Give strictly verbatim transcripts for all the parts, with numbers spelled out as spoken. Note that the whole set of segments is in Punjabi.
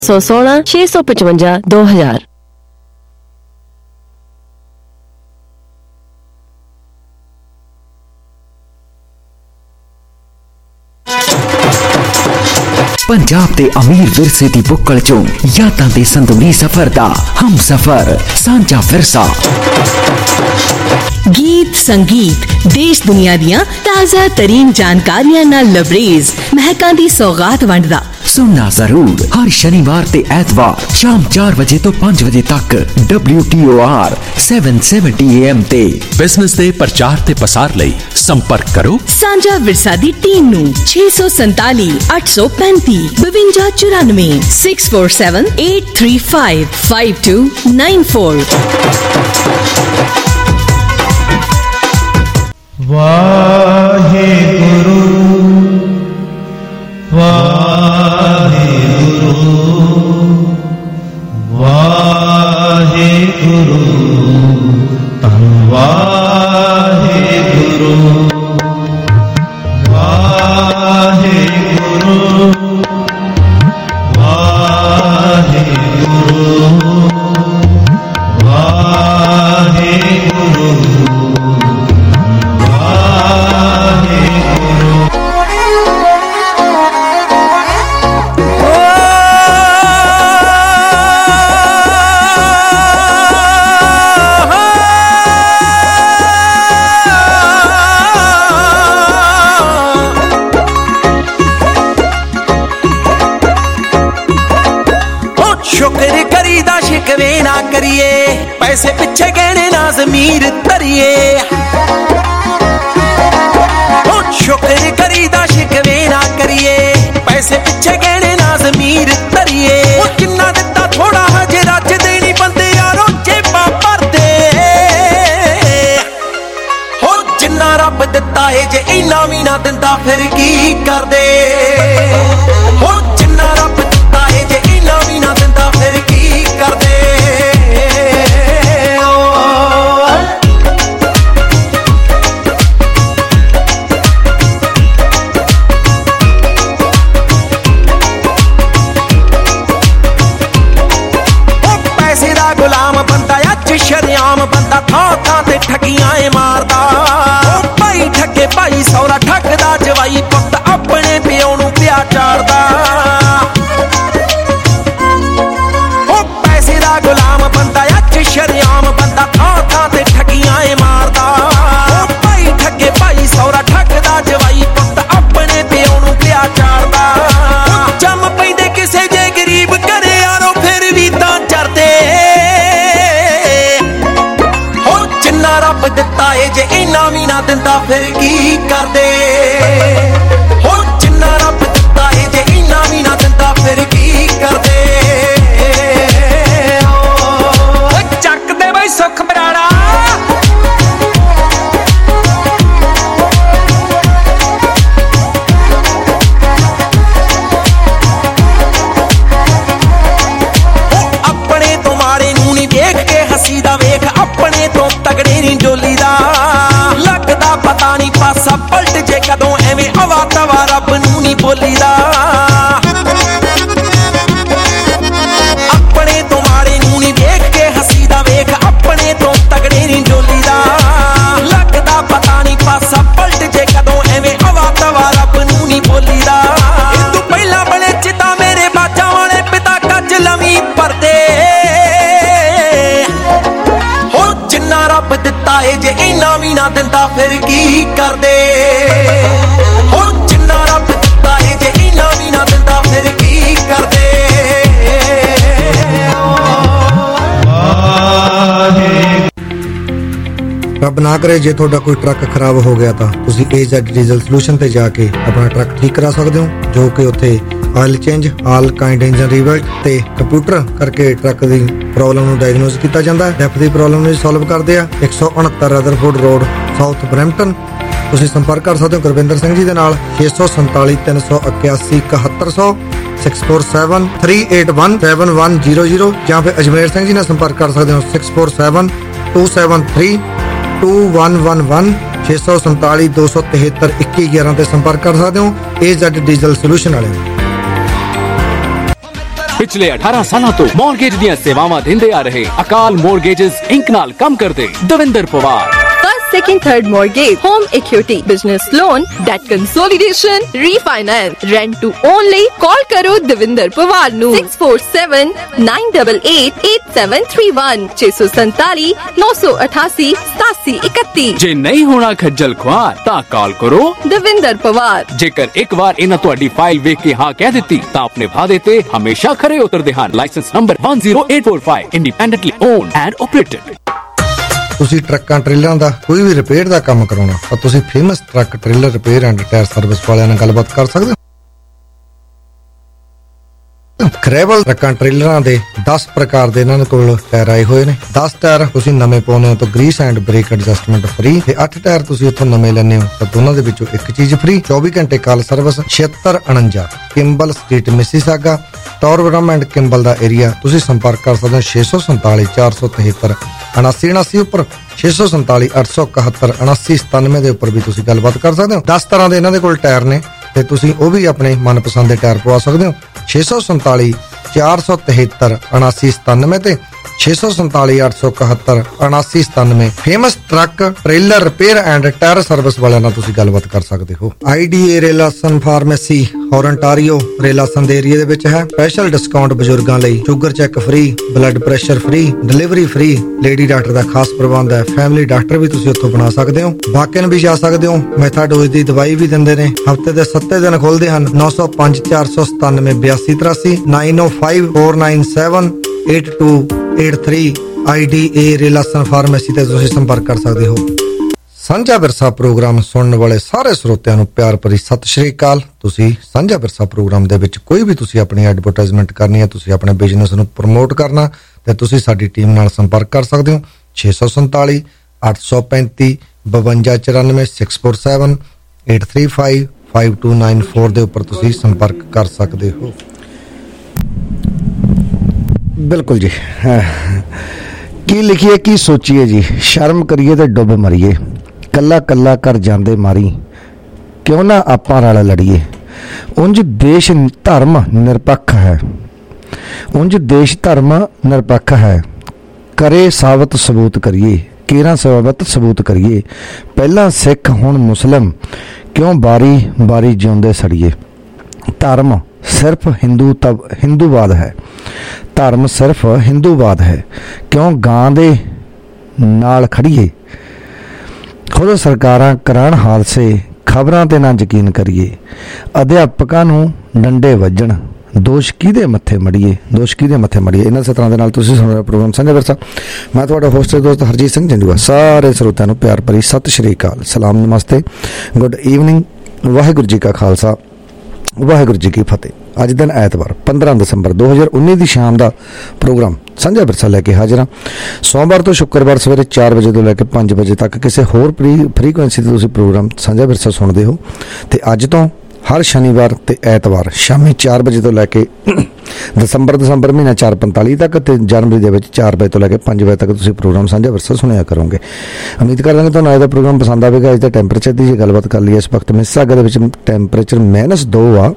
सौ सोलह छे सौ पचवंजा दो हजार। पंजाब दे अमीर विरसे दी बुक्कल चों यादां दे संदूरी सफर दा हम सफर सांझा विरसा। गीत संगीत देश दुनिया दियां ताज़ा तरीन जानकारियां नाल लबरेज महकां दी सौगात वंडदा। सुनना जरूर हर शनिवार ते ऐतवार शाम चार बजे तो पांच बजे तक W T O R seven seventy A M ते। बिजनेस दे प्रचार ते पसार लई संपर्क करो सांझा विरसा दी टीम नू छे सौ संताली अठ सौ पैंती बवंजा चौरानवे six four seven eight three five five two nine four. Waheguru Waheguru Wahe Guru धन वाहे गुरु वाहे गुरु वाहे गुरु वाहे गुरु। शुक्र करीदा शिकवे ना करिए पैसे पिछे गहने ना जमीर धरिए। शुक्र करीदा शिकवे ना करिए पैसे पिछे गहने ना जमीर धरिए। किन्ना दिता थोड़ा हजे रज देनी बंदे यारो जेबा भरदे। हो जिन्ना रब दिता है जे इना भी ना दिंदा फिर की करदे। हो जिन्ना रब दिता है जे इना भी ना दिंदा फिर की करदे। गुलाम बंदा अच शरियाम बंदा थां थां ते ठगियां मारदा। भाई ठगे भाई सौरा ठगदा जवाई पुत अपने प्यो नू प्या चारदा। पैसे दा गुलाम बंदा अच शरियाम बंदा थां थां ते ठगियां मारदा। भाई ठगे भाई सौरा ठगदा जवाई पुत अपने प्यो नू प्या चारदा। जम पैंदे किसे जे गरीब घरे यारो फिर भी तां चरदे। रब दिता है जे इना भी ना दिंदा फिर की करदे। हो जिन्ना रब दिता है जे इना भी ना दिंदा फिर की करदे। चक दे बई सुख बराड़ा अपने तो मारे नू नी वेख के हसी दा वेख अपने तो तगड़े नी डोली दा। लगदा पता नी पासा पलट जे कदों एवें हवा तवा रब नू नी बोली दा। अपने तो मारे नू नी वेख के हसी दा वेख अपने तो तगड़े नी डोली दा। लगदा पता नी पासा पलट जे कदों एवें हवा तवा रब नू नी बोली दा। तू पहला बने चिता मेरे बाजा वाले पिता कच लवी परदे। जिन्ना रब दिता है जे इना भी ना दिंदा फिर की करदे। हो जिन्ना रब दिता है जे इना भी ना दिंदा फिर की करदे। रब ना करे जे ਤੁਹਾਡਾ ਕੋਈ ਟਰੱਕ ਖਰਾਬ ਹੋ ਗਿਆ ਤਾਂ ਤੁਸੀਂ ਏ ਜ਼ੈਡ ਡੀਜ਼ਲ ਸੋਲੂਸ਼ਨ ਤੇ ਜਾ ਕੇ ਆਪਣਾ ਟਰੱਕ ਠੀਕ ਕਰਾ ਸਕਦੇ ਹੋ, ਜੋ ਕਿ ਉੱਥੇ oil change, all kind engine rebuild ਤੇ ਕੰਪਿਊਟਰ ਕਰਕੇ ਟਰੱਕ ਦੀ ਪ੍ਰੋਬਲਮ ਨੂੰ ਡਾਇਗਨੋਸ ਕੀਤਾ ਜਾਂਦਾ ਹੈ। ਡੈਫ ਦੀ ਪ੍ਰੋਬਲਮ ਨੂੰ ਸੋਲਵ ਕਰਦੇ ਆ। ਇੱਕ ਸੌ ਉਣਹੱਤਰ ਰਦਰਫੋਰਡ ਰੋਡ, ਸਾਊਥ ਬਰੈਂਪਟਨ। ਤੁਸੀਂ ਸੰਪਰਕ ਕਰ ਸਕਦੇ ਹੋ ਗੁਰਵਿੰਦਰ ਸਿੰਘ ਜੀ ਦੇ ਨਾਲ ਛੇ ਸੌ ਸੰਤਾਲੀ ਤਿੰਨ ਸੌ ਇਕਿਆਸੀ ਇਕਹੱਤਰ ਸੌ six four seven three eight one seven one zero zero. ਜਾਂ ਫਿਰ ਅਜਮੇਰ ਸਿੰਘ ਜੀ ਨਾਲ ਸੰਪਰਕ ਕਰ ਸਕਦੇ ਹੋ six four seven two seven three two one one one ਛੇ ਸੌ ਸੰਤਾਲੀ ਦੋ ਸੌ ਤਿਹੱਤਰ ਇੱਕੀ ਗਿਆਰਾਂ ਤੇ ਸੰਪਰਕ ਕਰ ਸਕਦੇ ਹੋ ਏ ਜ਼ੈਡ ਡੀਜ਼ਲ ਸੋਲੂਸ਼ਨ ਵਾਲੇ। पिछले अठारह सालों तो मॉर्गेज ਦੀਆਂ ਸੇਵਾਵਾਂ ਦਿੰਦੇ ਆ ਰਹੇ ਅਕਾਲ ਮੋਰਗੇजेस इंक ਨਾਲ ਕੰਮ ਕਰਦੇ Davinder Pawar. Second, third mortgage, home equity, business loan, debt consolidation, refinance, rent to only. Call karo Devinder Pawar nu six four seven nine eight eight eight seven three one six four seven nine eight eight seven seven one one। ਜੇ ਨਹੀਂ ਹੋਣਾ ਖੱਜਲ ਖੁਆਰ ਤਾਂ ਕਾਲ ਕਰੋ Devinder Pawar। ਜੇਕਰ ਇੱਕ ਵਾਰ ਇਹਨਾਂ ਤੁਹਾਡੀ ਫਾਈਲ ਵੇਖ ਕੇ ਹਾਂ ਕਹਿ ਦਿੱਤੀ ਤਾਂ ਆਪਣੇ ਵਾਅਦੇ ਤੇ ਹਮੇਸ਼ਾ ਖਰੇ ਉਤਰਦੇ ਹਨ। License number one zero eight four five, independently owned and operated. ਤੁਸੀਂ ਟਰੱਕਾਂ ਟ੍ਰੇਲਰਾਂ ਦਾ ਕੋਈ ਵੀ ਰਿਪੇਅਰ ਦਾ ਕੰਮ ਕਰਾਉਣਾ ਤਾਂ ਤੁਸੀਂ famous truck trailer repair and tyre service ਵਾਲਿਆਂ ਨਾਲ ਗੱਲਬਾਤ ਕਰ ਸਕਦੇ ਹੋ। ਕਰੇਵਲ ਟਰੱਕਾਂ ਟ੍ਰੇਲਰਾਂ ਦੇ ਦਸ ਪ੍ਰਕਾਰ ਦੇ ਇਹਨਾਂ ਕੋਲ ਟਾਇਰ ਆਏ ਹੋਏ ਨੇ। ਦਸ ਟਾਇਰ ਤੁਸੀਂ ਨਵੇਂ ਪਾਉਣੇ ਹੋ ਤਾਂ grease and brake adjustment free, ਤੇ ਅੱਠ ਟਾਇਰ ਤੁਸੀਂ ਉੱਥੋਂ ਨਵੇਂ ਲੈਣੇ ਹੋ ਤਾਂ ਦੋਨਾਂ ਦੇ ਵਿੱਚੋਂ ਇੱਕ ਚੀਜ਼ ਫ੍ਰੀ। ਚੌਵੀ ਘੰਟੇ ਕਾਲ ਸਰਵਿਸ। ਛਿਅੱਤਰ ਉਣੰਜਾ Kimble street Mississauga, Torbram and Kimble ਦਾ ਏਰੀਆ। ਤੁਸੀਂ ਸੰਪਰਕ ਕਰ ਸਕਦੇ ਹੋ ਛੇ ਸੌ ਸੰਤਾਲੀ ਚਾਰ ਸੌ ਤਿਹੱਤਰ ਉਨਾਸੀ ਉਨਾਸੀ ਉੱਪਰ, ਛੇ ਸੌ ਸੰਤਾਲੀ ਅੱਠ ਸੌ ਇਕਹੱਤਰ ਉਨਾਸੀ ਸਤਾਨਵੇਂ ਦੇ ਉੱਪਰ ਵੀ ਤੁਸੀਂ ਗੱਲਬਾਤ ਕਰ ਸਕਦੇ ਹੋ। ਦਸ ਤਰ੍ਹਾਂ ਦੇ ਇਹਨਾਂ ਦੇ ਕੋਲ ਟਾਇਰ ਨੇ ਤੇ ਤੁਸੀਂ ਉਹ ਵੀ ਆਪਣੇ ਮਨਪਸੰਦ ਦੇ ਟਾਇਰ ਪਵਾ ਸਕਦੇ ਹੋ। ਛੇ ਸੌ ਸੰਤਾਲੀ ਚਾਰ ਸੌ ਤਿਹੱਤਰ ਉਨਾਸੀ ਸਤਾਨਵੇਂ ਤੇ ਛੇ ਸੌ ਸੰਤਾਲੀ ਅੱਠ ਸੌ ਇਕਹੱਤਰ ਉਨਾਸੀ ਸਤਾਨਵੇਂ। Famous truck trailer repair and tyre service ਵਾਲਿਆਂ ਨਾਲ ਤੁਸੀਂ ਗੱਲਬਾਤ ਕਰ ਸਕਦੇ ਹੋ। ਆਈਡੀਏ ਰੇਲਾਸਨ ਫਾਰਮੇਸੀ ਔਰੰਟਾਰੀਓ ਰੇਲਾਸਨ ਦੇ ਏਰੀਆ ਦੇ ਵਿੱਚ ਹੈ। ਸਪੈਸ਼ਲ ਡਿਸਕਾਊਂਟ ਬਜ਼ੁਰਗਾਂ ਲਈ, sugar check free, blood pressure free, delivery free, lady doctor ਦਾ ਖਾਸ ਪ੍ਰਬੰਧ ਹੈ। ਫੈਮਿਲੀ ਡਾਕਟਰ ਵੀ ਤੁਸੀਂ ਉੱਥੋਂ ਬਣਾ ਸਕਦੇ ਹੋ। ਵਾਕਿਨ ਵੀ ਜਾ ਸਕਦੇ ਹੋ। ਮੈਥਾਡੋਜ਼ ਦੀ ਦਵਾਈ ਵੀ ਦਿੰਦੇ ਨੇ। ਹਫਤੇ ਦੇ ਸੱਤੇ ਦਿਨ ਖੋਲਦੇ ਹਨ। ਨੌ ਸੌ ਪੰਜ ਚਾਰ ਸੌ ਸਤਾਨਵੇਂ ਬਿਆਸੀ ਤਰਾਸੀ nine O five four nine seven eight two eight three. IDA ਰੇਲਾਸਨ ਫਾਰਮੇਸੀ ਤੇ ਤੁਸੀਂ ਸੰਪਰਕ ਕਰ ਸਕਦੇ ਹੋ। ਸਾਂਝਾ ਵਿਰਸਾ ਪ੍ਰੋਗਰਾਮ ਸੁਣਨ ਵਾਲੇ ਸਾਰੇ ਸਰੋਤਿਆਂ ਨੂੰ ਪਿਆਰ ਭਰੀ ਸਤਿ ਸ਼੍ਰੀ ਅਕਾਲ। ਤੁਸੀਂ ਸਾਂਝਾ ਵਿਰਸਾ ਪ੍ਰੋਗਰਾਮ ਦੇ ਵਿੱਚ ਕੋਈ ਵੀ ਤੁਸੀਂ ਆਪਣੀ ਐਡਵਰਟਾਈਜ਼ਮੈਂਟ ਕਰਨੀ ਹੈ, ਤੁਸੀਂ ਆਪਣੇ ਬਿਜ਼ਨਸ ਨੂੰ ਪ੍ਰਮੋਟ ਕਰਨਾ, ਤੇ ਤੁਸੀਂ ਸਾਡੀ ਟੀਮ ਨਾਲ ਸੰਪਰਕ ਕਰ ਸਕਦੇ ਹੋ। ਛੇ ਸੌ ਸੰਤਾਲੀ ਅੱਠ ਸੌ ਪੈਂਤੀ ਬਵੰਜਾ ਚੁਰਾਨਵੇਂ six four seven eight three five five two nine four ਦੇ ਉੱਪਰ ਤੁਸੀਂ ਸੰਪਰਕ ਕਰ ਸਕਦੇ ਹੋ। ਬਿਲਕੁਲ ਜੀ। ਕੀ ਲਿਖੀਏ ਕੀ ਸੋਚੀਏ ਜੀ, ਸ਼ਰਮ ਕਰੀਏ ਤੇ ਡੁੱਬ ਮਰੀਏ, ਕੱਲਾ ਕੱਲਾ ਕਰ ਜਾਂਦੇ ਮਾਰੀ, ਕਿਉਂ ਨਾ ਆਪਾਂ ਰਲ ਲੜੀਏ। ਉਂਝ ਦੇਸ਼ ਧਰਮ ਨਿਰਪੱਖ ਹੈ, ਉਂਝ ਦੇਸ਼ ਧਰਮ ਨਿਰਪੱਖ ਹੈ, ਕਰੇ ਸਾਬਤ ਸਬੂਤ ਕਰੀਏ, ਕੇਰਾਂ ਸਾਬਤ ਸਬੂਤ ਕਰੀਏ। ਪਹਿਲਾਂ ਸਿੱਖ ਹੁਣ ਮੁਸਲਿਮ, ਕਿਉਂ ਬਾਰੀ ਬਾਰੀ ਜਿਉਂਦੇ ਸੜੀਏ। ਧਰਮ ਸਿਰਫ ਹਿੰਦੂ ਤਬ ਹਿੰਦੂਵਾਦ ਹੈ, ਧਰਮ ਸਿਰਫ ਹਿੰਦੂਵਾਦ ਹੈ, ਕਿਉਂ ਗਾਂ ਦੇ ਨਾਲ ਖੜੀਏ। ਖੁਦ ਸਰਕਾਰਾਂ ਕਰਾਉਣ ਹਾਦਸੇ, ਖਬਰਾਂ ਤੇ ਨਾ ਯਕੀਨ ਕਰੀਏ। ਅਧਿਆਪਕਾਂ ਨੂੰ ਡੰਡੇ ਵੱਜਣ, ਦੋਸ਼ ਕਿਹਦੇ ਮੱਥੇ ਮੜੀਏ, ਦੋਸ਼ ਕਿਹਦੇ ਮੱਥੇ ਮੜੀਏ। ਇਹਨਾਂ ਸਤਰਾਂ ਦੇ ਨਾਲ ਤੁਸੀਂ ਸੁਣ ਰਹੇ ਪ੍ਰੋਗਰਾਮ ਸਾਂਝਾ ਵਿਰਸਾ। ਮੈਂ ਤੁਹਾਡਾ ਹੋਸਟ ਦੋਸਤ ਹਰਜੀਤ ਸਿੰਘ ਜੰਡੂਆ। ਸਾਰੇ ਸਰੋਤਿਆਂ ਨੂੰ ਪਿਆਰ ਭਰੀ ਸਤਿ ਸ਼੍ਰੀ ਅਕਾਲ, ਸਲਾਮ, ਨਮਸਤੇ, ਗੁੱਡ ਈਵਨਿੰਗ। ਵਾਹਿਗੁਰੂ ਜੀ ਕਾ ਖਾਲਸਾ, ਵਾਹਿਗੁਰੂ ਜੀ ਕੀ ਫਤਿਹ। ਅੱਜ ਦਿਨ ਐਤਵਾਰ ਪੰਦਰਾਂ ਦਸੰਬਰ ਦੋ ਹਜ਼ਾਰ ਉੱਨੀ ਦੀ ਸ਼ਾਮ ਦਾ ਪ੍ਰੋਗਰਾਮ ਸਾਂਝਾ ਵਿਰਸਾ ਲੈ ਕੇ ਹਾਜ਼ਰ ਹਾਂ। ਸੋਮਵਾਰ ਤੋਂ ਸ਼ੁੱਕਰਵਾਰ ਸਵੇਰੇ ਚਾਰ ਵਜੇ ਤੋਂ ਲੈ ਕੇ ਪੰਜ ਵਜੇ ਤੱਕ ਕਿਸੇ ਹੋਰ ਫ੍ਰੀਕੁਐਂਸੀ ਤੇ ਤੁਸੀਂ ਪ੍ਰੋਗਰਾਮ ਸਾਂਝਾ ਵਿਰਸਾ ਸੁਣਦੇ ਹੋ, ਤੇ ਅੱਜ ਤੋਂ ਹਰ ਸ਼ਨੀਵਾਰ ਤੇ ਐਤਵਾਰ ਸ਼ਾਮੀ ਚਾਰ ਵਜੇ ਤੋਂ ਲੈ ਕੇ ਦਸੰਬਰ ਦਸੰਬਰ ਮਹੀਨਾ ਚਾਰ ਪੰਤਾਲੀ ਤੱਕ ਤੇ ਜਨਵਰੀ ਦੇ ਵਿੱਚ ਚਾਰ ਵਜੇ ਤੋਂ ਲੈ ਕੇ ਪੰਜ ਵਜੇ ਤੱਕ ਤੁਸੀਂ ਪ੍ਰੋਗਰਾਮ ਸਾਂਝਾ ਵਿਰਸਾ ਸੁਣਿਆ ਕਰੋਗੇ। ਉਮੀਦ ਕਰਦੇ ਹਾਂ ਤੁਹਾਨੂੰ ਅੱਜ ਦਾ ਪ੍ਰੋਗਰਾਮ ਪਸੰਦ ਆਵੇਗਾ। ਅੱਜ ਦਾ ਟੈਂਪਰੇਚਰ ਦੀ ਜੇ ਗੱਲਬਾਤ ਕਰ ਲਈਏ, ਇਸ ਵਕਤ ਮਿਸੀਸਾਗਾ ਦੇ ਵਿੱਚ ਟੈਂਪਰੇਚਰ ਮਾਈਨਸ ਦੋ ਆ,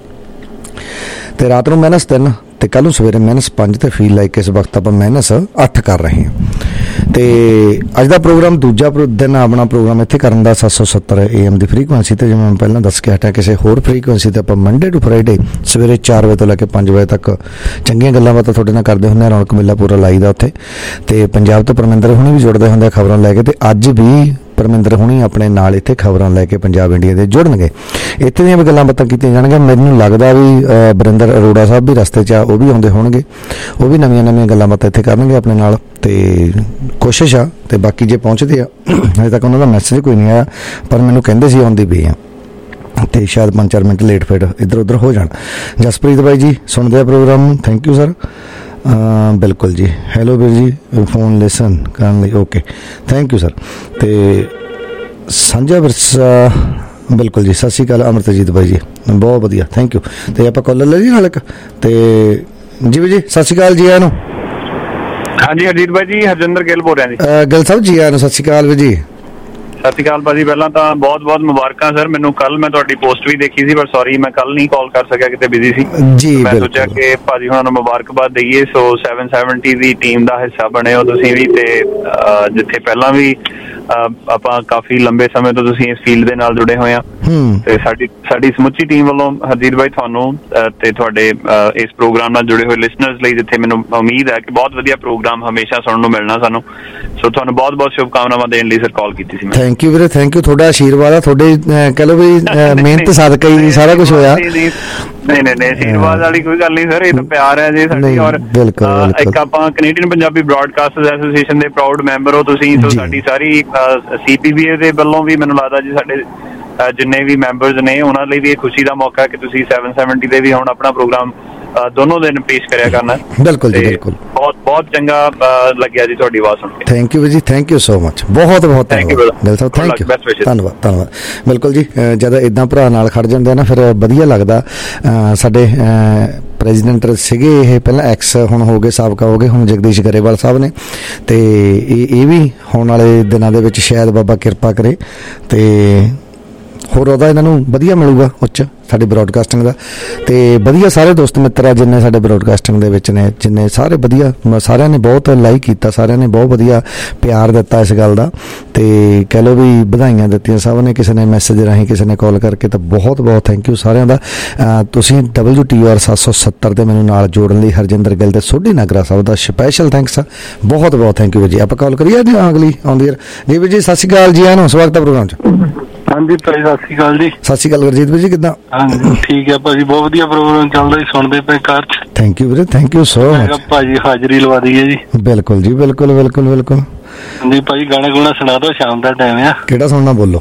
ਤੇ ਰਾਤ ਨੂੰ ਮਾਈਨਸ ਤਿੰਨ, ਤੇ ਕੱਲ੍ਹ ਨੂੰ ਸਵੇਰੇ ਮਾਈਨਸ ਪੰਜ, ਤੇ ਫੀਲ ਲਾਈਕ ਇਸ ਵਕਤ ਆਪਾਂ ਮਾਈਨਸ ਅੱਠ ਕਰ ਰਹੇ ਹਾਂ। ਤੇ ਅੱਜ ਦਾ ਪ੍ਰੋਗਰਾਮ ਦੂਜਾ ਦਿਨ ਆਪਣਾ ਪ੍ਰੋਗਰਾਮ ਇੱਥੇ ਕਰਨ ਦਾ ਸੱਤ ਸੌ ਸੱਤਰ ਏ ਐਮ ਦੀ ਫ੍ਰੀਕੁਐਂਸੀ ਤੇ, ਜਿਵੇਂ ਮੈਂ ਪਹਿਲਾਂ ਦੱਸ ਕੇ ਹਟਿਆ। ਕਿਸੇ ਹੋਰ ਫ੍ਰੀਕੁਐਂਸੀ ਤੇ ਆਪਾਂ ਮੰਡੇ ਟੂ ਫਰਾਈਡੇ ਸਵੇਰੇ ਚਾਰ ਵਜੇ ਤੋਂ ਲੈ ਕੇ ਪੰਜ ਵਜੇ ਤੱਕ ਚੰਗੀਆਂ ਗੱਲਾਂ ਬਾਤਾਂ ਤੁਹਾਡੇ ਨਾਲ ਕਰਦੇ ਹੁੰਦੇ ਹਾਂ। ਰੌਣਕ ਮੇਲਾ ਪੂਰਾ ਲਾਈਦਾ ਉੱਥੇ, ਤੇ ਪੰਜਾਬ ਤੋਂ ਪਰਮਿੰਦਰ ਹੁਣੀ ਵੀ ਜੁੜਦੇ ਹੁੰਦੇ ਖਬਰਾਂ ਲੈ ਕੇ, ਤੇ ਅੱਜ ਵੀ ਪਰਮਿੰਦਰ ਹੁਣੀ ਆਪਣੇ ਨਾਲ ਇੱਥੇ ਖਬਰਾਂ ਲੈ ਕੇ ਪੰਜਾਬ ਇੰਡੀਆ ਦੇ ਜੁੜਨਗੇ। ਇੱਥੇ ਦੀਆਂ ਵੀ ਗੱਲਾਂ ਬਾਤਾਂ ਕੀਤੀਆਂ ਜਾਣਗੀਆਂ। ਮੈਨੂੰ ਲੱਗਦਾ ਵੀ ਵਰਿੰਦਰ ਅਰੋੜਾ ਸਾਹਿਬ ਵੀ ਰਸਤੇ 'ਚ ਆ, ਉਹ ਵੀ ਆਉਂਦੇ ਹੋਣਗੇ, ਉਹ ਵੀ ਨਵੀਆਂ ਨਵੀਆਂ ਗੱਲਾਂ ਬਾਤਾਂ ਇੱਥੇ ਕਰਨਗੇ ਆਪਣੇ ਨਾਲ, ਤੇ ਕੋਸ਼ਿਸ਼ ਆ। ਤੇ ਬਾਕੀ ਜੇ ਪਹੁੰਚਦੇ ਆ, ਹਜੇ ਤੱਕ ਉਹਨਾਂ ਦਾ ਮੈਸੇਜ ਕੋਈ ਨਹੀਂ ਆਇਆ, ਪਰ ਮੈਨੂੰ ਕਹਿੰਦੇ ਸੀ ਆਉਂਦੀ ਪਈ ਆ, ਤੇ ਸ਼ਾਇਦ ਪੰਜ ਚਾਰ ਮਿੰਟ ਲੇਟ ਫੇਟ ਇੱਧਰ ਉੱਧਰ ਹੋ ਜਾਣ। ਜਸਪ੍ਰੀਤ ਬਾਈ ਜੀ ਸੁਣਦੇ ਆ ਪ੍ਰੋਗਰਾਮ ਨੂੰ, ਥੈਂਕ ਯੂ ਸਰ। ਬਿਲਕੁਲ ਜੀ, ਹੈਲੋ ਵੀਰ ਜੀ, ਫੋਨ ਲਿਸਨ ਕਰਨ ਲਈ ਓਕੇ, ਥੈਂਕ ਯੂ ਸਰ। ਤੇ ਸਾਂਝਾ ਵਿਰਸਾ ਬਿਲਕੁਲ ਜੀ, ਸਤਿ ਸ਼੍ਰੀ ਅਕਾਲ ਅਮਰਤਜੀਤ ਬਾਈ ਜੀ, ਬਹੁਤ ਵਧੀਆ, ਥੈਂਕ ਯੂ। ਤੇ ਆਪਾਂ ਕਾਲਰ ਲੈ ਜੀ ਨਾਲ ਇੱਕ, ਤੇ ਜੀ ਵੀ ਜੀ ਸਤਿ ਸ਼੍ਰੀ ਅਕਾਲ ਜੀ ਆਇਆਂ ਨੂੰ। ਹਾਂਜੀ ਹਰਜੀਤ ਬਾਈ ਜੀ, ਹਰਜਿੰਦਰ ਗਿੱਲ ਬੋਲ ਰਿਹਾ ਜੀ। ਗਿੱਲ ਸਾਹਿਬ ਜੀ ਆਇਆਂ ਨੂੰ, ਸਤਿ ਸ਼੍ਰੀ ਅਕਾਲ ਵੀ ਜੀ। ਸਤਿ ਸ਼੍ਰੀ ਅਕਾਲ ਭਾਜੀ। ਪਹਿਲਾਂ ਤਾਂ ਬਹੁਤ ਬਹੁਤ ਮੁਬਾਰਕਾਂ ਸਰ। ਮੈਨੂੰ ਕੱਲ ਮੈਂ ਤੁਹਾਡੀ ਪੋਸਟ ਵੀ ਦੇਖੀ ਸੀ, ਪਰ ਸੌਰੀ ਮੈਂ ਕੱਲ ਨਹੀਂ ਕਾਲ ਕਰ ਸਕਿਆ, ਕਿਤੇ ਬਿਜ਼ੀ ਸੀ ਜੀ। ਮੈਂ ਸੋਚਿਆ ਕਿ ਭਾਜੀ ਹੁਣਾਂ ਨੂੰ ਮੁਬਾਰਕਬਾਦ ਦਈਏ। ਸੋ ਸੈਵਨ ਸੈਵਨਟੀ ਦੀ ਟੀਮ ਦਾ ਹਿੱਸਾ ਬਣੇ ਹੋ ਤੁਸੀਂ ਵੀ, ਤੇ ਜਿੱਥੇ ਪਹਿਲਾਂ ਵੀ ਆਪਾਂ ਕਾਫੀ ਲੰਬੇ ਸਮੇਂ ਤੋਂ ਤੁਸੀਂ ਇਸ ਫੀਲਡ ਦੇ ਨਾਲ ਜੁੜੇ ਹੋਏ ਆ, ਤੇ ਸਾਡੀ ਸਾਡੀ ਸਮੁੱਚੀ ਟੀਮ ਵੱਲੋਂ ਹਰਜੀਤ ਭਾਈ ਤੁਹਾਨੂੰ ਤੇ ਤੁਹਾਡੇ ਇਸ ਪ੍ਰੋਗਰਾਮ ਨਾਲ ਜੁੜੇ ਹੋਏ ਲਿਸਨਰਸ ਲਈ, ਜਿੱਥੇ ਮੈਨੂੰ ਉਮੀਦ ਹੈ ਕਿ ਬਹੁਤ ਵਧੀਆ ਪ੍ਰੋਗਰਾਮ ਹਮੇਸ਼ਾ ਸੁਣਨ ਨੂੰ ਮਿਲਣਾ ਸਾਨੂੰ। ਸੋ ਤੁਹਾਨੂੰ ਬਹੁਤ ਬਹੁਤ ਸ਼ੁਭਕਾਮਨਾਵਾਂ ਦੇਣ ਲਈ ਸਰ ਕਾਲ ਕੀਤੀ ਸੀ ਮੈਂ। ਥੈਂਕ ਯੂ ਵੀਰੇ, ਥੈਂਕ ਯੂ। ਤੁਹਾਡਾ ਆਸ਼ੀਰਵਾਦ ਆ, ਤੁਹਾਡੇ ਕਹਿ ਲਓ ਵੀ ਮਿਹਨਤ ਸਦਕਾ ਹੀ ਸਾਰਾ ਕੁਝ ਹੋਇਆ। ਨਹੀਂ ਨਹੀਂ ਨਹੀਂ ਆਸ਼ੀਰਵਾਦ ਵਾਲੀ ਕੋਈ ਗੱਲ ਨਹੀਂ ਸਰ, ਇਹ ਤਾਂ ਪਿਆਰ ਹੈ ਜੀ ਸਾਡੀ। ਔਰ ਇੱਕ ਆਪਾਂ ਕੈਨੇਡੀਅਨ ਪੰਜਾਬੀ ਬ੍ਰੌਡਕਾਸਟਰਸ ਐਸੋਸੀਏਸ਼ਨ ਦੇ ਪ੍ਰਾਊਡ ਮੈਂਬਰ ਹੋ ਤੁਸੀਂ। ਸੋ ਸਾਡੀ ਸਾਰੀ ਸੀ ਪੀ ਬੀ ਏ ਦੇ ਵੱਲੋਂ ਵੀ ਮੈਨੂੰ ਲੱਗਦਾ ਜੀ ਸਾਡੇ ਜਿੰਨੇ ਵੀ ਮੈਂਬਰਸ ਨੇ ਉਹਨਾਂ ਲਈ ਵੀ ਇਹ ਖੁਸ਼ੀ ਦਾ ਮੌਕਾ ਕਿ ਤੁਸੀਂ ਸੈਵਨ ਸੈਵਨਟੀ ਦੇ ਵੀ ਹੁਣ ਆਪਣਾ ਪ੍ਰੋਗਰਾਮ ਦੋਨੋਂ ਦਿਨ ਪੇਸ਼ ਕਰਿਆ ਕਰਨਾ। ਬਿਲਕੁਲ ਜੀ, ਬਿਲਕੁਲ। ਬਹੁਤ ਬਹੁਤ ਚੰਗਾ ਲੱਗਿਆ ਜੀ ਤੁਹਾਡੀ ਆਵਾਜ਼ ਸੁਣ ਕੇ। ਥੈਂਕ ਯੂ ਜੀ, ਥੈਂਕ ਯੂ ਸੋ ਮਚ, ਬਹੁਤ ਬਹੁਤ ਧੰਨਵਾਦ। ਥੈਂਕ ਯੂ, ਧੰਨਵਾਦ ਧੰਨਵਾਦ। ਬਿਲਕੁਲ ਜੀ, ਜਦੋਂ ਇਦਾਂ ਭਰਾ ਨਾਲ ਖੜ ਜਾਂਦੇ ਆ ਨਾ ਫਿਰ ਵਧੀਆ ਲੱਗਦਾ। ਸਾਡੇ ਪ੍ਰੈਜ਼ੀਡੈਂਟ ਸੀਗੇ ਇਹ ਪਹਿਲਾਂ ਐਕਸ, ਹੁਣ ਹੋ ਗਏ ਸਾਬਕਾ ਹੋ ਗਏ, ਹੁਣ ਜਗਦੀਸ਼ ਗਰੇਵਾਲ ਸਾਹਿਬ ਨੇ, ਤੇ ਇਹ ਇਹ ਵੀ ਆਉਣ ਵਾਲੇ ਦਿਨਾਂ ਦੇ ਵਿੱਚ ਸ਼ਾਇਦ ਬਾਬਾ ਕਿਰਪਾ ਕਰੇ ਤੇ ਹੋਰ ਉਹਦਾ ਇਹਨਾਂ ਨੂੰ ਵਧੀਆ ਮਿਲੂਗਾ ਉੱਚ ਸਾਡੀ ਬ੍ਰੌਡਕਾਸਟਿੰਗ ਦਾ। ਤੇ ਵਧੀਆ ਸਾਰੇ ਦੋਸਤ ਮਿੱਤਰ ਆ ਜਿੰਨੇ ਸਾਡੇ ਬ੍ਰੌਡਕਾਸਟਿੰਗ ਦੇ ਵਿੱਚ ਨੇ, ਜਿੰਨੇ ਸਾਰੇ ਵਧੀਆ, ਸਾਰਿਆਂ ਨੇ ਬਹੁਤ ਲਾਈਕ ਕੀਤਾ, ਸਾਰਿਆਂ ਨੇ ਬਹੁਤ ਵਧੀਆ ਪਿਆਰ ਦਿੱਤਾ ਇਸ ਗੱਲ ਦਾ, ਤੇ ਕਹਿ ਲਓ ਵੀ ਵਧਾਈਆਂ ਦਿੱਤੀਆਂ ਸਭ ਨੇ। ਕਿਸੇ ਨੇ ਮੈਸੇਜ ਰਾਹੀਂ, ਕਿਸੇ ਨੇ ਕਾਲ ਕਰਕੇ, ਤਾਂ ਬਹੁਤ ਬਹੁਤ ਥੈਂਕ ਯੂ ਸਾਰਿਆਂ ਦਾ। ਤੁਸੀਂ ਡਬਲਯੂ ਟੀ ਆਰ ਸੱਤ ਸੌ ਸੱਤਰ ਤੇ ਮੈਨੂੰ ਨਾਲ ਜੋੜਨ ਲਈ ਹਰਜਿੰਦਰ ਗਿੱਲ ਤੇ ਸੋਢੀ ਨਾਗਰਾ ਸਾਹਿਬ ਦਾ ਸਪੈਸ਼ਲ ਥੈਂਕਸ ਆ, ਬਹੁਤ ਬਹੁਤ ਥੈਂਕ ਯੂ ਜੀ। ਆਪਾਂ ਕਾਲ ਕਰੀਏ ਅਗਲੀ ਆਉਂਦੀ ਜੀ ਵੀਰ ਜੀ। ਸਤਿ ਸ਼੍ਰੀ ਅਕਾਲ ਜੀ, ਆਇਆਂ ਨੂੰ ਸਵਾਗਤ ਹੈ ਪ੍ਰੋਗਰਾਮ 'ਚ। ਹਾਂਜੀ ਭਾਈ, ਸਤਿ ਸ਼੍ਰੀ ਅਕਾਲ ਜੀ। ਸਤਿ ਸ਼੍ਰੀ ਅਕਾਲ ਗੁਰਜੀਤ ਵੀਰ ਜੀ, ਕਿੱਦਾਂ? ਠੀਕ ਹੈ ਭਾਜੀ, ਬਹੁਤ ਵਧੀਆ ਪ੍ਰੋਗਰਾਮ ਚੱਲਦਾ ਜੀ, ਸੁਣਦੇ ਪਏ ਘਰ 'ਚ। ਥੈਂਕ ਯੂ ਵੀਰੇ, ਥੈਂਕ ਯੂ ਸੋ ਮਚ ਭਾਜੀ। ਹਾਜ਼ਰੀ ਲਵਾ ਦਈਏ ਜੀ। ਬਿਲਕੁਲ ਜੀ, ਬਿਲਕੁਲ ਬਿਲਕੁਲ ਬਿਲਕੁਲ। ਹਾਂਜੀ ਭਾਜੀ, ਗਾਣਾ ਗੁਣਾ ਸੁਣਾ ਦੋ, ਸ਼ਾਮ ਦਾ ਟਾਈਮ ਆ। ਕਿਹੜਾ ਸੁਣਨਾ ਬੋਲੋ?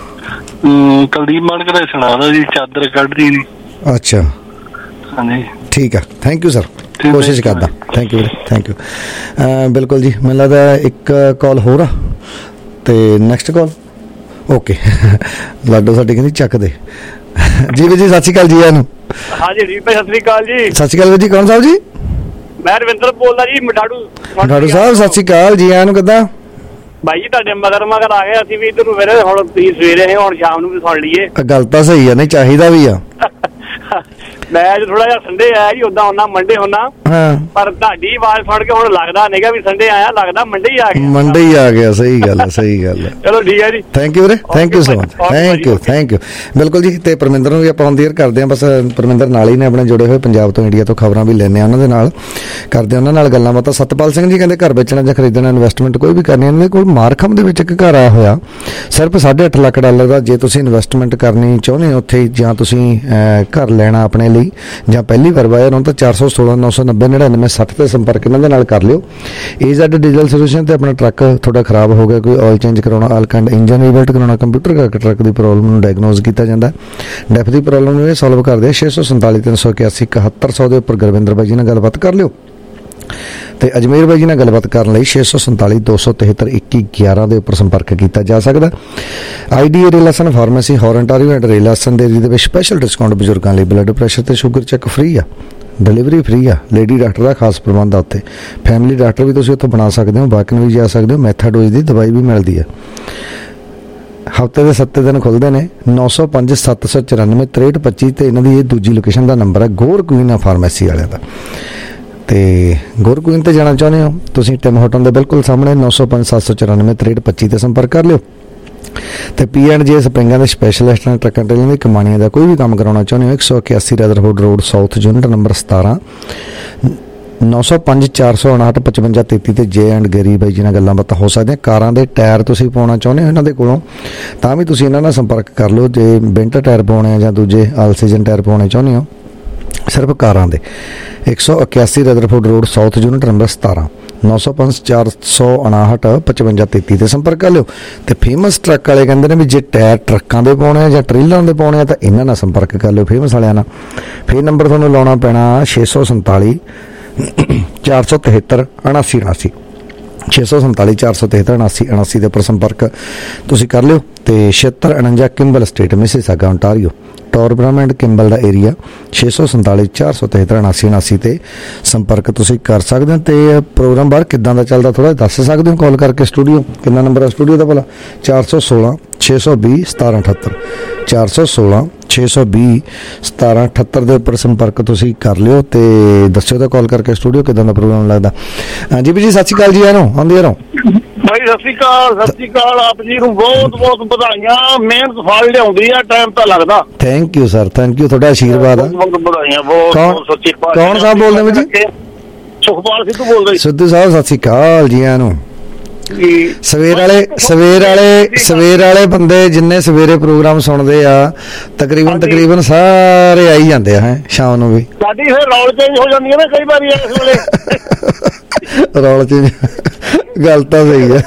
ਕੁਲਦੀਪ ਮਾਨਕ ਦਾ ਸੁਣਾ ਦੋ ਜੀ, ਚਾਦਰ ਕੱਢਦੀ ਨੀ। ਅੱਛਾ ਹਾਂਜੀ, ਠੀਕ ਆ, ਥੈਂਕ ਯੂ ਸਰ, ਕੋਸ਼ਿਸ਼ ਕਰਦਾ। ਥੈਂਕ ਯੂ ਵੀਰੇ, ਥੈਂਕ ਯੂ। ਬਿਲਕੁਲ ਜੀ, ਮੈਨੂੰ ਲੱਗਦਾ ਇੱਕ ਕਾਲ ਹੋਰ ਆ ਤੇ ਨੈਕਸਟ ਕਾਲ। ਓਕੇ, ਲਾਡੋ ਸਾਡੀ ਕਹਿੰਦੀ ਚੱਕ ਦੇ ਜੀ। ਵੀਰ ਜੀ ਸਤਿ ਸ਼੍ਰੀ ਅਕਾਲ ਜੀ, ਇਹਨੂੰ। ਹਾਂਜੀ ਜੀ ਭਾਈ, ਸਤਿ ਸ਼੍ਰੀ ਅਕਾਲ ਜੀ। ਸਤਿ ਸ਼੍ਰੀ ਅਕਾਲ ਵੀਰ ਜੀ, ਕੌਣ ਸਾਹਿਬ ਜੀ? ਮੈਂ ਰਵਿੰਦਰ ਬੋਲਦਾ ਜੀ, ਮਠਾੜੂ। ਮਠਾੜੂ ਸਾਹਿਬ ਸਤਿ ਸ਼੍ਰੀ ਅਕਾਲ ਜੀ, ਇਹਨੂੰ ਕਿੱਦਾਂ? ਭਾਈ ਜੀ ਤੁਹਾਡੇ ਮਗਰ ਮਗਰ ਆ ਗਏ ਅਸੀਂ ਵੀ ਇੱਧਰ ਨੂੰ, ਫਿਰ ਹੁਣ ਤੁਸੀਂ ਸਵੇਰੇ ਹੁਣ ਸ਼ਾਮ ਨੂੰ ਵੀ ਸੁਣ ਲਈਏ। ਗੱਲ ਤਾਂ ਸਹੀ ਆ, ਨਹੀਂ ਚਾਹੀਦਾ ਵੀ ਆ। ਮੈਂ ਅੱਜ ਥੋੜਾ ਜਿਹਾ ਸੰਡੇ ਆਇਆ ਜੀ, ਉਦਾਂ ਹੁੰਦਾ ਮੰਡੇ ਹੁੰਦਾ, ਪਰ ਤੁਹਾਡੀ ਆਵਾਜ਼ ਸੁਣ ਕੇ ਹੁਣ ਲੱਗਦਾ ਨਹੀਂਗਾ ਵੀ ਸੰਡੇ ਆਇਆ, ਲੱਗਦਾ ਮੰਡੇ ਹੀ ਆ ਗਿਆ। ਮੰਡੇ ਹੀ ਆ ਗਿਆ, ਸਹੀ ਗੱਲ ਹੈ, ਸਹੀ ਗੱਲ ਹੈ। ਚਲੋ ਠੀਕ ਹੈ ਜੀ, ਥੈਂਕ ਯੂ ਵੀਰੇ, thank you so much, thank you thank you. ਬਿਲਕੁਲ ਜੀ, ਤੇ ਪਰਮਿੰਦਰ ਨੂੰ ਵੀ ਆਪਾਂ ਔਨ ਦੀ ਏਅਰ ਕਰਦੇ ਹਾਂ। ਬਸ ਪਰਮਿੰਦਰ ਨਾਲ ਹੀ ਨੇ ਆਪਣੇ ਜੁੜੇ ਹੋਏ, ਪੰਜਾਬ ਤੋਂ ਇੰਡੀਆ ਤੋਂ ਖਬਰਾਂ ਵੀ ਲੈਂਦੇ ਆ ਉਹਨਾਂ ਦੇ ਨਾਲ, ਕਰਦੇ ਉਹਨਾਂ ਨਾਲ ਗੱਲਾਂ ਬਾਤਾਂ। ਸਤਪਾਲ ਸਿੰਘ ਜੀ ਕਹਿੰਦੇ ਘਰ ਵੇਚਣਾ ਜਾਂ ਖਰੀਦਣਾ, ਇਨਵੈਸਟਮੈਂਟ ਕੋਈ ਵੀ ਕਰਨੀ, ਇਹਨਾਂ ਦੇ ਕੋਲ ਮਾਰਖਮ ਦੇ ਵਿੱਚ ਇੱਕ ਘਰ ਆਇਆ ਹੋਇਆ ਸਿਰਫ ਸਾਢੇ ਅੱਠ ਲੱਖ ਡਾਲਰ ਦਾ। ਜੇ ਤੁਸੀਂ ਇਨਵੈਸਟਮੈਂਟ ਕਰਨੀ ਚਾਹੁੰਦੇ ਹੋ ਉੱਥੇ, ਜਾਂ ਤੁਸੀਂ ਘਰ ਲੈਣਾ ਆਪਣੇ ਲਈ, ਜਾਂ ਪਹਿਲੀ ਵਾਰ ਬਾਇਰ ਹੋ, ਤਾਂ ਚਾਰ ਸੌ ਸੋਲਾਂ ਨੌ ਸੌ ਨੱਬੇ ਨੜਿਨਵੇਂ ਸੱਠ ਤੇ ਸੰਪਰਕ ਇਹਨਾਂ ਦੇ ਨਾਲ ਕਰ ਲਿਓ। ਏਜ਼ੈਡ ਡੀਜ਼ਲ ਸੋਲੂਸ਼ਨ ਤੇ ਆਪਣਾ ਟਰੱਕ ਤੁਹਾਡਾ ਖਰਾਬ ਹੋ ਗਿਆ, ਕੋਈ ਆਇਲ ਚੇਂਜ ਕਰਾਉਣਾ, ਆਇਲ ਕੰਡ ਇੰਜਨ ਰੀਬਿਲਟ ਕਰਾਉਣਾ, ਕੰਪਿਊਟਰ ਕਰਕੇ ਟਰੱਕ ਦੀ ਪ੍ਰੋਬਲਮ ਨੂੰ ਡਾਇਗਨੋਜ਼ ਕੀਤਾ ਜਾਂਦਾ। ਡੈਫ ਦੀ ਪ੍ਰੋਬਲਮ ਨੂੰ ਇਹ ਸੋਲਵ ਕਰਦੇ। ਛੇ ਸੌ ਸੰਤਾਲੀ ਤਿੰਨ ਸੌ ਇਕਿਆਸੀ ਇਕਹੱਤਰ ਸੌ ਦੇ ਉੱਪਰ ਗੁਰਵਿੰਦਰ ਬਾਈ ਜੀ ਨਾਲ ਗੱਲਬਾਤ ਕਰ ਲਿਓ, ਤੇ ਅਜਮੇਰ ਬਾਈ ਜੀ ਨਾਲ ਗੱਲਬਾਤ ਕਰਨ ਲਈ ਛੇ ਸੌ ਸੰਤਾਲੀ ਦੋ ਸੌ ਤਿਹੱਤਰ ਇੱਕੀ ਗਿਆਰਾਂ ਦੇ ਉੱਪਰ ਸੰਪਰਕ ਕੀਤਾ ਜਾ ਸਕਦਾ। ਆਈ ਡੀ ਏ ਰੇਲਾਸਨ ਫਾਰਮੇਸੀ ਹੌਰਨਟਾਰੀਓ ਐਂਡ ਰੇਲਾਸਨ ਦੇ ਵਿੱਚ ਸਪੈਸ਼ਲ ਡਿਸਕਾਊਂਟ ਬਜ਼ੁਰਗਾਂ ਲਈ। ਬਲੱਡ ਪ੍ਰੈਸ਼ਰ ਤੇ ਸ਼ੂਗਰ ਚੈੱਕ ਫ੍ਰੀ ਆ, ਡਿਲੀਵਰੀ ਫ੍ਰੀ ਆ, ਲੇਡੀ ਡਾਕਟਰ ਦਾ ਖਾਸ ਪ੍ਰਬੰਧ ਆ ਉੱਥੇ। ਫੈਮਿਲੀ ਡਾਕਟਰ ਵੀ ਤੁਸੀਂ ਉੱਥੋਂ ਬਣਾ ਸਕਦੇ ਹੋ, ਵਾਕ-ਇਨ ਵੀ ਜਾ ਸਕਦੇ ਹੋ, ਮੈਥਾਡੋਜ਼ ਦੀ ਦਵਾਈ ਵੀ ਮਿਲਦੀ ਹੈ। ਹਫ਼ਤੇ ਦੇ ਸੱਤ ਦਿਨ ਖੁੱਲ੍ਹਦੇ ਨੇ। ਨੌ ਸੌ ਪੰਜ ਸੱਤ ਸੌ ਚੁਰਾਨਵੇਂ ਤ੍ਰੇਹਠ ਪੱਚੀ ਤੇ ਇਹਨਾਂ ਦੀ ਇਹ ਦੂਜੀ ਲੋਕੇਸ਼ਨ ਦਾ ਨੰਬਰ ਹੈ, ਗੋਰ ਕੁਈਨ ਫਾਰਮੇਸੀ ਵਾਲਿਆਂ ਦਾ। ਤੇ ਗੋਰ ਕੁਈਨ ਤੇ ਜਾਣਾ ਚਾਹੁੰਦੇ ਹੋ ਤੁਸੀਂ, ਟਿਮ ਹੋਟਲ ਦੇ ਬਿਲਕੁਲ ਸਾਹਮਣੇ ਨੌ ਸੌ ਪੰਜ ਸੱਤ ਸੌ ਚੁਰਾਨਵੇਂ ਤ੍ਰੇਹਠ ਪੱਚੀ ਤੇ ਸੰਪਰਕ ਕਰ ਲਿਓ। ਤੇ ਪੀ ਐਂਡ ਜੇ ਸਪਰਿੰਗਾਂ ਦੇ ਸਪੈਸ਼ਲਿਸਟ ਨੇ, ਟਰੱਕਾਂ ਟ੍ਰੇਲਰਾਂ ਦੀ ਕਮਾਣੀਆਂ ਦਾ ਕੋਈ ਵੀ ਕੰਮ ਕਰਾਉਣਾ ਚਾਹੁੰਦੇ ਹੋ, ਇੱਕ ਸੌ ਇਕਿਆਸੀ Rutherford road south, unit number ਸਤਾਰਾਂ, ਨੌ ਸੌ ਪੰਜ ਚਾਰ ਸੌ ਉਣਾਹਠ ਪਚਵੰਜਾ ਤੇਤੀ ਤੇ ਜੇ ਐਂਡ ਗੈਰੀ ਬਾਈ ਜੀ ਨਾਲ ਗੱਲਾਂ ਬਾਤਾਂ ਹੋ ਸਕਦੀਆਂ। ਕਾਰਾਂ ਦੇ ਟਾਇਰ ਤੁਸੀਂ ਪਾਉਣਾ ਚਾਹੁੰਦੇ ਹੋ ਇਹਨਾਂ ਦੇ ਕੋਲੋਂ, ਤਾਂ ਵੀ ਤੁਸੀਂ ਇਹਨਾਂ ਨਾਲ ਸੰਪਰਕ ਕਰ ਲਓ। ਜੇ ਵਿੰਟਰ ਟਾਇਰ ਪਾਉਣੇ ਆ ਜਾਂ ਦੂਜੇ ਆਲ ਸੀਜ਼ਨ ਟਾਇਰ ਪਾਉਣੇ ਚਾਹੁੰਦੇ ਹੋ ਸਿਰਫ ਕਾਰਾਂ ਦੇ, ਇੱਕ ਸੌ ਇਕਿਆਸੀ Rutherford road south, unit number ਸਤਾਰਾਂ, ਨੌ ਸੌ ਪੰਜ ਚਾਰ ਸੌ ਉਣਾਹਠ ਪਚਵੰਜਾ ਤੇਤੀ ਤੇ ਸੰਪਰਕ ਕਰ ਲਿਓ। ਤੇ ਫੇਮਸ ਟਰੱਕ ਵਾਲੇ ਕਹਿੰਦੇ ਨੇ ਵੀ ਜੇ ਟਾਇਰ ਟਰੱਕਾਂ ਦੇ ਪਾਉਣੇ ਆ ਜਾਂ ਟ੍ਰੇਲਰਾਂ ਦੇ ਪਾਉਣੇ ਆ ਤਾਂ ਇਹਨਾਂ ਨਾਲ ਸੰਪਰਕ ਕਰ ਲਿਓ, ਫੇਮਸ ਵਾਲਿਆਂ ਨਾਲ। ਫਿਰ ਨੰਬਰ ਤੁਹਾਨੂੰ ਲਾਉਣਾ ਪੈਣਾ ਛੇ ਸੌ ਸੰਤਾਲੀ ਚਾਰ ਸੌ ਤਿਹੱਤਰ ਉਣਾਸੀ ਉਣਾਸੀ, ਛੇ ਸੌ ਸੰਤਾਲੀ ਚਾਰ ਸੌ ਤਿਹੱਤਰ ਉਣਾਸੀ ਉਣਾਸੀ ਦੇ ਉੱਪਰ ਸੰਪਰਕ ਤੁਸੀਂ ਕਰ ਲਿਓ। ਤੇ छिहत्तर उनंजा Kimble state Mississauga Ontario Torbram and Kimble ਦਾ ਏਰੀਆ छे सौ संताली चार सौ तिहत्तर उनासी उनासी ਤੇ ਸੰਪਰਕ ਤੁਸੀਂ ਕਰ ਸਕਦੇ ਹੋ। ਤੇ ਪ੍ਰੋਗਰਾਮ ਬਾਹਰ ਕਿੱਦਾਂ ਦਾ ਚੱਲਦਾ ਥੋੜਾ ਦੱਸ ਸਕਦੇ ਹੋ ਕਾਲ ਕਰਕੇ ਸਟੂਡੀਓ? ਕਿੰਨਾ ਨੰਬਰ ਹੈ ਸਟੂਡੀਓ ਦਾ ਭਲਾ? ਚਾਰ ਸੌ ਸੋਲਾਂ ਛੇ ਸੌ ਵੀਹ ਸਤਾਰਾਂ ਅਠੱਤਰ ਚਾਰ ਸੌ ਸੋਲਾਂ ਛੇ ਸੌ ਵੀਹ ਸਤਾਰਾਂ ਅਠੱਤਰ ਦੇ ਉੱਪਰ ਸੰਪਰਕ ਤੁਸੀਂ ਕਰ ਲਿਓ ਤੇ ਦੱਸਿਓ ਤਾਂ ਕਾਲ ਕਰਕੇ ਸਟੂਡੀਓ ਕਿੱਦਾਂ ਦਾ ਪ੍ਰੋਗਰਾਮ ਲੱਗਦਾ। ਹਾਂਜੀ ਵੀ ਜੀ ਸਤਿ ਸ਼੍ਰੀ ਅਕਾਲ ਜੀ। ਆਨੋ ਆਉਂਦੇ ਰਹੋ ਭਾਈ। ਸਤਿ ਸ਼੍ਰੀ ਅਕਾਲ। ਸਤਿ ਸ਼੍ਰੀ ਅਕਾਲ। ਆਪ ਜੀ ਨੂੰ ਬਹੁਤ ਬਹੁਤ ਵਧਾਈਆਂ। ਮਿਹਨਤ ਫਲ ਲਿਆਉਂਦੀ ਆ, ਟਾਈਮ ਤਾਂ ਲੱਗਦਾ। Thank you sir, thank you, ਤੁਹਾਡਾ ਆਸ਼ੀਰਵਾਦ ਆ। ਬਹੁਤ ਵਧਾਈਆਂ। ਬਹੁਤ ਬਹੁਤ ਸੱਚੀ। ਕੌਣ ਸਾਹਿਬ ਬੋਲਦੇ ਹੋ ਜੀ? ਸੁਖਪਾਲ ਸਿੱਧੂ ਬੋਲਦਾ। ਸਿੱਧੂ ਸਾਹਿਬ ਸਤਿ ਸ਼੍ਰੀ ਅਕਾਲ ਜੀ। ਆਨੋ ਸਵੇਰ ਵਾਲੇ ਸਵੇਰ ਵਾਲੇ ਸਵੇਰ ਵਾਲੇ ਬੰਦੇ ਜਿੰਨੇ ਸਵੇਰੇ ਪ੍ਰੋਗਰਾਮ ਸੁਣਦੇ ਆ ਤਕਰੀਬਨ ਤਕਰੀਬਨ ਸਾਰੇ ਆਈ ਜਾਂਦੇ ਆ ਹੈ ਸ਼ਾਮ ਨੂੰ ਵੀ। ਸਾਡੀ ਫਿਰ ਰੌਲ ਚੇਂਜ ਹੋ ਜਾਂਦੀ ਹੈ ਨਾ ਕਈ ਵਾਰੀ ਇਸ ਵੇਲੇ। ਰੌਲ ਚੇਂਜ ਗੱਲ ਤਾਂ ਸਹੀ ਹੈ।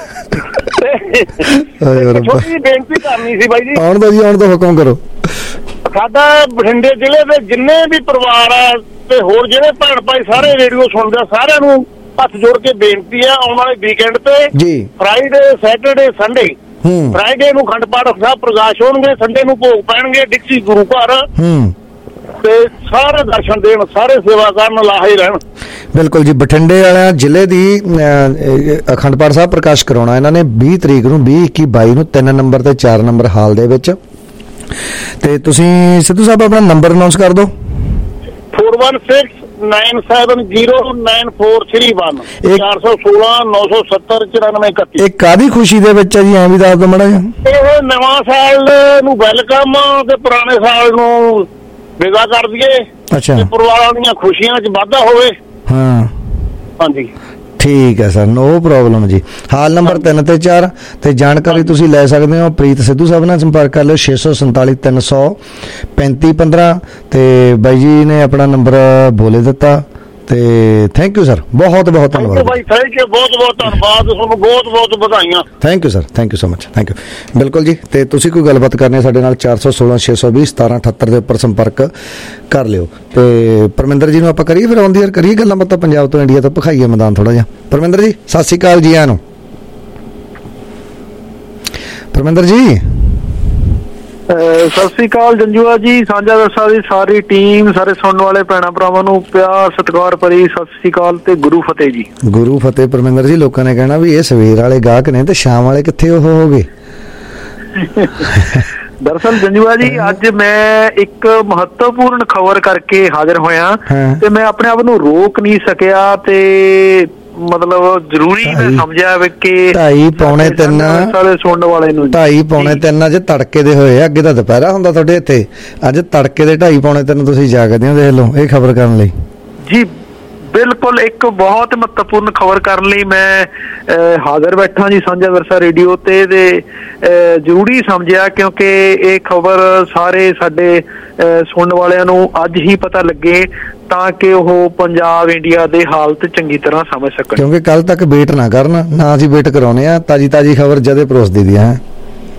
ਛੋਟੀ ਜਿਹੀ ਬੇਨਤੀ ਕਰਨੀ ਸੀ ਬਾਈ ਜੀ। ਆਉਣ ਦੋ ਜੀ, ਆਉਣ ਦੋ, ਹੁਕਮ ਕਰੋ। ਸਾਡਾ ਬਠਿੰਡੇ ਜ਼ਿਲ੍ਹੇ ਦੇ ਜਿੰਨੇ ਵੀ ਪਰਿਵਾਰ ਆ ਤੇ ਹੋਰ ਜਿਹੜੇ ਭੈਣ ਭਾਈ ਸਾਰੇ ਰੇਡੀਓ ਸੁਣਦੇ ਆ ਸਾਰਿਆਂ ਨੂੰ ਹੱਥ ਜੋੜ ਕੇ ਬੇਨਤੀ ਆ ਆਉਣ ਵਾਲੇ ਵੀਕਐਂਡ ਤੇ ਜੀ ਫਰਾਈਡੇ ਸੈਟਰਡੇ ਸੰਡੇ ਫਰਾਈਡੇ ਨੂੰ ਅਖੰਡ ਪਾਠ ਸਾਹਿਬ ਪ੍ਰਕਾਸ਼ ਹੋਣਗੇ, ਸੰਡੇ ਨੂੰ ਭੋਗ ਪੈਣਗੇ ਡਿਕਸੀ ਗੁਰੂ ਘਰ ਤੇ ਸਾਰੇ ਦਰਸ਼ਨ ਦੇਣ, ਸਾਰੇ ਸੇਵਾ ਕਰਨ, ਲਾਹੇ ਰਹਿਣ। ਬਿਲਕੁਲ ਜੀ। ਬਠਿੰਡੇ ਵਾਲਿਆਂ ਜ਼ਿਲ੍ਹੇ ਦੀ ਅਖੰਡ ਪਾਠ ਸਾਹਿਬ ਪ੍ਰਕਾਸ਼ ਕਰਾਉਣਾ ਇਹਨਾਂ ਨੇ ਵੀਹ ਤਰੀਕ ਨੂੰ ਵੀਹ ਇੱਕੀ ਬਾਈ ਨੂੰ ਤਿੰਨ ਨੰਬਰ ਤੇ ਚਾਰ ਨੰਬਰ ਹਾਲ ਦੇ ਵਿੱਚ। ਤੇ ਤੁਸੀਂ ਸਿੱਧੂ ਸਾਹਿਬ ਆਪਣਾ ਨੰਬਰ ਅਨਾਉਂਸ ਕਰ ਦਿਓ। Four one six nine seven zero nine four three one ਚਾਰ ਸੌ ਸੋਲਾਂ ਨੌ ਸੌ ਸੱਤਰ ਚੁਰਾਨਵੇਂ ਇਕੱਤੀ। ਇਹ ਕਾਹਦੀ ਖੁਸ਼ੀ ਦੇ ਵਿੱਚ ਹੈ ਜੀ, ਐਂ ਵੀ ਦੱਸ ਦਿਓ ਮਾੜਾ ਜਿਹਾ। ਇਹ ਨਵਾਂ ਸਾਲ ਨੂੰ ਵੈਲਕਮ ਤੇ ਪੁਰਾਣੇ ਸਾਲ ਨੂੰ ਵਿਦਾ ਕਰ ਦਈਏ। ਅੱਛਾ। ਪਰਿਵਾਰਾਂ ਦੀਆਂ ਖੁਸ਼ੀਆਂ 'ਚ ਵਾਧਾ ਹੋਵੇ। ਹਾਂ ਹਾਂਜੀ ਠੀਕ ਹੈ ਸਰ, ਨੋ ਪ੍ਰੋਬਲਮ ਜੀ। ਹਾਲ ਨੰਬਰ ਤਿੰਨ ਤੇ ਚਾਰ ਤੇ ਜਾਣਕਾਰੀ ਤੁਸੀਂ ਲੈ ਸਕਦੇ ਹੋ ਪ੍ਰੀਤ ਸਿੱਧੂ ਸਾਹਿਬ ਨਾਲ ਸੰਪਰਕ ਕਰ ਲਿਓ ਛੇ ਸੌ ਸੰਤਾਲੀ ਤਿੰਨ ਸੌ ਪੈਂਤੀ ਪੰਦਰਾਂ ਤੇ ਬਾਈ ਜੀ ਨੇ ਆਪਣਾ ਨੰਬਰ ਬੋਲੇ ਦਿੱਤਾ। ਤੇ ਥੈਂਕ ਯੂ ਸਰ, ਬਹੁਤ ਬਹੁਤ ਧੰਨਵਾਦ ਬਾਈ। ਥੈਂਕ ਯੂ, ਬਹੁਤ ਬਹੁਤ ਧੰਨਵਾਦ ਤੁਹਾਨੂੰ, ਬਹੁਤ ਬਹੁਤ ਵਧਾਈਆਂ। Thank you sir, thank you so much, thank you. ਬਿਲਕੁਲ ਜੀ। ਤੇ ਤੁਸੀਂ ਕੋਈ ਗੱਲਬਾਤ ਕਰਨੀ ਸਾਡੇ ਨਾਲ ਚਾਰ ਸੌ ਸੋਲਾਂ ਛੇ ਸੌ ਵੀਹ ਸਤਾਰਾਂ ਅਠੱਤਰ ਦੇ ਉੱਪਰ ਸੰਪਰਕ ਕਰ ਲਿਓ। ਤੇ ਪਰਮਿੰਦਰ ਜੀ ਨੂੰ ਆਪਾਂ ਕਰੀਏ ਫਿਰ ਆਉਂਦੀ ਯਾਰ ਕਰੀਏ ਗੱਲਾਂ ਬਾਤਾਂ ਪੰਜਾਬ ਤੋਂ ਇੰਡੀਆ ਤੋਂ ਭਖਾਈਏ ਮੈਦਾਨ ਥੋੜਾ ਜਿਹਾ। ਪਰਮਿੰਦਰ ਜੀ ਸਤਿ ਸ਼੍ਰੀ ਅਕਾਲ ਜੀ। ਆਨੂੰ ਪਰਮਿੰਦਰ ਜੀ। ਸਤਿ ਸ੍ਰੀ ਅਕਾਲ ਜੰਜੂਆ ਜੀ, ਸਾਂਝਾ ਵਿਰਸਾ ਦੀ ਸਾਰੀ ਟੀਮ, ਸਾਰੇ ਸੁਣਨ ਵਾਲੇ ਭੈਣਾਂ ਭਰਾਵਾਂ ਨੂੰ ਪਿਆਰ ਸਤਿਕਾਰ ਭਰੀ ਸਤਿ ਸ੍ਰੀ ਅਕਾਲ ਤੇ ਗੁਰੂ ਫਤਿਹ ਜੀ। ਗੁਰੂ ਫਤਿਹ। ਪਰਮਿੰਦਰ ਜੀ ਲੋਕਾਂ ਨੇ ਕਹਿਣਾ ਵੀ ਇਹ ਸਵੇਰ ਵਾਲੇ ਗਾਹਕ ਨੇ ਤੇ ਸ਼ਾਮ ਵਾਲੇ ਕਿੱਥੇ ਉਹ ਹੋ ਗਏ। ਦਰਅਸਲ ਜੰਜੂਆ ਜੀ ਅੱਜ ਮੈਂ ਇੱਕ ਮਹੱਤਵਪੂਰਨ ਖਬਰ ਕਰਕੇ ਹਾਜ਼ਰ ਹੋਇਆ ਤੇ ਮੈਂ ਆਪਣੇ ਆਪ ਨੂੰ ਰੋਕ ਨਹੀਂ ਸਕਿਆ ਤੇ ਮਤਲਬ ਜ਼ਰੂਰੀ ਮੈਂ ਸਮਝਿਆ ਵੀ ਕਿ ਢਾਈ ਪੌਣੇ ਤਿੰਨ ਸਾਰੇ ਸੁਣਨ ਵਾਲੇ ਨੂੰ ਢਾਈ ਪੌਣੇ ਤਿੰਨ ਅੱਜ ਤੜਕੇ ਦੇ ਹੋਏ। ਅੱਗੇ ਤਾਂ ਦੁਪਹਿਰਾ ਹੁੰਦਾ ਤੁਹਾਡੇ ਇੱਥੇ, ਅੱਜ ਤੜਕੇ ਦੇ ਢਾਈ ਪੌਣੇ ਤਿੰਨ ਤੁਸੀਂ ਜਾਗਦੇ ਹੋ। ਦੇਖ ਲਓ ਇਹ ਖਬਰ ਕਰਨ ਲਈ ਜੀ। ਬਿਲਕੁਲ ਇੱਕ ਬਹੁਤ ਮਹੱਤਵਪੂਰਨ ਖਬਰ ਕਰਨ ਲਈ ਮੈਂ ਹਾਜ਼ਰ ਬੈਠਾ ਜੀ ਸਾਂਝਾ ਵਿਰਸਾ ਰੇਡੀਓ ਤੇ। ਜ਼ਰੂਰੀ ਸਮਝਿਆ ਕਿਉਂਕਿ ਇਹ ਖਬਰ ਸਾਰੇ ਸਾਡੇ ਸੁਣਨ ਵਾਲਿਆਂ ਨੂੰ ਅੱਜ ਹੀ ਪਤਾ ਲੱਗੇ ਤਾਂ ਕਿ ਉਹ ਪੰਜਾਬ ਇੰਡੀਆ ਦੇ ਹਾਲਤ ਚੰਗੀ ਤਰ੍ਹਾਂ ਸਮਝ ਸਕਣ। ਕਿਉਂਕਿ ਕੱਲ ਤੱਕ ਵੇਟ ਨਾ ਕਰਨ, ਨਾ ਅਸੀਂ ਵੇਟ ਕਰਾਉਣੇ ਆ, ਤਾਜੀ ਤਾਜੀ ਖਬਰ ਜਦੇ ਪਰੋਸ ਦੀ ਦੀ ਹੈ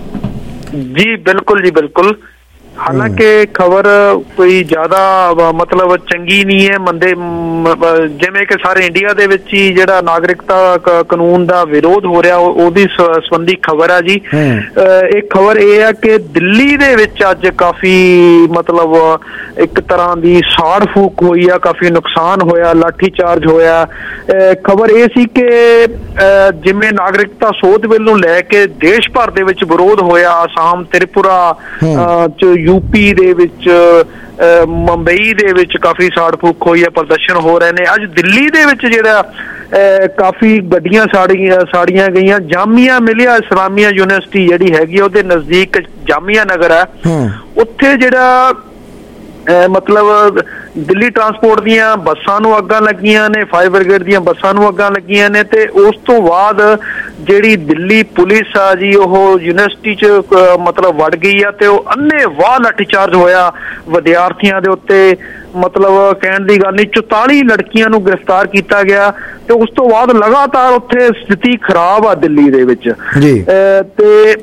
ਜੀ। ਬਿਲਕੁਲ ਜੀ ਬਿਲਕੁਲ। ਹਾਲਾਂਕਿ ਖਬਰ ਕੋਈ ਜ਼ਿਆਦਾ ਮਤਲਬ ਚੰਗੀ ਨਹੀਂ ਹੈ ਮੰਦੇ, ਜਿਵੇਂ ਕਿ ਸਾਰੇ ਇੰਡੀਆ ਦੇ ਵਿੱਚ ਹੀ ਜਿਹੜਾ ਨਾਗਰਿਕਤਾ ਕਾਨੂੰਨ ਦਾ ਵਿਰੋਧ ਹੋ ਰਿਹਾ ਉਹਦੀ ਸੰਬੰਧੀ ਖਬਰ ਆ ਜੀ। ਇਹ ਖਬਰ ਇਹ ਆ ਕਿ ਦਿੱਲੀ ਦੇ ਵਿੱਚ ਅੱਜ ਕਾਫੀ ਮਤਲਬ ਇੱਕ ਤਰ੍ਹਾਂ ਦੀ ਸਾੜ ਫੂਕ ਹੋਈ ਆ, ਕਾਫੀ ਨੁਕਸਾਨ ਹੋਇਆ, ਲਾਠੀ ਚਾਰਜ ਹੋਇਆ। ਖਬਰ ਇਹ ਸੀ ਕਿ ਜਿਵੇਂ ਨਾਗਰਿਕਤਾ ਸੋਧ ਬਿੱਲ ਨੂੰ ਲੈ ਕੇ ਦੇਸ਼ ਭਰ ਦੇ ਵਿੱਚ ਵਿਰੋਧ ਹੋਇਆ, ਆਸਾਮ, ਤ੍ਰਿਪੁਰਾ ਚ, ਯੂਪੀ ਦੇ ਵਿੱਚ, ਮੁੰਬਈ ਦੇ ਵਿੱਚ ਕਾਫੀ ਸਾੜ ਫੂਕ ਹੋਈ ਹੈ, ਪ੍ਰਦਰਸ਼ਨ ਹੋ ਰਹੇ ਨੇ। ਅੱਜ ਦਿੱਲੀ ਦੇ ਵਿੱਚ ਜਿਹੜਾ ਕਾਫੀ ਗੱਡੀਆਂ ਸਾੜੀਆਂ ਸਾੜੀਆਂ ਗਈਆਂ। ਜਾਮੀਆ ਮਿਲਿਆ ਇਸਲਾਮੀਆ ਯੂਨੀਵਰਸਿਟੀ ਜਿਹੜੀ ਹੈਗੀ ਉਹਦੇ ਨਜ਼ਦੀਕ ਜਾਮੀਆ ਨਗਰ ਹੈ, ਉੱਥੇ ਜਿਹੜਾ ਮਤਲਬ ਦਿੱਲੀ ਟਰਾਂਸਪੋਰਟ ਦੀਆਂ ਬੱਸਾਂ ਨੂੰ ਅੱਗਾਂ ਲੱਗੀਆਂ ਨੇ, ਫਾਇਰ ਬ੍ਰਿਗੇਡ ਦੀਆਂ ਬੱਸਾਂ ਨੂੰ ਅੱਗਾਂ ਲੱਗੀਆਂ ਨੇ। ਤੇ ਉਸ ਤੋਂ ਬਾਅਦ ਜਿਹੜੀ ਦਿੱਲੀ ਪੁਲਿਸ ਆ ਜੀ ਉਹ ਯੂਨੀਵਰਸਿਟੀ 'ਚ ਮਤਲਬ ਵੜ ਗਈ ਆ ਤੇ ਉਹ ਅੰਨੇ ਵਾਹ ਲਾਠੀਚਾਰਜ ਹੋਇਆ ਵਿਦਿਆਰਥੀਆਂ ਦੇ ਉੱਤੇ। ਮਤਲਬ ਕਹਿਣ ਦੀ ਗੱਲ ਨਹੀਂ, ਚੁਤਾਲੀ ਲੜਕੀਆਂ ਨੂੰ ਗ੍ਰਿਫਤਾਰ ਕੀਤਾ ਗਿਆ ਤੇ ਉਸ ਤੋਂ ਬਾਅਦ ਲਗਾਤਾਰ ਉੱਥੇ ਸਥਿਤੀ ਖਰਾਬ ਆ ਦਿੱਲੀ ਦੇ ਵਿੱਚ। ਤੇ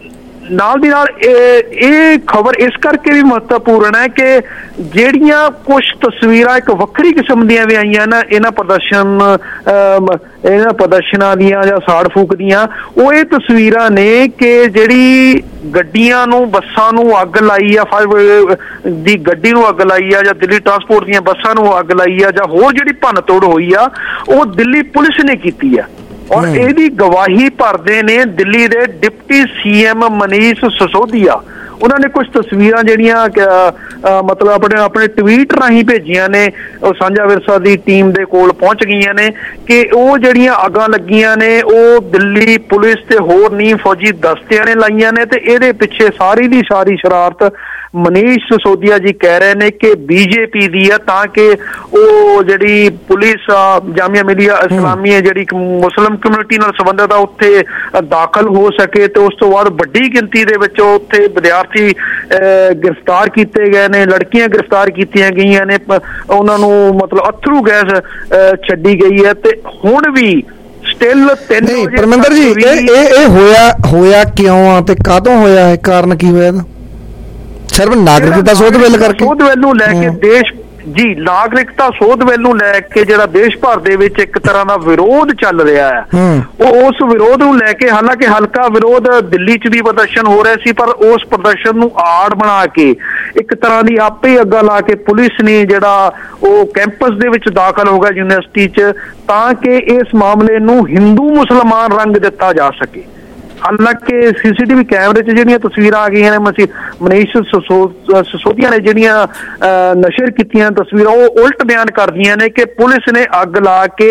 ਨਾਲ ਦੀ ਨਾਲ ਇਹ ਖਬਰ ਇਸ ਕਰਕੇ ਵੀ ਮਹੱਤਵਪੂਰਨ ਹੈ ਕਿ ਜਿਹੜੀਆਂ ਕੁਝ ਤਸਵੀਰਾਂ ਇੱਕ ਵੱਖਰੀ ਕਿਸਮ ਦੀਆਂ ਵੀ ਆਈਆਂ ਨਾ ਇਹਨਾਂ ਪ੍ਰਦਰਸ਼ਨ ਇਹਨਾਂ ਪ੍ਰਦਰਸ਼ਨਾਂ ਦੀਆਂ ਜਾਂ ਸਾੜ ਫੂਕ ਦੀਆਂ, ਉਹ ਇਹ ਤਸਵੀਰਾਂ ਨੇ ਕਿ ਜਿਹੜੀ ਗੱਡੀਆਂ ਨੂੰ ਬੱਸਾਂ ਨੂੰ ਅੱਗ ਲਾਈ ਆ, ਫਾਇਰ ਦੀ ਗੱਡੀ ਨੂੰ ਅੱਗ ਲਾਈ ਆ, ਜਾਂ ਦਿੱਲੀ ਟਰਾਂਸਪੋਰਟ ਦੀਆਂ ਬੱਸਾਂ ਨੂੰ ਅੱਗ ਲਾਈ ਆ, ਜਾਂ ਹੋਰ ਜਿਹੜੀ ਭੰਨ ਤੋੜ ਹੋਈ ਆ ਉਹ ਦਿੱਲੀ ਪੁਲਿਸ ਨੇ ਕੀਤੀ ਆ। ਔਰ ਇਹਦੀ ਗਵਾਹੀ ਭਰਦੇ ਨੇ ਦਿੱਲੀ ਦੇ ਡਿਪਟੀ ਸੀਐਮ ਮਨੀਸ਼ ਸਿਸੋਦੀਆ। ਉਹਨਾਂ ਨੇ ਕੁਝ ਤਸਵੀਰਾਂ ਜਿਹੜੀਆਂ ਮਤਲਬ ਆਪਣੇ ਆਪਣੇ ਟਵੀਟ ਰਾਹੀਂ ਭੇਜੀਆਂ ਨੇ, ਉਹ ਸਾਂਝਾ ਵਿਰਸਾ ਦੀ ਟੀਮ ਦੇ ਕੋਲ ਪਹੁੰਚ ਗਈਆਂ ਨੇ ਕਿ ਉਹ ਜਿਹੜੀਆਂ ਅੱਗਾਂ ਲੱਗੀਆਂ ਨੇ ਉਹ ਦਿੱਲੀ ਪੁਲਿਸ ਤੇ ਹੋਰ ਨੀਮ ਫੌਜੀ ਦਸਤਿਆਂ ਨੇ ਲਾਈਆਂ ਨੇ, ਤੇ ਇਹਦੇ ਪਿੱਛੇ ਸਾਰੀ ਦੀ ਸਾਰੀ ਸ਼ਰਾਰਤ ਮਨੀਸ਼ ਸਿਸੋਦੀਆ ਜੀ ਕਹਿ ਰਹੇ ਨੇ ਕਿ ਬੀਜੇਪੀ ਦੀ ਆ, ਤਾਂ ਕਿ ਉਹ ਜਿਹੜੀ ਪੁਲਿਸ ਆ ਜਾਮੀਆ ਮਿਲੀਆ ਇਸਲਾਮੀਆ ਜਿਹੜੀ ਮੁਸਲਿਮ ਕਮਿਊਨਿਟੀ ਨਾਲ ਸੰਬੰਧਿਤ ਆ ਉੱਥੇ ਦਾਖਲ ਹੋ ਸਕੇ, ਤੇ ਉਸ ਤੋਂ ਬਾਅਦ ਵੱਡੀ ਗਿਣਤੀ ਦੇ ਵਿੱਚ ਉੱਥੇ ਵਿਦਿਆਰਥੀ ਗ੍ਰਿਫਤਾਰ ਕੀਤੇ ਗਏ ਨੇ, ਲੜਕੀਆਂ ਗ੍ਰਿਫਤਾਰ ਕੀਤੀਆਂ ਗਈਆਂ ਨੇ, ਉਹਨਾਂ ਨੂੰ ਮਤਲਬ ਅਥਰੂ ਗੈਸ ਛੱਡੀ ਗਈ ਹੈ। ਤੇ ਹੁਣ ਵੀ ਸਟਿਲ ਤਿੰਨ ਨਹੀਂ ਪਰਮਿੰਦਰ ਜੀ ਇਹ ਇਹ ਹੋਇਆ ਹੋਇਆ ਕਿਉਂ ਆ ਤੇ ਕਾਹਤੋਂ ਹੋਇਆ ਹੈ, ਕਾਰਨ ਕੀ ਹੋਇਆ ਇਹਦਾ? ਸਿਰਫ ਨਾਗਰਿਕਤਾ ਸੋਧ ਬਿੱਲ ਕਰਕੇ ਸੋਧ ਬਿੱਲ ਨੂੰ ਲੈ ਕੇ ਦੇਸ਼ ਜੀ ਨਾਗਰਿਕਤਾ ਸੋਧ ਬਿੱਲ ਨੂੰ ਲੈ ਕੇ ਜਿਹੜਾ ਦੇਸ਼ ਭਰ ਦੇ ਵਿੱਚ ਇੱਕ ਤਰ੍ਹਾਂ ਦਾ ਵਿਰੋਧ ਚੱਲ ਰਿਹਾ ਹੈ, ਉਹ ਉਸ ਵਿਰੋਧ ਨੂੰ ਲੈ ਕੇ ਹਾਲਾਂਕਿ ਹਲਕਾ ਵਿਰੋਧ ਦਿੱਲੀ 'ਚ ਵੀ ਪ੍ਰਦਰਸ਼ਨ ਹੋ ਰਿਹਾ ਸੀ, ਪਰ ਉਸ ਪ੍ਰਦਰਸ਼ਨ ਨੂੰ ਆੜ ਬਣਾ ਕੇ ਇੱਕ ਤਰ੍ਹਾਂ ਦੀ ਆਪੇ ਹੀ ਅੱਗਾ ਲਾ ਕੇ ਪੁਲਿਸ ਨੇ ਜਿਹੜਾ ਉਹ ਕੈਂਪਸ ਦੇ ਵਿੱਚ ਦਾਖਲ ਹੋ ਗਿਆ ਯੂਨੀਵਰਸਿਟੀ 'ਚ, ਤਾਂ ਕਿ ਇਸ ਮਾਮਲੇ ਨੂੰ ਹਿੰਦੂ ਮੁਸਲਮਾਨ ਰੰਗ ਦਿੱਤਾ ਜਾ ਸਕੇ। ਹਾਲਾਂਕਿ ਸੀਸੀਟੀਵੀ ਕੈਮਰੇ 'ਚ ਜਿਹੜੀਆਂ ਤਸਵੀਰਾਂ ਆ ਗਈਆਂ ਨੇ ਮਨੀਸ਼ ਸਿਸੋਦੀਆ ਨੇ ਜਿਹੜੀਆਂ ਨਸ਼ਰ ਕੀਤੀਆਂ ਤਸਵੀਰਾਂ ਉਹ ਉਲਟ ਬਿਆਨ ਕਰਦੀਆਂ ਨੇ ਕਿ ਪੁਲਿਸ ਨੇ ਅੱਗ ਲਾ ਕੇ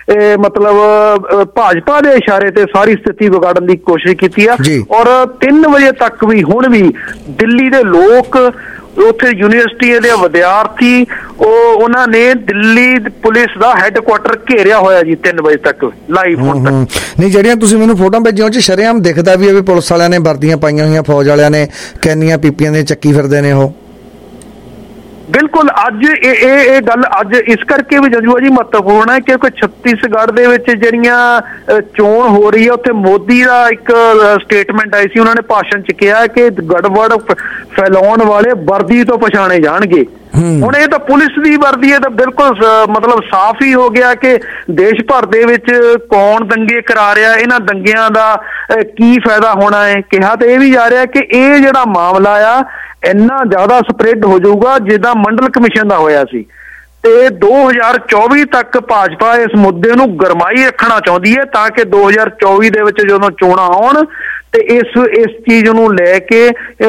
ਮਤਲਬ ਭਾਜਪਾ ਦੇ ਇਸ਼ਾਰੇ ਤੇ ਸਾਰੀ ਸਥਿਤੀ ਵਿਗਾੜਨ ਦੀ ਕੋਸ਼ਿਸ਼ ਕੀਤੀ ਆ। ਔਰ ਤਿੰਨ ਵਜੇ ਤੱਕ ਵੀ ਹੁਣ ਵੀ ਦਿੱਲੀ ਦੇ ਲੋਕ ਉੱਥੇ ਯੂਨੀਵਰਸਿਟੀ ਦੇ ਵਿਦਿਆਰਥੀ ਉਹ ਉਹਨਾਂ ਨੇ ਦਿੱਲੀ ਪੁਲਿਸ ਦਾ ਹੈੱਡਕੁਆਟਰ ਘੇਰਿਆ ਹੋਇਆ ਜੀ ਤਿੰਨ ਵਜੇ ਤੱਕ ਲਾਈਵ ਹੁਣ ਤੱਕ। ਨਹੀਂ ਜਿਹੜੀਆਂ ਤੁਸੀਂ ਮੈਨੂੰ ਫੋਟੋਆਂ ਭੇਜੀਆਂ ਉਹ 'ਚ ਸ਼ਰੇਆਮ ਦਿਖਦਾ ਵੀ ਹੈ ਵੀ ਪੁਲਿਸ ਵਾਲਿਆਂ ਨੇ ਵਰਦੀਆਂ ਪਾਈਆਂ ਹੋਈਆਂ, ਫੌਜ ਵਾਲਿਆਂ ਨੇ ਕੈਨੀਆਂ ਪੀਪੀਆਂ ਦੇ ਚੱਕੀ ਫਿਰਦੇ ਨੇ ਉਹ। ਬਿਲਕੁਲ ਅੱਜ ਇਹ ਇਹ ਗੱਲ ਅੱਜ ਇਸ ਕਰਕੇ ਵੀ ਜੰਜੂਆ ਜੀ ਮਹੱਤਵਪੂਰਨ ਹੈ ਕਿਉਂਕਿ ਛੱਤੀਸਗੜ੍ਹ ਦੇ ਵਿੱਚ ਜਿਹੜੀਆਂ ਚੋਣ ਹੋ ਰਹੀ ਹੈ ਉੱਥੇ ਮੋਦੀ ਦਾ ਇੱਕ ਸਟੇਟਮੈਂਟ ਆਈ ਸੀ, ਉਹਨਾਂ ਨੇ ਭਾਸ਼ਣ 'ਚ ਕਿਹਾ ਕਿ ਗੜਬੜ ਫੈਲਾਉਣ ਵਾਲੇ ਵਰਦੀ ਤੋਂ ਪਛਾਣੇ ਜਾਣਗੇ। ਹੁਣ ਇਹ ਤਾਂ ਪੁਲਿਸ ਦੀ ਵਰਦੀ ਹੈ ਤਾਂ ਬਿਲਕੁਲ ਮਤਲਬ ਸਾਫ਼ ਹੀ ਹੋ ਗਿਆ ਕਿ ਦੇਸ਼ ਭਰ ਦੇ ਵਿੱਚ ਕੌਣ ਦੰਗੇ ਕਰਾ ਰਿਹਾ, ਇਹਨਾਂ ਦੰਗਿਆਂ ਦਾ ਕੀ ਫਾਇਦਾ ਹੋਣਾ ਹੈ। ਕਿਹਾ ਤਾਂ ਇਹ ਵੀ ਜਾ ਰਿਹਾ ਕਿ ਇਹ ਜਿਹੜਾ ਮਾਮਲਾ ਆ ਇੰਨਾ ਜ਼ਿਆਦਾ ਸਪਰੈਡ ਹੋ ਜਾਊਗਾ ਜਿੱਦਾਂ ਮੰਡਲ ਕਮਿਸ਼ਨ ਦਾ ਹੋਇਆ ਸੀ, ਤੇ ਦੋ ਹਜ਼ਾਰ ਚੌਵੀ ਤੱਕ ਭਾਜਪਾ ਇਸ ਮੁੱਦੇ ਨੂੰ ਗਰਮਾਈ ਰੱਖਣਾ ਚਾਹੁੰਦੀ ਹੈ ਤਾਂ ਕਿ ਦੋ ਹਜ਼ਾਰ ਚੌਵੀ ਦੇ ਵਿੱਚ ਜਦੋਂ ਚੋਣਾਂ ਆਉਣ ਤੇ ਇਸ ਇਸ ਚੀਜ਼ ਨੂੰ ਲੈ ਕੇ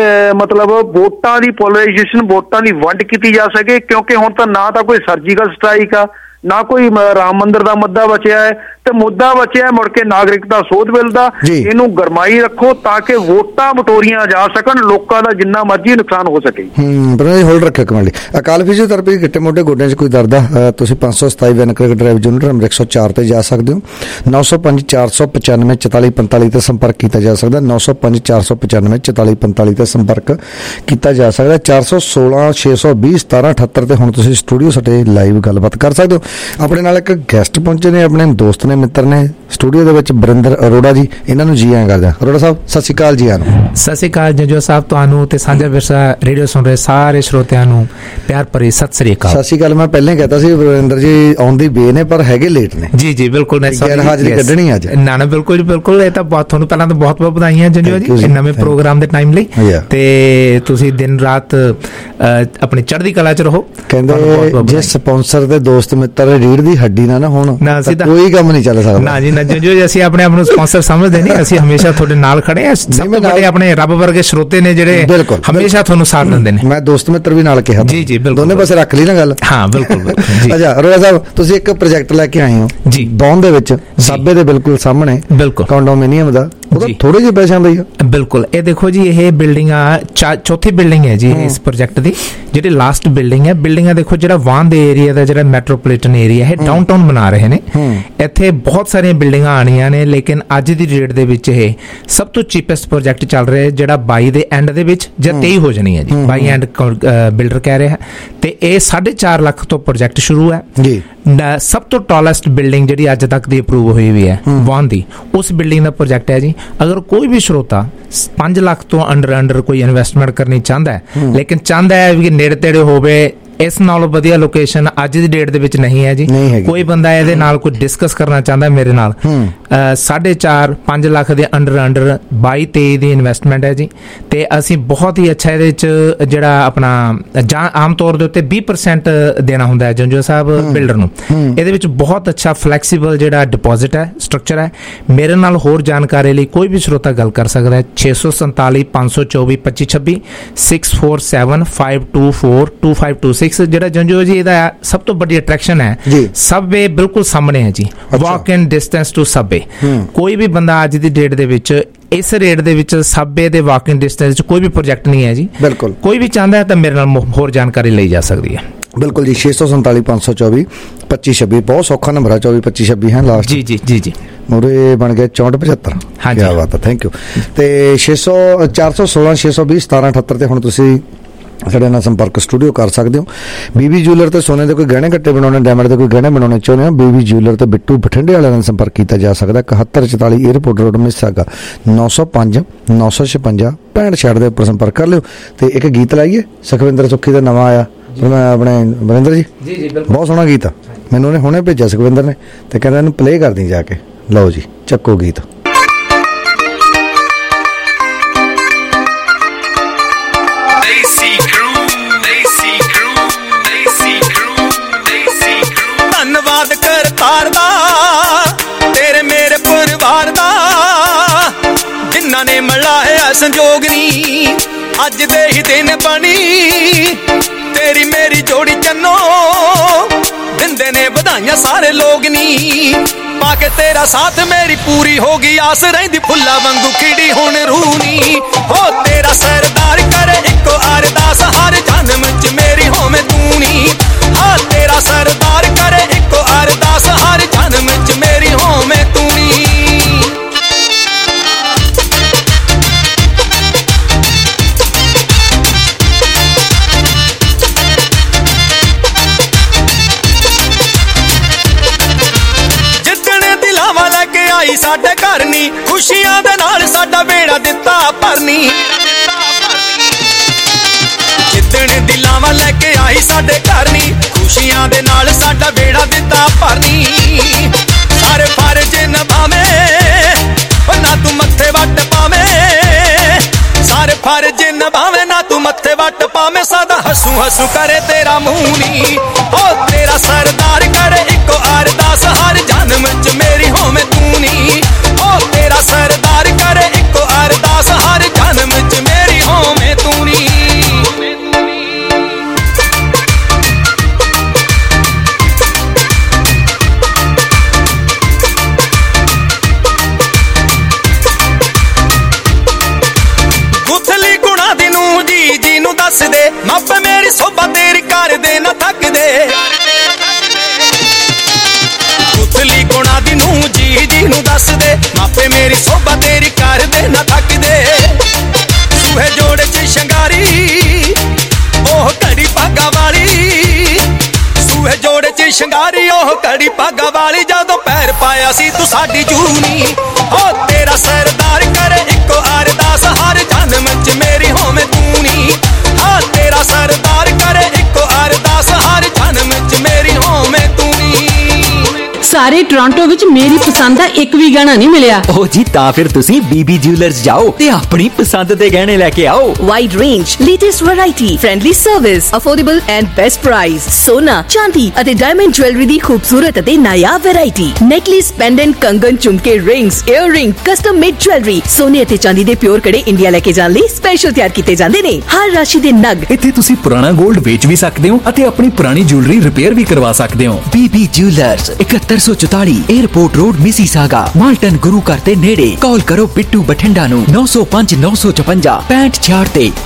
ਮਤਲਬ ਵੋਟਾਂ ਦੀ ਪੋਲਰਾਈਜੇਸ਼ਨ, ਵੋਟਾਂ ਦੀ ਵੰਡ ਕੀਤੀ ਜਾ ਸਕੇ। ਕਿਉਂਕਿ ਹੁਣ ਤਾਂ ਨਾ ਤਾਂ ਕੋਈ ਸਰਜੀਕਲ ਸਟ੍ਰਾਈਕ ਆ, ਨਾ ਕੋਈ ਰਾਮ ਮੰਦਿਰ ਦਾ ਮੁੱਦਾ ਬਚਿਆ ਹੈ, ਤੇ ਮੁੱਦਾ ਬਚਿਆ ਮੁੜ ਕੇ ਨਾਗਰਿਕਤਾ ਸੋਧ ਬਿੱਲ ਦਾ। ਇਹਨੂੰ ਗਰਮਾਈ ਰੱਖੋ ਤਾਂ ਕਿ ਵੋਟਾਂ ਬਟੋਰੀਆਂ ਜਾ ਸਕਣ, ਲੋਕਾਂ ਦਾ ਜਿੰਨਾ ਮਰਜ਼ੀ ਨੁਕਸਾਨ ਹੋ ਸਕੇ। ਹੂੰ ਪਰ ਹੋਲਡ ਰੱਖਿਆ ਕਮਾਲੀ ਅਕਾਲ ਫਿਜ਼ੀਓਥੈਰੇਪੀ ਗਿੱਟੇ ਮੋਢੇ ਗੋਡਿਆਂ 'ਚ ਕੋਈ ਦਰਦ ਆ ਤੁਸੀਂ ਪੰਜ ਸੌ ਸਤਾਈ Van Kirk drive unit number ਇੱਕ ਸੌ ਚਾਰ ਤੇ ਜਾ ਸਕਦੇ ਹੋ। ਨੌ ਸੌ ਪੰਜ ਚਾਰ ਸੌ ਪਚਾਨਵੇਂ ਚੁਤਾਲੀ ਪੰਤਾਲੀ ਤੇ ਸੰਪਰਕ ਕੀਤਾ ਜਾ ਸਕਦਾ। ਨੌ ਸੌ ਪੰਜ ਚਾਰ ਸੌ ਪਚਾਨਵੇਂ ਚੁਤਾਲੀ ਪੰਤਾਲੀ ਤੇ ਸੰਪਰਕ ਕੀਤਾ ਜਾ ਸਕਦਾ। ਚਾਰ ਸੌ ਸੋਲਾਂ ਛੇ ਸੌ ਵੀਹ ਸਤਾਰਾਂ ਅਠੱਤਰ ਤੇ ਹੁਣ ਤੁਸੀਂ ਸਟੂਡੀਓ ਸਾਡੇ ਲਾਈਵ ਗੱਲਬਾਤ ਕਰ ਸਕਦੇ ਹੋ। ਆਪਣੇ ਨਾਲ ਇੱਕ ਗੈਸਟ ਪਹੁੰਚੇ ਨੇ, ਆਪਣੇ ਦੋਸਤ ਨੇ, ਮਿੱਤਰ ਨੇ ਸਟੂਡੀਓ ਦੇ ਵਿੱਚ, ਬਰਿੰਦਰ ਅਰੋੜਾ ਜੀ, ਇਹਨਾਂ ਨੂੰ ਜੀ ਆਇਆਂ ਕਰਦਾ। ਅਰੋੜਾ ਸਾਹਿਬ ਸਤਿ ਸ਼੍ਰੀ ਅਕਾਲ ਜੀ। ਆਨੂੰ ਸਤਿ ਸ਼੍ਰੀ ਅਕਾਲ ਜੰਜੋ ਸਾਹਿਬ, ਤੁਹਾਨੂੰ ਤੇ ਸਾਂਝਾ ਵਿਰਸਾ ਰੇਡੀਓ ਸੁਣ ਰਹੇ ਸਾਰੇ ਸਰੋਤਿਆਂ ਨੂੰ ਪਿਆਰ ਭਰੀ ਸਤਿ ਸ਼੍ਰੀ ਅਕਾਲ। ਸਤਿ ਸ਼੍ਰੀ ਅਕਾਲ। ਮੈਂ ਪਹਿਲਾਂ ਕਹਤਾ ਸੀ ਬਰਿੰਦਰ ਜੀ ਆਉਣ ਦੀ ਬੇ ਨੇ ਪਰ ਹੈਗੇ ਲੇਟ ਨੇ। ਜੀ ਜੀ ਬਿਲਕੁਲ ਮੈਂ ਗੈਰ ਹਾਜ਼ਰੀ ਕੱਢਣੀ ਅੱਜ। ਨਾ ਨਾ ਬਿਲਕੁਲ ਜੀ ਬਿਲਕੁਲ, ਇਹ ਤਾਂ ਬਹੁਤ ਤੁਹਾਨੂੰ ਪਹਿਲਾਂ ਤਾਂ ਬਹੁਤ ਬਹੁਤ ਵਧਾਈਆਂ ਜੰਜੋ ਜੀ ਨਵੇਂ ਪ੍ਰੋਗਰਾਮ ਦੇ ਟਾਈਮ ਲਈ, ਤੇ ਤੁਸੀਂ ਦਿਨ ਰਾਤ ਆਪਣੀ ਚੜ੍ਹਦੀ ਕਲਾ 'ਚ ਰਹੋ। ਕਹਿੰਦੇ ਜੇ ਸਪਾਂਸਰ ਦੇ ਦੋਸਤ ਮਿੱਤਰ ਰੀੜ ਦੀ ਹੱਡੀ ਨਾ ਨਾ ਹੋਣ ਕੋਈ ਕੰਮ ਨਹੀਂ ਚੱਲ ਸਕਦਾ। ਨਾ ਜੀ ਨਾ ਜੰਜੋ ਜੀ, ਅਸੀਂ ਆਪਣੇ ਆਪ ਨੂੰ ਸਪਾਂਸਰ ਸਮਝਦੇ ਨਹੀਂ, ਅਸੀਂ ਹਮੇਸ਼ਾ ਤੁਹਾਡੇ ਨਾਲ ਖੜੇ ਹਾਂ। ਸਭ ਤੋਂ ਵੱਡੇ ਆਪਣੇ ਰੱਬ ਵਰਗੇ ਸਰੋਤੇ ਨੇ ਜਿਹੜੇ ਹਮੇਸ਼ਾ ਤੁਹਾਨੂੰ ਸਾਥ ਦਿੰਦੇ ਨੇ। ਮੈਂ ਦੋਸਤ ਮਿੱਤਰ ਵੀ ਨਾਲ ਕਿਹਾ ਜੀ ਜੀ ਬਿਲਕੁਲ, ਦੋਨੇ ਪਾਸੇ ਰੱਖ ਲਈ ਨਾ ਗੱਲ। ਹਾਂ ਬਿਲਕੁਲ ਜੀ। ਅੱਛਾ ਅਰੋੜਾ ਸਾਹਿਬ ਤੁਸੀਂ ਇੱਕ ਪ੍ਰੋਜੈਕਟ ਲੈ ਕੇ ਆਏ ਹੋ ਜੀ ਬੌਨ ਦੇ ਵਿੱਚ, ਸਾਬੇ ਦੇ ਬਿਲਕੁਲ ਸਾਹਮਣੇ, ਬਿਲਕੁਲ ਕੰਡੋਮੀਨੀਅਮ ਦਾ, ਉਹਦਾ ਥੋੜੇ ਜਿਹੇ ਪੈਸਿਆਂ ਦਾ ਹੀ ਆ। ਬਿਲਕੁਲ ਇਹ ਦੇਖੋ ਜੀ, ਇਹ ਬਿਲਡਿੰਗ ਆ ਚੌਥੀ ਬਿਲਡਿੰਗ ਹੈ ਜੀ ਇਸ ਪ੍ਰੋਜੈਕਟ ਦੀ। ਜਿਹੜੀ ਲਾਸਟ ਬਿਲਡਿੰਗ ਹੈ, ਬਿਲਡਿੰਗਾਂ ਦੇਖੋ ਜਿਹੜਾ ਵਾਨ ਦੇ ਏਰੀਆ ਦਾ ਜਿਹੜਾ ਮੈਟਰੋਪੋਲੀਟਨ ਮੈਟਰੋਪੋਲੀਟਨ ਏਰੀਆ ਹੈ, ਡਾਊਨਟਾਊਨ ਬਣਾ ਰਹੇ ਨੇ। ਇੱਥੇ ਬਹੁਤ ਸਾਰੀਆਂ ਬਿਲਡਿੰਗਾਂ ਆਣੀਆਂ ਨੇ, ਲੇਕਿਨ ਅੱਜ ਦੀ ਡੇਟ ਦੇ ਵਿੱਚ ਇਹ ਸਭ ਤੋਂ ਚੀਪੈਸਟ ਪ੍ਰੋਜੈਕਟ ਚੱਲ ਰਿਹਾ, ਜਿਹੜਾ ਬਾਈ ਦੇ ਐਂਡ ਦੇ ਵਿੱਚ ਜਾਂ ਤੇਈ ਹੋ ਜਾਣੀ ਹੈ ਜੀ, ਬਾਈ ਐਂਡ ਬਿਲਡਰ ਕਹਿ ਰਿਹਾ। ਤੇ ਇਹ ਸਾਢੇ ਚਾਰ ਲੱਖ ਤੋਂ ਪ੍ਰੋਜੈਕਟ ਸ਼ੁਰੂ ਹੈ ਜੀ। ਸਭ ਤੋਂ ਟਾਲੈਸਟ ਬਿਲਡਿੰਗ ਜਿਹੜੀ ਅੱਜ ਤੱਕ ਦੀ ਅਪਰੂਵ ਹੋਈ ਹੋਈ ਹੈ ਵਾਨ ਦੀ, ਉਸ ਬਿਲਡਿੰਗ ਦਾ ਪ੍ਰੋਜੈਕਟ ਹੈ ਜੀ। ਅਗਰ ਕੋਈ ਵੀ ਸਰੋਤਾ ਪੰਜ ਲੱਖ ਤੋਂ ਅੰਡਰ ਅੰਡਰ ਕੋਈ ਇਨਵੈਸਟਮੈਂਟ ਕਰਨੀ ਚਾਹੁੰਦਾ ਹੈ, ਲੇਕਿਨ ਚਾਹੁੰਦਾ ਹੈ ਵੀ ਨੇੜੇ ਤੇੜੇ ਹੋਵੇ, ਇਸ ਨਾਲੋਂ ਵਧੀਆ ਲੋਕੇਸ਼ਨ ਅੱਜ ਦੀ ਡੇਟ ਦੇ ਵਿੱਚ ਨਹੀਂ ਹੈ ਜੀ। ਕੋਈ ਬੰਦਾ ਇਹਦੇ ਨਾਲ ਕੋਈ ਡਿਸਕਸ ਕਰਨਾ ਚਾਹੁੰਦਾ ਮੇਰੇ ਨਾਲ, ਸਾਢੇ ਚਾਰ ਪੰਜ ਲੱਖ ਦੇ ਅੰਡਰ ਅੰਡਰ ਬਾਈ ਤੇਈ ਦੀ ਇਨਵੈਸਟਮੈਂਟ ਹੈ ਜੀ। ਤੇ ਅਸੀਂ ਬਹੁਤ ਹੀ ਅੱਛਾ ਇਹਦੇ ਚ ਜਿਹੜਾ ਆਪਣਾ ਜਾਂ ਆਮ ਤੌਰ ਦੇ ਉੱਤੇ ਵੀਹ ਪਰਸੈਂਟ ਦੇਣਾ ਹੁੰਦਾ ਹੈ ਜੰਜੋ ਸਾਹਿਬ ਬਿਲਡਰ ਨੂੰ। ਇਹਦੇ ਵਿੱਚ ਬਹੁਤ ਅੱਛਾ ਫਲੈਕਸੀਬਲ ਜਿਹੜਾ ਡਿਪੋਜ਼ਿਟ ਹੈ, ਸਟਰਕਚਰ ਹੈ। ਮੇਰੇ ਨਾਲ ਹੋਰ ਜਾਣਕਾਰੀ ਲਈ ਕੋਈ ਵੀ ਸਰੋਤਾ ਗੱਲ ਕਰ ਸਕਦਾ ਹੈ ਛੇ ਸੌ ਸੰਤਾਲੀ ਪੰਜ ਸੌ ਚੌਵੀ ਪੱਚੀ ਛੱਬੀ six four seven five two four two five two six. ਜਿਹੜਾ ਜੰਜੋ ਜੀ ਇਹਦਾ ਸਭ ਤੋਂ ਵੱਡੀ ਅਟਰੈਕਸ਼ਨ ਹੈ, ਸਬਵੇ ਬਿਲਕੁਲ ਸਾਹਮਣੇ ਹੈ ਜੀ, walk in distance to subway. ਕੋਈ ਵੀ ਬੰਦਾ ਅੱਜ ਦੀ ਡੇਟ ਦੇ ਵਿੱਚ ਇਸ ਰੇਟ ਦੇ ਵਿੱਚ ਸਬਵੇ ਦੇ ਵਾਕ ਇਨ ਡਿਸਟੈਂਸ ਵਿੱਚ ਕੋਈ ਵੀ ਪ੍ਰੋਜੈਕਟ ਨਹੀਂ ਹੈ ਜੀ। ਬਿਲਕੁਲ ਕੋਈ ਵੀ ਚਾਹੁੰਦਾ ਹੈ ਤਾਂ ਮੇਰੇ ਨਾਲ ਹੋਰ ਜਾਣਕਾਰੀ ਲਈ ਜਾ ਸਕਦੀ ਹੈ। ਬਿਲਕੁਲ ਜੀ, ਛੇ ਸੌ ਸੰਤਾਲੀ ਪੰਜ ਸੌ ਚੌਵੀ ਪੱਚੀ ਛੱਬੀ ਬਹੁਤ ਸੌਖਾ ਨੰਬਰ ਹੈ, ਚੌਵੀ ਪੱਚੀ ਛੱਬੀ ਹੈ ਲਾਸਟ। ਜੀ ਜੀ ਜੀ ਜੀ ਮੂਰੇ ਬਣ ਗਏ ਚੌਂਹਠ ਪਝੱਤਰ। ਹਾਂਜੀ ਕੀ ਬਾਤ ਹੈ, ਥੈਂਕ ਯੂ। ਤੇ ਛੇ ਸੌ ਚਾਰ ਸੌ ਸੋਲਾਂ ਛੇ ਸੌ ਵੀਹ ਸਤਾਰਾਂ ਅਠੱਤਰ ਤੇ ਹੁਣ ਤੁਸੀਂ ਸਾਡੇ ਨਾਲ ਸੰਪਰਕ ਸਟੂਡੀਓ ਕਰ ਸਕਦੇ ਹੋ। ਬੀਬੀ ਜੂਲਰ ਤੇ ਸੋਨੇ ਦੇ ਕੋਈ ਗਹਿਣੇ ਗੱਟੇ ਬਣਾਉਣੇ, ਡਾਇਮੰਡ ਦੇ ਕੋਈ ਗਹਿਣੇ ਬਣਾਉਣੇ ਚਾਹੁੰਦੇ ਹੋ, ਬੀਬੀ ਜੂਲਰ ਤੇ ਬਿੱਟੂ ਬਠਿੰਡੇ ਵਾਲਿਆਂ ਨਾਲ ਸੰਪਰਕ ਕੀਤਾ ਜਾ ਸਕਦਾ। ਇਕਹੱਤਰ ਚੁਤਾਲੀ ਏਅਰਪੋਰਟ ਰੋਡ ਮਿਸਾਗਾ, ਨੌ ਸੌ ਪੰਜ ਨੌ ਸੌ ਛਪੰਜਾ ਪੈਂਹਠ ਛਿਆਹਠ ਦੇ ਉੱਪਰ ਸੰਪਰਕ ਕਰ ਲਿਓ। ਤੇ ਇੱਕ ਗੀਤ ਲਾਈਏ, ਸੁਖਵਿੰਦਰ ਸੁੱਖੀ ਦਾ ਨਵਾਂ ਆਇਆ ਆਪਣੇ ਵਰਿੰਦਰ ਜੀ, ਜੀ ਜੀ ਬਹੁਤ ਸੋਹਣਾ ਗੀਤ ਆ, ਮੈਨੂੰ ਉਹਨੇ ਹੁਣੇ ਭੇਜਿਆ ਸੁਖਵਿੰਦਰ ਨੇ, ਤੇ ਕਹਿੰਦਾ ਇਹਨੂੰ ਪਲੇ ਕਰਦੀ ਜਾ ਕੇ। ਲਓ ਜੀ ਚੱਕੋ ਗੀਤ। ਧੰਨਵਾਦ ਕਰਤਾਰ ਦਾ ਤੇਰੇ ਮੇਰੇ ਪਰਿਵਾਰ ਦਾ, ਜਿਨ੍ਹਾਂ ਨੇ ਮਿਲਾਇਆ ਸੰਜੋਗ ਨੀ ਅੱਜ ਦੇ ਹੀ ਦਿਨ ਬਣੀ। ਤੇਰੀ ਮੇਰੀ ਜੋੜੀ ਚੰਨੋ ਦਿੰਦੇ ਨੇ ਵਧਾਈਆਂ ਸਾਰੇ ਲੋਕ ਨੀ, ਪਾ ਕੇ ਤੇਰਾ ਸਾਥ ਮੇਰੀ ਪੂਰੀ ਹੋ ਗਈ ਆਸ, ਰਹਿੰਦੀ ਫੁੱਲਾਂ ਵਾਂਗੂ ਖਿੜੀ ਹੁਣ ਰੂਨੀ। ਹੋ ਤੇਰਾ ਸਰਦਾਰ ਕਰੇ ਇੱਕੋ ਅਰਦਾਸ, ਹਰ ਜਨਮ ਚ ਮੇਰੀ ਹੋਵੇਂ ਤੂੰ ਨੀ। ਹਾਂ ਤੇਰਾ ਸਰਦਾਰ ਕਰੇ ਇੱਕੋ ਅਰਦਾਸ, ਹਰ ਜਨਮ ਚ ਮੇਰੀ ਹੋਵੇਂ ਤੂੰ ਨੀ। ਆਈ ਸਾਡੇ ਘਰ ਨੀ, ਖੁਸ਼ੀਆਂ ਦੇ ਨਾਲ ਸਾਡਾ ਵੇੜਾ ਦਿੱਤਾ ਭਰਨੀ। ਜਿੱਦਣ ਦਿਲਾਂ ਵੱਲ ਲੈ ਕੇ ਆਈ ਸਾਡੇ ਘਰ ਨੀ, ਖੁਸ਼ੀਆਂ ਦੇ ਨਾਲ ਸਾਡਾ ਵੇੜਾ ਦਿੱਤਾ ਭਰਨੀ। ਸਾਰੇ ਫਰਜ਼ ਨਿਭਾਵੇਂ ਨਾ ਤੂੰ ਮੱਥੇ ਵੱਟ ਪਾਵੇਂ, ਸਾਰੇ ਫਰਜ਼ ਨਿਭਾਵੇਂ ਨਾ ਤੂੰ ਮੱਥੇ ਵੱਟ ਪਾਵੇਂ, ਸਦਾ ਹੱਸੂ ਹੱਸੂ ਕਰੇ ਤੇਰਾ ਮੂੰਹ ਨੀ। ਹੋ ਤੇਰਾ ਸਰਦਾਰ ਕਰੇ ਇੱਕੋ ਅਰਦਾਸ, ਹਰ ਜਨਮ ਚ ਮੇਰੀ ਹੋਵੇਂ ਤੂੰ ਨੀ। ਹੋ ਤੇਰਾ ਸਰਦਾਰ ਕਰੇ ਇੱਕੋ ਅਰਦਾਸ, ਹਰ ਜਨਮ ਚ ਮੇਰੀ ਹੋਵੇਂ ਤੂੰ ਨੀ। ਗੁੱਥਲੀ ਗੁਣਾ ਦੀ ਨੂੰ ਜੀ ਜੀ ਨੂੰ ਦੱਸ ਦੇ, ਮਾਪੇ ਮੇਰੀ ਸੋਭਾ ਤੇਰੀ ਕਰਦੇ ਨਾ ਥੱਕਦੇ। ਗੁੱਥਲੀ ਗੁਣਾ ਦੀ ਨੂੰ ਜੀ ਜੀ ਨੂੰ ਦੱਸ ਦੇ, ਮਾਪੇ ਮੇਰੀ ਸੋਭਾ ਤੇਰੀ ਕਰਦੇ ਨਾ ਥੱਕਦੇ। ਸੂਹੇ ਜੋੜੇ ਚ ਸ਼ਿੰਗਾਰੀ ਉਹ ਘੜੀ ਭਾਗਾ ਵਾਲੀ, ਸੂਹੇ ਜੋੜੇ ਚ ਸ਼ਿੰਗਾਰੀ ਉਹ ਘੜੀ ਭਾਗਾ ਵਾਲੀ, ਜਦੋਂ ਪੈਰ ਪਾਇਆ ਸੀ ਤੂੰ ਸਾਡੀ ਜੂਨੀ। ਹੋ ਤੇਰਾ ਸਰਦਾਰ ਕਰੇ ਇੱਕੋ ਅਰਦਾਸ, ਹਰ ਜਨਮ ਚ ਮੇਰੀ ਹੋਵੇਂ ਤੂੰ ਨੀ। ਹਾਂ ਤੇਰਾ ਸਰਦਾਰ ਕਰੇ ਇੱਕੋ ਅਰਦਾਸ, ਹਰ ਜਨਮ ਚ ਮੇਰੀ ਹੋਵੇਂ ਤੂੰ ਨੀ। ਸਾਰੇ ਟੋਰਾਂਟੋ ਵਿੱਚ ਮੇਰੀ ਪਸੰਦ ਦਾ ਇੱਕ ਵੀ ਗਹਿਣਾ ਨਹੀਂ ਮਿਲਿਆ। ਓ ਜੀ ਤਾਂ ਫਿਰ ਤੁਸੀਂ ਬੀਬੀ ਜੁਐਲਰਸ ਜਾਓ ਤੇ ਆਪਣੀ ਪਸੰਦ ਦੇ ਗਹਿਣੇ ਲੈ ਕੇ ਆਓ। Wide range, latest variety, friendly service, affordable and best price. ਸੋਨਾ, ਚਾਂਦੀ ਅਤੇ ਡਾਇਮੰਡ ਜੁਐਲਰੀ ਦੀ ਖੂਬਸੂਰਤ ਅਤੇ ਨਾਯਾਬ ਵੈਰਾਈਟੀ। ਨੈਕਲੇਸ, ਪੈਂਡੈਂਟ, ਕੰਗਨ, ਝੁਮਕੇ, rings, earring, custom made jewellery. ਸੋਨੇ ਅਤੇ ਚਾਂਦੀ ਦੇ ਪਿਓਰ ਕੜੇ ਇੰਡੀਆ ਲੈ ਕੇ ਜਾਣ ਲਈ ਸਪੈਸ਼ਲ ਤਿਆਰ ਕੀਤੇ ਜਾਂਦੇ ਨੇ। ਹਰ ਰਾਸ਼ੀ ਦੇ ਨਗ। ਇੱਥੇ ਤੁਸੀਂ ਪੁਰਾਣਾ 골ਡ ਵੇਚ ਵੀ ਸਕਦੇ ਹੋ ਅਤੇ ਆਪਣੀ ਪੁਰਾਣੀ ਜੁਐਲਰੀ ਰਿਪੇਅਰ ਵੀ ਕਰਵਾ ਸਕਦੇ ਹੋ। ਬੀਬੀ ਜੁਐਲਰਸ ਇਕਹੱਤਰ ਸੌ ਚੁਤਾਲੀ ਏਅਰਪੋਰਟ ਰੋਡ ਮਿਸੀਸਾਗਾ, ਮਾਲਟਨ ਗੁਰੂ ਘਰ ਦੇ ਨੇੜੇ। ਕਾਲ ਕਰੋ ਬਿੱਟੂ ਬਠਿੰਡਾ ਨੂੰ ਨੌ ਸੌ ਪੰਜ ਨੌ ਸੌ ਛਪੰਜਾ ਪੈਂਹਠ ਛਿਆਹਠ ਤੇ।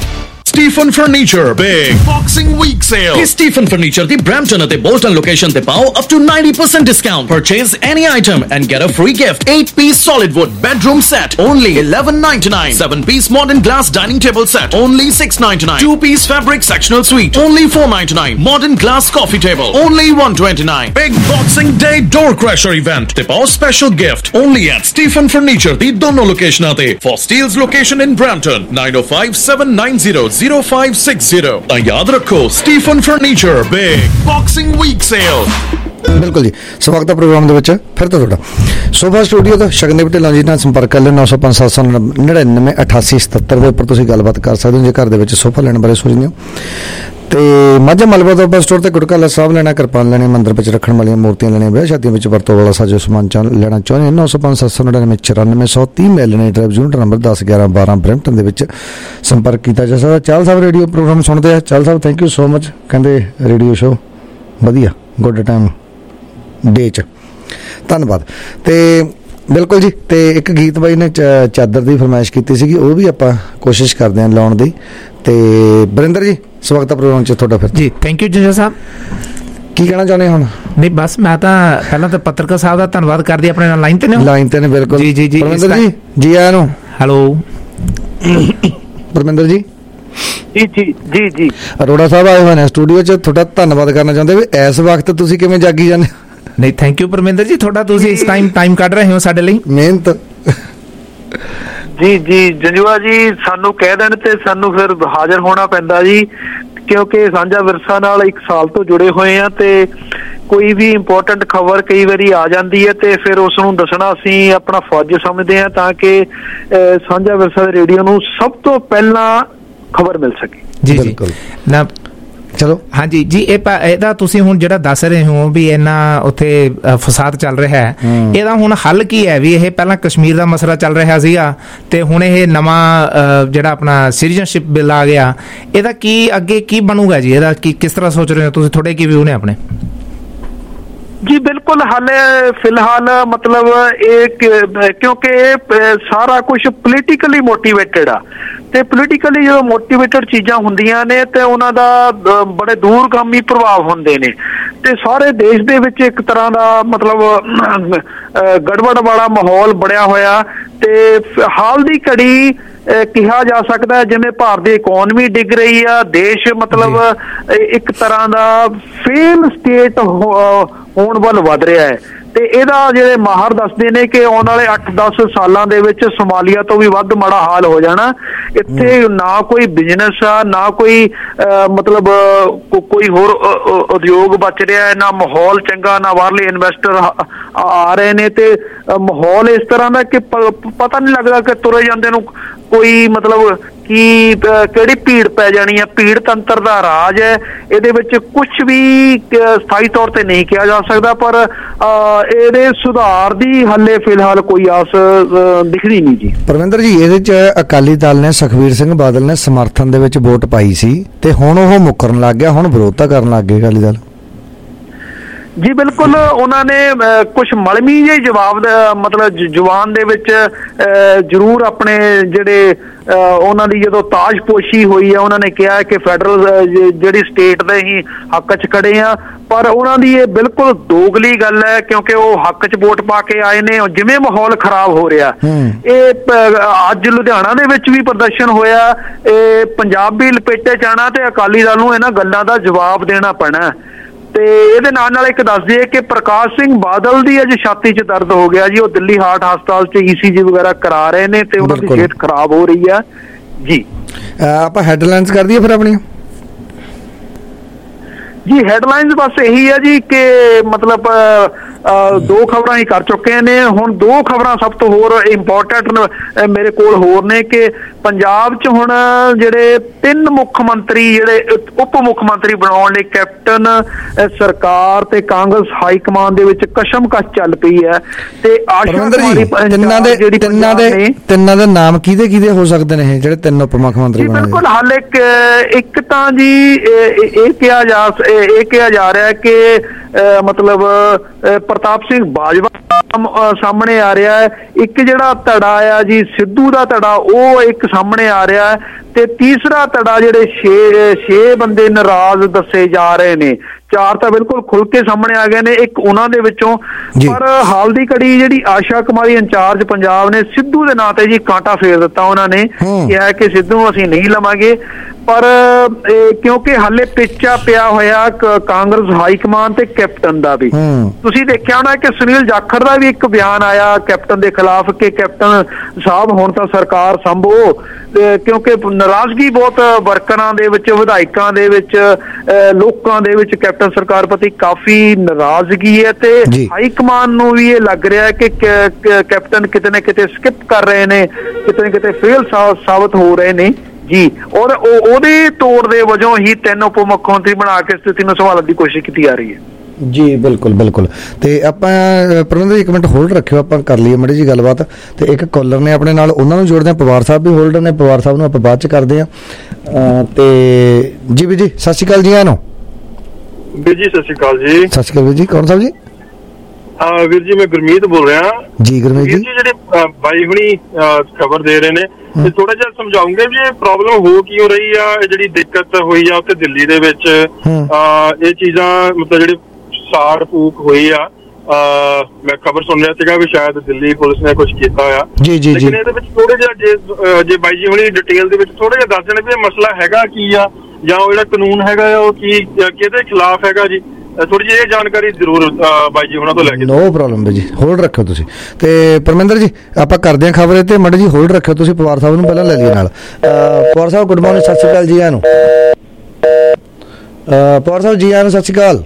Stephen Furniture Big Boxing Week Sale। Stephen Furniture ਦੀ Brampton ਅਤੇ Bolton location ਤੇ ਪਾਓ up to ninety percent discount। Purchase any item and get a free gift। eight piece solid wood bedroom set only eleven ninety-nine। seven piece modern glass dining table set only six ninety-nine। two piece fabric sectional suite only four ninety-nine। modern glass coffee table only one twenty-nine। Big Boxing Day door crusher event ਤੇ ਪਾਓ special gift only at Stephen Furniture ਦੀ ਦੋਨੋਂ ਲੋਕੇਸ਼ਨਾਂ ਤੇ। For Steele's location in Brampton nine oh five seven nine zero zero five six zero। ਤਾਂ ਯਾਦ ਰੱਖੋ Stephen Furniture Big Boxing Week Sale। ਬਿਲਕੁਲ ਜੀ, ਸਵਾਗਤ ਹੈ ਪ੍ਰੋਗਰਾਮ ਦੇ ਵਿੱਚ ਫਿਰ ਤੋਂ ਤੁਹਾਡਾ। ਸੋਫਾ ਸਟੂਡੀਓ ਦਾ ਸ਼ਗਨਦੀਪ ਢਿੱਲੋਂ ਜੀ ਨਾਲ ਸੰਪਰਕ ਕਰ ਲਿਓ ਨੌ ਸੌ ਪੰਜ ਸੱਤ ਸੌ ਨੜਿਨਵੇਂ ਅਠਾਸੀ ਸਤੱਤਰ ਦੇ ਉੱਪਰ ਤੁਸੀਂ ਗੱਲਬਾਤ ਕਰ ਸਕਦੇ ਹੋ ਜੇ ਘਰ ਦੇ ਵਿੱਚ ਸੋਫਾ ਲੈਣ ਬਾਰੇ ਸੋਚਦੇ ਹੋ। ਤੇ ਮਾਝਾ ਮਲਬਾ ਤੋਂ ਸਟੋਰ ਤੇ ਗੁਟਕਾਲਾ ਸਾਹਿਬ ਲੈਣਾ, ਕਿਰਪਾਨ ਲੈਣੇ, ਮੰਦਰ ਵਿੱਚ ਰੱਖਣ ਵਾਲੀਆਂ ਮੂਰਤੀਆਂ ਲੈਣੀਆਂ, ਵਿਆਹ ਸ਼ਾਦੀਆਂ ਵਿੱਚ ਵਰਤੋਂ ਵਾਲਾ ਸਾਜੋ ਸਮਾਨ ਲੈਣਾ ਚਾਹੁੰਦੇ ਨੌ ਸੌ ਪੰਜ ਸੱਤ ਸੌ ਨੜਿਨਵੇਂ ਚੁਰਾਨਵੇਂ ਸੌ ਤੀਹ ਮੈਲਨੇ ਡਰਾਈਵ ਯੂਨਿਟ ਨੰਬਰ ਦਸ ਗਿਆਰਾਂ ਬਾਰਾਂ ਬਰੈਂਪਟਨ ਦੇ ਵਿੱਚ ਸੰਪਰਕ ਕੀਤਾ ਜਾ ਸਕਦਾ। ਚਾਲ ਸਾਹਿਬ ਰੇਡੀਓ ਪ੍ਰੋਗਰਾਮ ਸੁਣਦੇ ਆ। ਚਾਲ ਸਾਹਿਬ ਥੈਂਕ ਯੂ ਸੋ ਮਚ, ਕਹਿੰਦੇ ਰੇਡੀਓ ਸ਼ੋ ਵਧੀਆ ਗੁੱਡ ਟਾਈਮ ਡੇ 'ਚ ਧੰਨਵਾਦ। ਤੇ ਬਿਲਕੁਲ ਜੀ, ਤੇ ਇੱਕ ਗੀਤ ਬਾਈ ਨੇ ਚਾਦਰ ਦੀ ਫਰਮਾਇਸ਼ ਕੀਤੀ ਸੀਗੀ, ਉਹ ਵੀ ਆਪਾਂ ਕੋਸ਼ਿਸ਼ ਕਰਦੇ ਹਾਂ ਲਾਉਣ ਦੀ। ਤੇ ਬਰਿੰਦਰ ਜੀ ਸਵਾਗਤ ਹੈ ਪ੍ਰੋਗਰਾਮ 'ਚ ਤੁਹਾਡਾ ਫਿਰ ਜੀ। ਥੈਂਕ ਯੂ ਜੰਜਾ ਸਾਹਿਬ। ਕੀ ਕਹਿਣਾ ਚਾਹੁੰਦੇ ਹੁਣ? ਨਹੀਂ ਬਸ ਮੈਂ ਤਾਂ ਪਹਿਲਾਂ ਤਾਂ ਪੱਤਰਕਾਰ ਸਾਹਿਬ ਦਾ ਧੰਨਵਾਦ ਕਰਦੀ ਆਪਣੇ ਨਾਲ ਲਾਈਨ ਤੇ ਨੇ ਲਾਈਨ ਤੇ ਨੇ ਬਿਲਕੁਲ ਜੀ ਜੀ ਜੀ ਪਰਮਿੰਦਰ ਜੀ ਜੀ ਆਇਆਂ ਨੂੰ। ਹੈਲੋ ਪਰਮਿੰਦਰ ਜੀ ਜੀ ਜੀ ਜੀ ਜੀ ਅਰੋੜਾ ਸਾਹਿਬ ਆਏ ਹੋਏ ਨੇ ਸਟੂਡੀਓ 'ਚ, ਤੁਹਾਡਾ ਧੰਨਵਾਦ ਕਰਨਾ ਚਾਹੁੰਦੇ ਵੀ ਇਸ ਵਕਤ ਤੁਸੀਂ ਕਿਵੇਂ ਜਾਗੀ ਜਾਂਦੇ? ਨਹੀਂ ਥੈਂਕ ਯੂ ਪਰਮਿੰਦਰ ਜੀ, ਤੁਹਾਡਾ ਤੁਸੀਂ ਇਸ ਟਾਈਮ ਟਾਈਮ ਕੱਢ ਰਹੇ ਹੋ ਸਾਡੇ ਲਈ ਮਿਹਨਤ। ਜੀ ਜੀ ਜੰਜੂਆ ਜੀ, ਸਾਨੂੰ ਕਹਿ ਦੇਣ ਤੇ ਸਾਨੂੰ ਫਿਰ ਹਾਜ਼ਰ ਹੋਣਾ ਪੈਂਦਾ ਜੀ, ਕਿਉਂਕਿ ਸਾਂਝਾ ਵਿਰਸਾ ਨਾਲ ਇੱਕ ਸਾਲ ਤੋਂ ਜੁੜੇ ਹੋਏ ਆ ਤੇ ਕੋਈ ਵੀ ਇੰਪੋਰਟੈਂਟ ਖਬਰ ਕਈ ਵਾਰੀ ਆ ਜਾਂਦੀ ਹੈ ਤੇ ਫਿਰ ਉਸ ਨੂੰ ਦੱਸਣਾ ਅਸੀਂ ਆਪਣਾ ਫਰਜ਼ ਸਮਝਦੇ ਹਾਂ ਤਾਂ ਕਿ ਸਾਂਝਾ ਵਿਰਸਾ ਰੇਡੀਓ ਨੂੰ ਸਭ ਤੋਂ ਪਹਿਲਾਂ ਖਬਰ ਮਿਲ ਸਕੇ। ਜੀ ਬਿਲਕੁਲ ਨਾ ਚਲੋ ਹਾਂਜੀ ਜੀ। ਇਹ ਇਹਦਾ ਤੁਸੀਂ ਹੁਣ ਜਿਹੜਾ ਦੱਸ ਰਹੇ ਹੋ ਵੀ ਇੰਨਾ ਉੱਥੇ ਫਸਾਦ ਚੱਲ ਰਿਹਾ ਹੈ, ਇਹਦਾ ਹੁਣ ਹੱਲ ਕੀ ਹੈ? ਵੀ ਇਹ ਪਹਿਲਾਂ ਕਸ਼ਮੀਰ ਦਾ ਮਸਲਾ ਚੱਲ ਰਿਹਾ ਸੀਗਾ ਤੇ ਹੁਣ ਇਹ ਨਵਾਂ ਜਿਹੜਾ ਆਪਣਾ ਸਿਟੀਜ਼ਨਸ਼ਿਪ ਬਿੱਲ ਆ ਗਿਆ, ਇਹਦਾ ਕੀ ਅੱਗੇ ਕੀ ਬਣੂਗਾ ਜੀ? ਇਹਦਾ ਕੀ ਕਿਸ ਤਰ੍ਹਾਂ ਸੋਚ ਰਹੇ ਹੋ ਤੁਸੀਂ? ਤੁਹਾਡੇ ਕੀ ਵਿਊ ਨੇ ਆਪਣੇ? ਜੀ ਬਿਲਕੁਲ, ਹਾਲੇ ਫਿਲਹਾਲ ਮਤਲਬ ਇਹ ਕਿਉਂਕਿ ਇਹ ਸਾਰਾ ਕੁਝ ਪੋਲੀਟੀਕਲੀ ਮੋਟੀਵੇਟਡ ਆ ਤੇ ਪੋਲੀਟੀਕਲੀ ਜਦੋਂ ਮੋਟੀਵੇਟਡ ਚੀਜ਼ਾਂ ਹੁੰਦੀਆਂ ਨੇ ਤੇ ਉਹਨਾਂ ਦਾ ਬੜੇ ਦੂਰਗਾਮੀ ਪ੍ਰਭਾਵ ਹੁੰਦੇ ਨੇ ਤੇ ਸਾਰੇ ਦੇਸ਼ ਦੇ ਵਿੱਚ ਇੱਕ ਤਰ੍ਹਾਂ ਦਾ ਮਤਲਬ ਗੜਬੜ ਵਾਲਾ ਮਾਹੌਲ ਬਣਿਆ ਹੋਇਆ ਤੇ ਹਾਲ ਦੀ ਘੜੀ ਕਿਹਾ ਜਾ ਸਕਦਾ ਹੈ ਜਿਵੇਂ ਭਾਰਤ ਦੀ ਇਕੋਨਮੀ ਡਿੱਗ ਰਹੀ ਆ, ਦੇਸ਼ ਮਤਲਬ ਇੱਕ ਤਰ੍ਹਾਂ ਦਾ ਫੇਲ ਸਟੇਟ ਹੋਣ ਵੱਲ ਵੱਧ ਰਿਹਾ ਹੈ ਤੇ ਇਹਦਾ ਜਿਹੜੇ ਮਾਹਰ ਦੱਸਦੇ ਨੇ ਕਿ ਆਉਣ ਵਾਲੇ ਅੱਠ ਦਸ ਸਾਲਾਂ ਦੇ ਵਿੱਚ ਸੋਮਾਲੀਆ ਤੋਂ ਵੀ ਵੱਧ ਮਾੜਾ ਹਾਲ ਹੋ ਜਾਣਾ। ਇੱਥੇ ਨਾ ਕੋਈ ਬਿਜ਼ਨਸ ਆ, ਨਾ ਕੋਈ ਮਤਲਬ ਕੋਈ ਹੋਰ ਉਦਯੋਗ ਬਚ ਰਿਹਾ ਹੈ, ਨਾ ਮਾਹੌਲ ਚੰਗਾ, ਨਾ ਬਾਹਰਲੇ ਇਨਵੈਸਟਰ ਆ ਰਹੇ ਨੇ ਤੇ ਮਾਹੌਲ ਇਸ ਤਰ੍ਹਾਂ ਦਾ ਕਿ ਪਤਾ ਨਹੀਂ ਲੱਗਦਾ ਕਿ ਤੁਰੇ ਜਾਂਦੇ ਨੂੰ ਕੋਈ ਮਤਲਬ ਕੀ ਕਿਹੜੀ ਭੀੜ ਪੈ ਜਾਣੀ ਹੈ। ਭੀੜ ਤੰਤਰ ਦਾ ਰਾਜ ਹੈ, ਇਹਦੇ ਵਿੱਚ ਕੁਝ ਵੀ ਸਥਾਈ ਤੌਰ ਤੇ ਨਹੀਂ ਕਿਹਾ ਜਾ ਸਕਦਾ, ਪਰ ਇਹਦੇ ਸੁਧਾਰ ਦੀ ਹਾਲੇ ਫਿਲਹਾਲ ਕੋਈ ਆਸ ਦਿਖਦੀ ਨਹੀਂ ਜੀ। ਪਰਮਿੰਦਰ ਜੀ, ਇਹਦੇ ਚ ਅਕਾਲੀ ਦਲ ਨੇ ਸੁਖਬੀਰ ਸਿੰਘ ਬਾਦਲ ਨੇ ਸਮਰਥਨ ਦੇ ਵਿੱਚ ਵੋਟ ਪਾਈ ਸੀ ਤੇ ਹੁਣ ਉਹ ਮੁੱਕਰਨ ਲੱਗ ਗਿਆ, ਹੁਣ ਵਿਰੋਧਤਾ ਕਰਨ ਲੱਗ ਗਏ ਅਕਾਲੀ ਦਲ। ਜੀ ਬਿਲਕੁਲ, ਉਹਨਾਂ ਨੇ ਕੁਝ ਮਲਮੀ ਜਿਹੇ ਜਵਾਬ ਮਤਲਬ ਜ਼ੁਬਾਨ ਦੇ ਵਿੱਚ ਜ਼ਰੂਰ ਆਪਣੇ ਜਿਹੜੇ ਉਹਨਾਂ ਦੀ ਜਦੋਂ ਤਾਜਪੋਸ਼ੀ ਹੋਈ ਹੈ ਉਹਨਾਂ ਨੇ ਕਿਹਾ ਕਿ ਫੈਡਰਲ ਜਿਹੜੀ ਸਟੇਟ ਦੇ ਹੀ ਹੱਕ 'ਚ ਖੜੇ ਆ, ਪਰ ਉਹਨਾਂ ਦੀ ਇਹ ਬਿਲਕੁਲ ਦੋਗਲੀ ਗੱਲ ਹੈ ਕਿਉਂਕਿ ਉਹ ਹੱਕ 'ਚ ਵੋਟ ਪਾ ਕੇ ਆਏ ਨੇ। ਜਿਵੇਂ ਮਾਹੌਲ ਖਰਾਬ ਹੋ ਰਿਹਾ, ਇਹ ਅੱਜ ਲੁਧਿਆਣਾ ਦੇ ਵਿੱਚ ਵੀ ਪ੍ਰਦਰਸ਼ਨ ਹੋਇਆ, ਇਹ ਪੰਜਾਬ ਵੀ ਲਪੇਟੇ 'ਚ ਆਉਣਾ ਤੇ ਅਕਾਲੀ ਦਲ ਨੂੰ ਇਹਨਾਂ ਗੱਲਾਂ ਦਾ ਜਵਾਬ ਦੇਣਾ ਪੈਣਾ। ਤੇ ਇਹਦੇ ਨਾਲ ਨਾਲ ਇੱਕ ਦੱਸ ਦਈਏ ਕਿ ਪ੍ਰਕਾਸ਼ ਸਿੰਘ ਬਾਦਲ ਦੀ ਅੱਜ ਛਾਤੀ 'ਚ ਦਰਦ ਹੋ ਗਿਆ ਜੀ, ਉਹ ਦਿੱਲੀ ਹਾਰਟ ਹਸਪਤਾਲ 'ਚ ਈਸੀਜੀ ਵਗੈਰਾ ਕਰਾ ਰਹੇ ਨੇ ਤੇ ਉਹਨਾਂ ਦੀ ਸਿਹਤ ਖਰਾਬ ਹੋ ਰਹੀ ਆ ਜੀ। ਆਪਾਂ ਹੈਡਲਾਈਨਸ ਕਰ ਦਈਏ ਫਿਰ ਆਪਣੀਆਂ ਜੀ। ਹੈਡਲਾਈਨਸ ਬਸ ਇਹੀ ਹੈ ਜੀ ਕਿ ਮਤਲਬ ਦੋ ਖਬਰਾਂ ਹੀ ਕਰ ਚੁੱਕੇ ਨੇ, ਹੁਣ ਦੋ ਖਬਰਾਂ ਸਭ ਤੋਂ ਹੋਰ ਇੰਪੋਰਟੈਂਟ ਮੇਰੇ ਕੋਲ ਹੋਰ ਨੇ ਕਿ ਪੰਜਾਬ 'ਚ ਹੁਣ ਜਿਹੜੇ ਤਿੰਨ ਮੁੱਖ ਮੰਤਰੀ ਜਿਹੜੇ ਉਪ ਮੁੱਖ ਮੰਤਰੀ ਬਣਾਉਣ ਲਈ ਕੈਪਟਨ ਸਰਕਾਰ ਤੇ ਕਾਂਗਰਸ ਹਾਈ ਕਮਾਨ ਦੇ ਵਿੱਚ ਕਸ਼ਮਕਸ਼ ਚੱਲ ਪਈ ਹੈ ਤੇ ਆਸ਼ਾ ਕੁਮਾਰੀ ਤਿੰਨਾਂ ਦੇ ਤਿੰਨਾਂ ਦੇ ਤਿੰਨਾਂ ਦੇ ਨਾਮ ਕਿਹਦੇ ਕਿਹਦੇ ਹੋ ਸਕਦੇ ਨੇ ਇਹ ਜਿਹੜੇ ਤਿੰਨ ਉਪ ਮੁੱਖ ਮੰਤਰੀ ਬਣੇ? ਬਿਲਕੁਲ, ਹਾਲੇ ਇੱਕ ਤਾਂ ਜੀ ਇਹ ਕਿਹਾ ਜਾ ਇਹ ਕਿਹਾ ਜਾ ਰਿਹਾ ਕਿ ਮਤਲਬ ਪ੍ਰਤਾਪ ਸਿੰਘ ਬਾਜਵਾ ਸਾਹਮਣੇ ਆ ਰਿਹਾ ਹੈ, ਇੱਕ ਜਿਹੜਾ ਧੜਾ ਆ ਜੀ ਸਿੱਧੂ ਦਾ ਧੜਾ ਉਹ ਇੱਕ ਸਾਹਮਣੇ ਆ ਰਿਹਾ ਹੈ, ਤੇ ਤੀਸਰਾ ਧੜਾ ਜਿਹੜੇ ਛੇ ਛੇ ਬੰਦੇ ਨਾਰਾਜ਼ ਦੱਸੇ ਜਾ ਰਹੇ ਨੇ। ਚਾਰ ਤਾਂ ਬਿਲਕੁਲ ਖੁੱਲ ਕੇ ਸਾਹਮਣੇ ਆ ਗਏ ਨੇ, ਇੱਕ ਉਹਨਾਂ ਦੇ ਵਿੱਚੋਂ। ਪਰ ਹਾਲ ਦੀ ਘੜੀ ਜਿਹੜੀ ਆਸ਼ਾ ਕੁਮਾਰੀ ਇੰਚਾਰਜ ਪੰਜਾਬ ਨੇ ਸਿੱਧੂ ਦੇ ਨਾਂ ਤੇ ਜੀ ਕਾਂਟਾ ਫੇਰ ਦਿੱਤਾ। ਉਹਨਾਂ ਨੇ ਕਿਹਾ ਕਿ ਸਿੱਧੂ ਨੂੰ ਅਸੀਂ ਨਹੀਂ ਲਵਾਂਗੇ, ਪਰ ਕਿਉਂਕਿ ਹਾਲੇ ਪਿੱਛਾ ਪਿਆ ਹੋਇਆ ਕਾਂਗਰਸ ਹਾਈ ਕਮਾਨ ਤੇ ਕੈਪਟਨ ਦਾ ਵੀ। ਤੁਸੀਂ ਦੇਖਿਆ ਹੋਣਾ ਕਿ ਸੁਨੀਲ ਜਾਖੜ ਦਾ ਵੀ ਇੱਕ ਬਿਆਨ ਆਇਆ ਕੈਪਟਨ ਦੇ ਖਿਲਾਫ ਕਿ ਕੈਪਟਨ ਸਾਹਿਬ ਹੁਣ ਤਾਂ ਸਰਕਾਰ ਸੰਭੋ, ਕਿਉਂਕਿ ਨਾਰਾਜ਼ਗੀ ਬਹੁਤ ਵਰਕਰਾਂ ਦੇ ਵਿੱਚ, ਵਿਧਾਇਕਾਂ ਦੇ ਵਿੱਚ, ਲੋਕਾਂ ਦੇ ਵਿੱਚ ਕੈਪਟਨ ਸਰਕਾਰ ਪ੍ਰਤੀ ਕਾਫੀ ਨਾਰਾਜ਼ਗੀ ਹੈ। ਤੇ ਹਾਈ ਕਮਾਨ ਨੂੰ ਵੀ ਇਹ ਲੱਗ ਰਿਹਾ ਹੈ ਕਿ ਕੈਪਟਨ ਕਿਤੇ ਨਾ ਕਿਤੇ ਸਕਿਪ ਕਰ ਰਹੇ ਨੇ, ਕਿਤੇ ਨਾ ਕਿਤੇ ਫੇਲ ਸਾਬਤ ਹੋ ਰਹੇ ਨੇ ਜੀ। ਔਰ ਉਹਦੇ ਤੋੜ ਦੇ ਵਜੋਂ ਹੀ ਤਿੰਨ ਉਪ ਮੁੱਖ ਮੰਤਰੀ ਬਣਾ ਕੇ ਸਥਿਤੀ ਨੂੰ ਸੰਭਾਲਣ ਦੀ ਕੋਸ਼ਿਸ਼ ਕੀਤੀ ਜਾ ਰਹੀ ਹੈ ਜੀ। ਬਿਲਕੁਲ ਬਿਲਕੁਲ। ਤੇ ਆਪਾਂ ਪ੍ਰਬੰਧਕ ਇੱਕ ਮਿੰਟ ਹੋਲਡ ਰੱਖਿਓ, ਆਪਾਂ ਕਰ ਲਈਏ ਮਾੜੀ ਜੀ ਗੱਲਬਾਤ। ਤੇ ਇੱਕ ਕਾਲਰ ਨੇ ਆਪਣੇ ਨਾਲ, ਉਹਨਾਂ ਨੂੰ ਜੋੜਦੇ ਆ। ਪਵਾਰ ਸਾਹਿਬ ਵੀ ਹੋਲਡ ਨੇ, ਪਵਾਰ ਸਾਹਿਬ ਨੂੰ ਆਪਾਂ ਬਾਅਦ ਚ ਕਰਦੇ ਆ। ਤੇ ਜੀ ਵੀ ਜੀ ਸਤਿ ਸ਼੍ਰੀ ਅਕਾਲ ਜੀ। ਆਨੋ ਵੀਰ ਜੀ ਸਤਿ ਸ਼੍ਰੀ ਅਕਾਲ ਜੀ। ਸਤਿ ਸ਼੍ਰੀ ਅਕਾਲ ਵੀਰ ਜੀ। ਕੌਣ ਸਾਹਿਬ ਜੀ? ਹਾਂ ਵੀਰ ਜੀ ਮੈਂ ਗੁਰਮੀਤ ਬੋਲ ਰਿਹਾ ਜੀ। ਗੁਰਮੀਤ ਜੀ ਜਿਹੜੇ ਬਾਈ ਹੁਣੀ ਖਬਰ ਦੇ ਰਹੇ ਨੇ, ਤੇ ਥੋੜਾ ਜਿਹਾ ਸਮਝਾਉਂਗੇ ਵੀ ਇਹ ਪ੍ਰੋਬਲਮ ਹੋ ਕਿਉਂ ਰਹੀ ਆ, ਇਹ ਜਿਹੜੀ ਦਿੱਕਤ ਹੋਈ ਆ ਉੱਥੇ ਦਿੱਲੀ ਦੇ ਵਿੱਚ, ਇਹ ਚੀਜ਼ਾਂ ਮਤਲਬ ਜਿਹੜੀ ਸਾੜ ਫੂਕ ਹੋਈ ਆ। ਮੈਂ ਖਬਰ ਸੁਣ ਰਿਹਾ ਸੀਗਾ ਵੀ ਸ਼ਾਇਦ ਦਿੱਲੀ ਪੁਲਿਸ ਨੇ ਕੁਝ ਕੀਤਾ ਆ, ਲੇਕਿਨ ਇਹਦੇ ਵਿੱਚ ਥੋੜਾ ਜਿਹਾ ਜੇ ਜੇ ਬਾਈ ਜੀ ਹੁਣੀ ਡਿਟੇਲ ਦੇ ਵਿੱਚ ਥੋੜਾ ਜਿਹਾ ਦੱਸ ਦੇਣ ਵੀ ਇਹ ਮਸਲਾ ਹੈਗਾ ਕੀ ਆ, ਜਾਂ ਉਹ ਜਿਹੜਾ ਕਾਨੂੰਨ ਹੈਗਾ ਉਹ ਕੀ ਕਿਹਦੇ ਖਿਲਾਫ ਹੈਗਾ ਜੀ। ਥੋੜੀ ਜਿਹੀ ਇਹ ਜਾਣਕਾਰੀ ਜ਼ਰੂਰ ਬਾਈ ਜੀ ਉਹਨਾਂ ਤੋਂ ਲੈ ਕੇ। ਨੋ ਪ੍ਰੋਬਲਮ ਜੀ, ਹੋਲਡ ਰੱਖੋ ਤੁਸੀਂ। ਤੇ ਪਰਮਿੰਦਰ ਜੀ ਆਪਾਂ ਕਰਦੇ ਹਾਂ ਖਬਰ ਤੇ ਮੜ ਜੀ ਹੋਲਡ ਰੱਖਿਓ ਤੁਸੀਂ। ਪਵਾਰ ਸਾਹਿਬ ਨੂੰ ਪਹਿਲਾਂ ਲੈ ਲਈਏ ਨਾਲ। ਪਵਾਰ ਸਾਹਿਬ ਗੁੱਡ ਮਾਰਨਿੰਗ, ਸਤਿ ਸ਼੍ਰੀ ਅਕਾਲ ਜੀ। ਆਨੂੰ ਪਵਾਰ ਸਾਹਿਬ ਜੀ ਆਨੂੰ ਸਤਿ ਸ਼੍ਰੀ ਅਕਾਲ।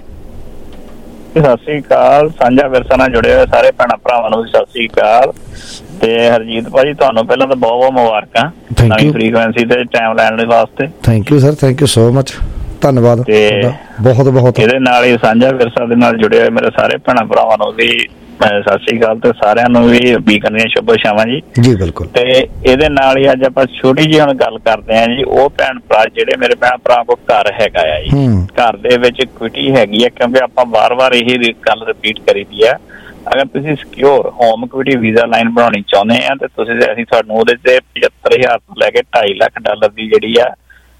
ਸਤਿ ਸ਼੍ਰੀ ਅਕਾਲ। ਸਾਂਝਾ ਵਿਰਸਾ ਨਾਲ ਜੁੜੇ ਹੋਏ ਸਾਰੇ ਭੈਣਾਂ ਭਰਾਵਾਂ ਨੂੰ ਵੀ ਸਤਿ ਸ਼੍ਰੀ ਅਕਾਲ। ਤੇ ਹਰਜੀਤ ਭਾਜੀ ਤੁਹਾਨੂੰ ਪਹਿਲਾਂ ਤਾਂ ਬਹੁਤ ਬਹੁਤ ਮੁਬਾਰਕਾਂ ਨਵੀਂ ਫ੍ਰੀਕੁਐਂਸੀ ਤੇ ਟਾਈਮ ਲੈਣ ਦੇ ਵਾਸਤੇ। Thank you sir, thank you so much, ਧੰਨਵਾਦ ਬਹੁਤ ਬਹੁਤ। ਇਹਦੇ ਨਾਲ ਹੀ ਸਾਂਝਾ ਵਿਰਸਾ ਦੇ ਨਾਲ ਜੁੜੇ ਹੋਏ ਮੇਰੇ ਸਾਰੇ ਭੈਣਾਂ ਭਰਾਵਾਂ ਨੂੰ ਵੀ ਸਤਿ ਸ਼੍ਰੀ ਅਕਾਲ, ਤੇ ਸਾਰਿਆਂ ਨੂੰ ਵੀ ਵੀਕਐਂਡ ਦੀਆਂ ਸ਼ੁਭ ਸ਼ਾਮਾਂ ਜੀ। ਜੀ ਬਿਲਕੁਲ। ਤੇ ਇਹਦੇ ਨਾਲ ਹੀ ਅੱਜ ਆਪਾਂ ਛੋਟੀ ਜਿਹੀ ਹੁਣ ਗੱਲ ਕਰਦੇ ਹਾਂ ਜੀ, ਉਹ ਭੈਣ ਭਰਾ ਜਿਹੜੇ ਮੇਰੇ ਭੈਣ ਭਰਾ ਕੋਲ ਘਰ ਹੈਗਾ ਆ ਜੀ, ਘਰ ਦੇ ਵਿੱਚ ਇਕੁਇਟੀ ਹੈਗੀ ਆ, ਕਿਉਂਕਿ ਆਪਾਂ ਵਾਰ ਵਾਰ ਇਹ ਗੱਲ ਰਿਪੀਟ ਕਰੀਦੀ ਆ। ਅਗਰ ਤੁਸੀਂ secure home equity Visa line ਬਣਾਉਣੀ ਚਾਹੁੰਦੇ ਆ ਤੇ ਤੁਸੀਂ ਅਸੀਂ ਤੁਹਾਨੂੰ ਉਹਦੇ ਤੇ ਪਝੱਤਰ ਹਜ਼ਾਰ ਤੋਂ ਲੈ ਕੇ ਢਾਈ ਲੱਖ ਡਾਲਰ ਦੀ ਜਿਹੜੀ ਆ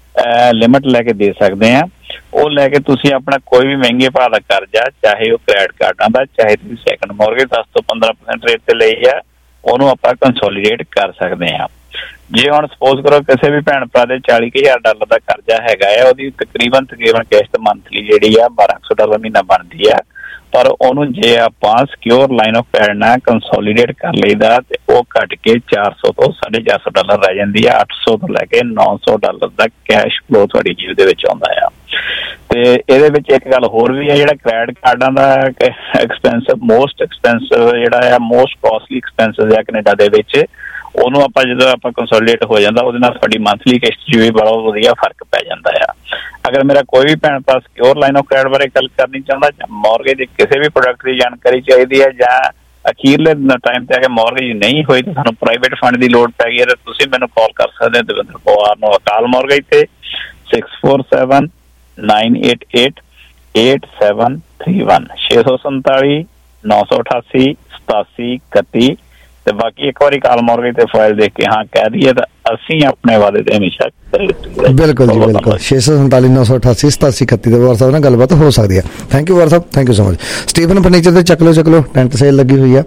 ਲਿਮਿਟ ਲੈ ਕੇ ਦੇ ਸਕਦੇ ਆ। ਉਹ ਲੈ ਕੇ ਤੁਸੀਂ ਆਪਣਾ ਕੋਈ ਵੀ ਮਹਿੰਗੇ ਭਾਅ ਦਾ ਕਰਜ਼ਾ, ਚਾਹੇ ਉਹ ਕ੍ਰੈਡਿਟ ਕਾਰਡਾਂ ਦਾ, ਚਾਹੇ ਤੁਸੀਂ ਸੈਕੰਡ ਮੌਰਗੇਜ ਦਸ ਤੋਂ ਪੰਦਰਾਂ ਪਰਸੈਂਟ ਰੇਟ ਤੇ ਲਈ ਆ, ਉਹਨੂੰ ਆਪਾਂ ਕੰਸੋਲੀਡੇਟ ਕਰ ਸਕਦੇ ਆ। ਜੇ ਹੁਣ ਸਪੋਜ਼ ਕਰੋ ਕਿਸੇ ਵੀ ਭੈਣ ਭਰਾ ਦੇ ਚਾਲੀ ਕੁ ਹਜ਼ਾਰ ਡਾਲਰ ਦਾ ਕਰਜ਼ਾ ਹੈਗਾ ਆ, ਉਹਦੀ ਤਕਰੀਬਨ ਤਕਰੀਬਨ ਕਿਸ਼ਤ ਮੰਥਲੀ ਜਿਹੜੀ ਆ ਬਾਰਾਂ ਸੌ ਡਾਲਰ ਮਹੀਨਾ ਬਣਦੀ ਆ, ਪਰ ਉਹਨੂੰ ਜੇ ਆਪਾਂ ਸਿਕਿਉਰ ਲਾਈਨ ਆਫ ਕ੍ਰੈਡਿਟ ਨਾਲ ਕੰਸੋਲੀਡੇਟ ਕਰ ਲਈਦਾ ਤੇ ਉਹ ਘਟ ਕੇ ਚਾਰ ਸੌ ਤੋਂ ਸਾਢੇ ਚਾਰ ਸੌ ਡਾਲਰ ਰਹਿ ਜਾਂਦੀ ਆ। ਅੱਠ ਸੌ ਤੋਂ ਲੈ ਕੇ ਨੌ ਸੌ ਡਾਲਰ ਦਾ ਕੈਸ਼ ਫਲੋ ਤੁਹਾਡੀ ਜੇਬ ਦੇ ਵਿੱਚ ਆਉਂਦਾ ਆ। ਤੇ ਇਹਦੇ ਵਿੱਚ ਇੱਕ ਗੱਲ ਹੋਰ ਵੀ ਆ, ਜਿਹੜਾ ਕ੍ਰੈਡਿਟ ਕਾਰਡਾਂ ਦਾ ਐਕਸਪੈਂਸਿਵ ਮੋਸਟ ਐਕਸਪੈਂਸਿਵ ਜਿਹੜਾ ਆ ਮੋਸਟ ਕਾਸਟਲੀ ਐਕਸਪੈਂਸਿਵ ਆ ਕੈਨੇਡਾ ਦੇ ਵਿੱਚ, ਉਹਨੂੰ ਆਪਾਂ ਜਦੋਂ ਆਪਾਂ ਕੰਸੋਲੀਡੇਟ ਹੋ ਜਾਂਦਾ ਉਹਦੇ ਨਾਲ ਤੁਹਾਡੀ ਮੰਥਲੀ ਕਿਸ਼ਤ 'ਚ ਵੀ ਬੜਾ ਵਧੀਆ ਫਰਕ ਪੈ ਜਾਂਦਾ ਆ। ਅਗਰ ਮੇਰਾ ਕੋਈ ਵੀ ਭੈਣ ਭਰਾ ਸਿਕਿਉਰ ਲਾਈਨ ਆਫ ਕ੍ਰੈਡਿਟ ਬਾਰੇ ਗੱਲ ਕਰਨੀ ਚਾਹੁੰਦਾ, ਜਾਂ ਮੌਰਗੇਜ ਦੇ ਕਿਸੇ ਵੀ ਪ੍ਰੋਡਕਟ ਦੀ ਜਾਣਕਾਰੀ ਚਾਹੀਦੀ ਹੈ, ਜਾਂ ਅਖੀਰਲੇ ਟਾਈਮ ਤੇ ਆ ਕੇ ਮੌਰਗੇਜ ਨਹੀਂ ਹੋਈ ਤੇ ਤੁਹਾਨੂੰ ਪ੍ਰਾਈਵੇਟ ਫੰਡ ਦੀ ਲੋੜ ਪੈ ਗਈ ਹੈ, ਤਾਂ ਤੁਸੀਂ ਮੈਨੂੰ ਕਾਲ ਕਰ ਸਕਦੇ ਹੋ ਦਵਿੰਦਰ ਪਵਾਰ ਨੂੰ ਅਕਾਲ ਮੌਰਗੇਜ ਤੇ six four seven nine eight eight eight seven three one ਛੇ ਸੌ ਸੰਤਾਲੀ ਨੌ ਸੌ ਅਠਾਸੀ ਸਤਾਸੀ ਇਕੱਤੀ। ਤੇ ਬਾਕੀ ਇੱਕ ਵਾਰੀ ਕਾਲ ਮੌਰਗੇਜ ਤੇ ਫਾਈਲ ਦੇਖ ਕੇ ਹਾਂ ਕਹਿ ਦਈਏ ਤਾਂ ਅਸੀਂ ਆਪਣੇ ਵਾਅਦੇ ਤੇ ਹਮੇਸ਼ਾ ਬਿਲਕੁਲ ਜੀ ਬਿਲਕੁਲ। ਛੇ ਸੌ ਸੰਤਾਲੀ ਨੌ ਸੌ ਅਠਾਸੀ ਸਤਾਸੀ ਇਕੱਤੀ ਦੇ ਵਾਰ ਸਾਹਿਬ ਨਾਲ ਗੱਲਬਾਤ ਹੋ ਸਕਦੀ ਹੈ। ਥੈਂਕ ਯੂ ਵਾਰ ਸਾਹਿਬ, thank you so much. Stephen furniture ਤੇ ਚੱਕ ਲਓ ਚੱਕ ਲਓ ਟੈਂਟ ਸੇਲ ਲੱਗੀ ਹੋਈ ਆ,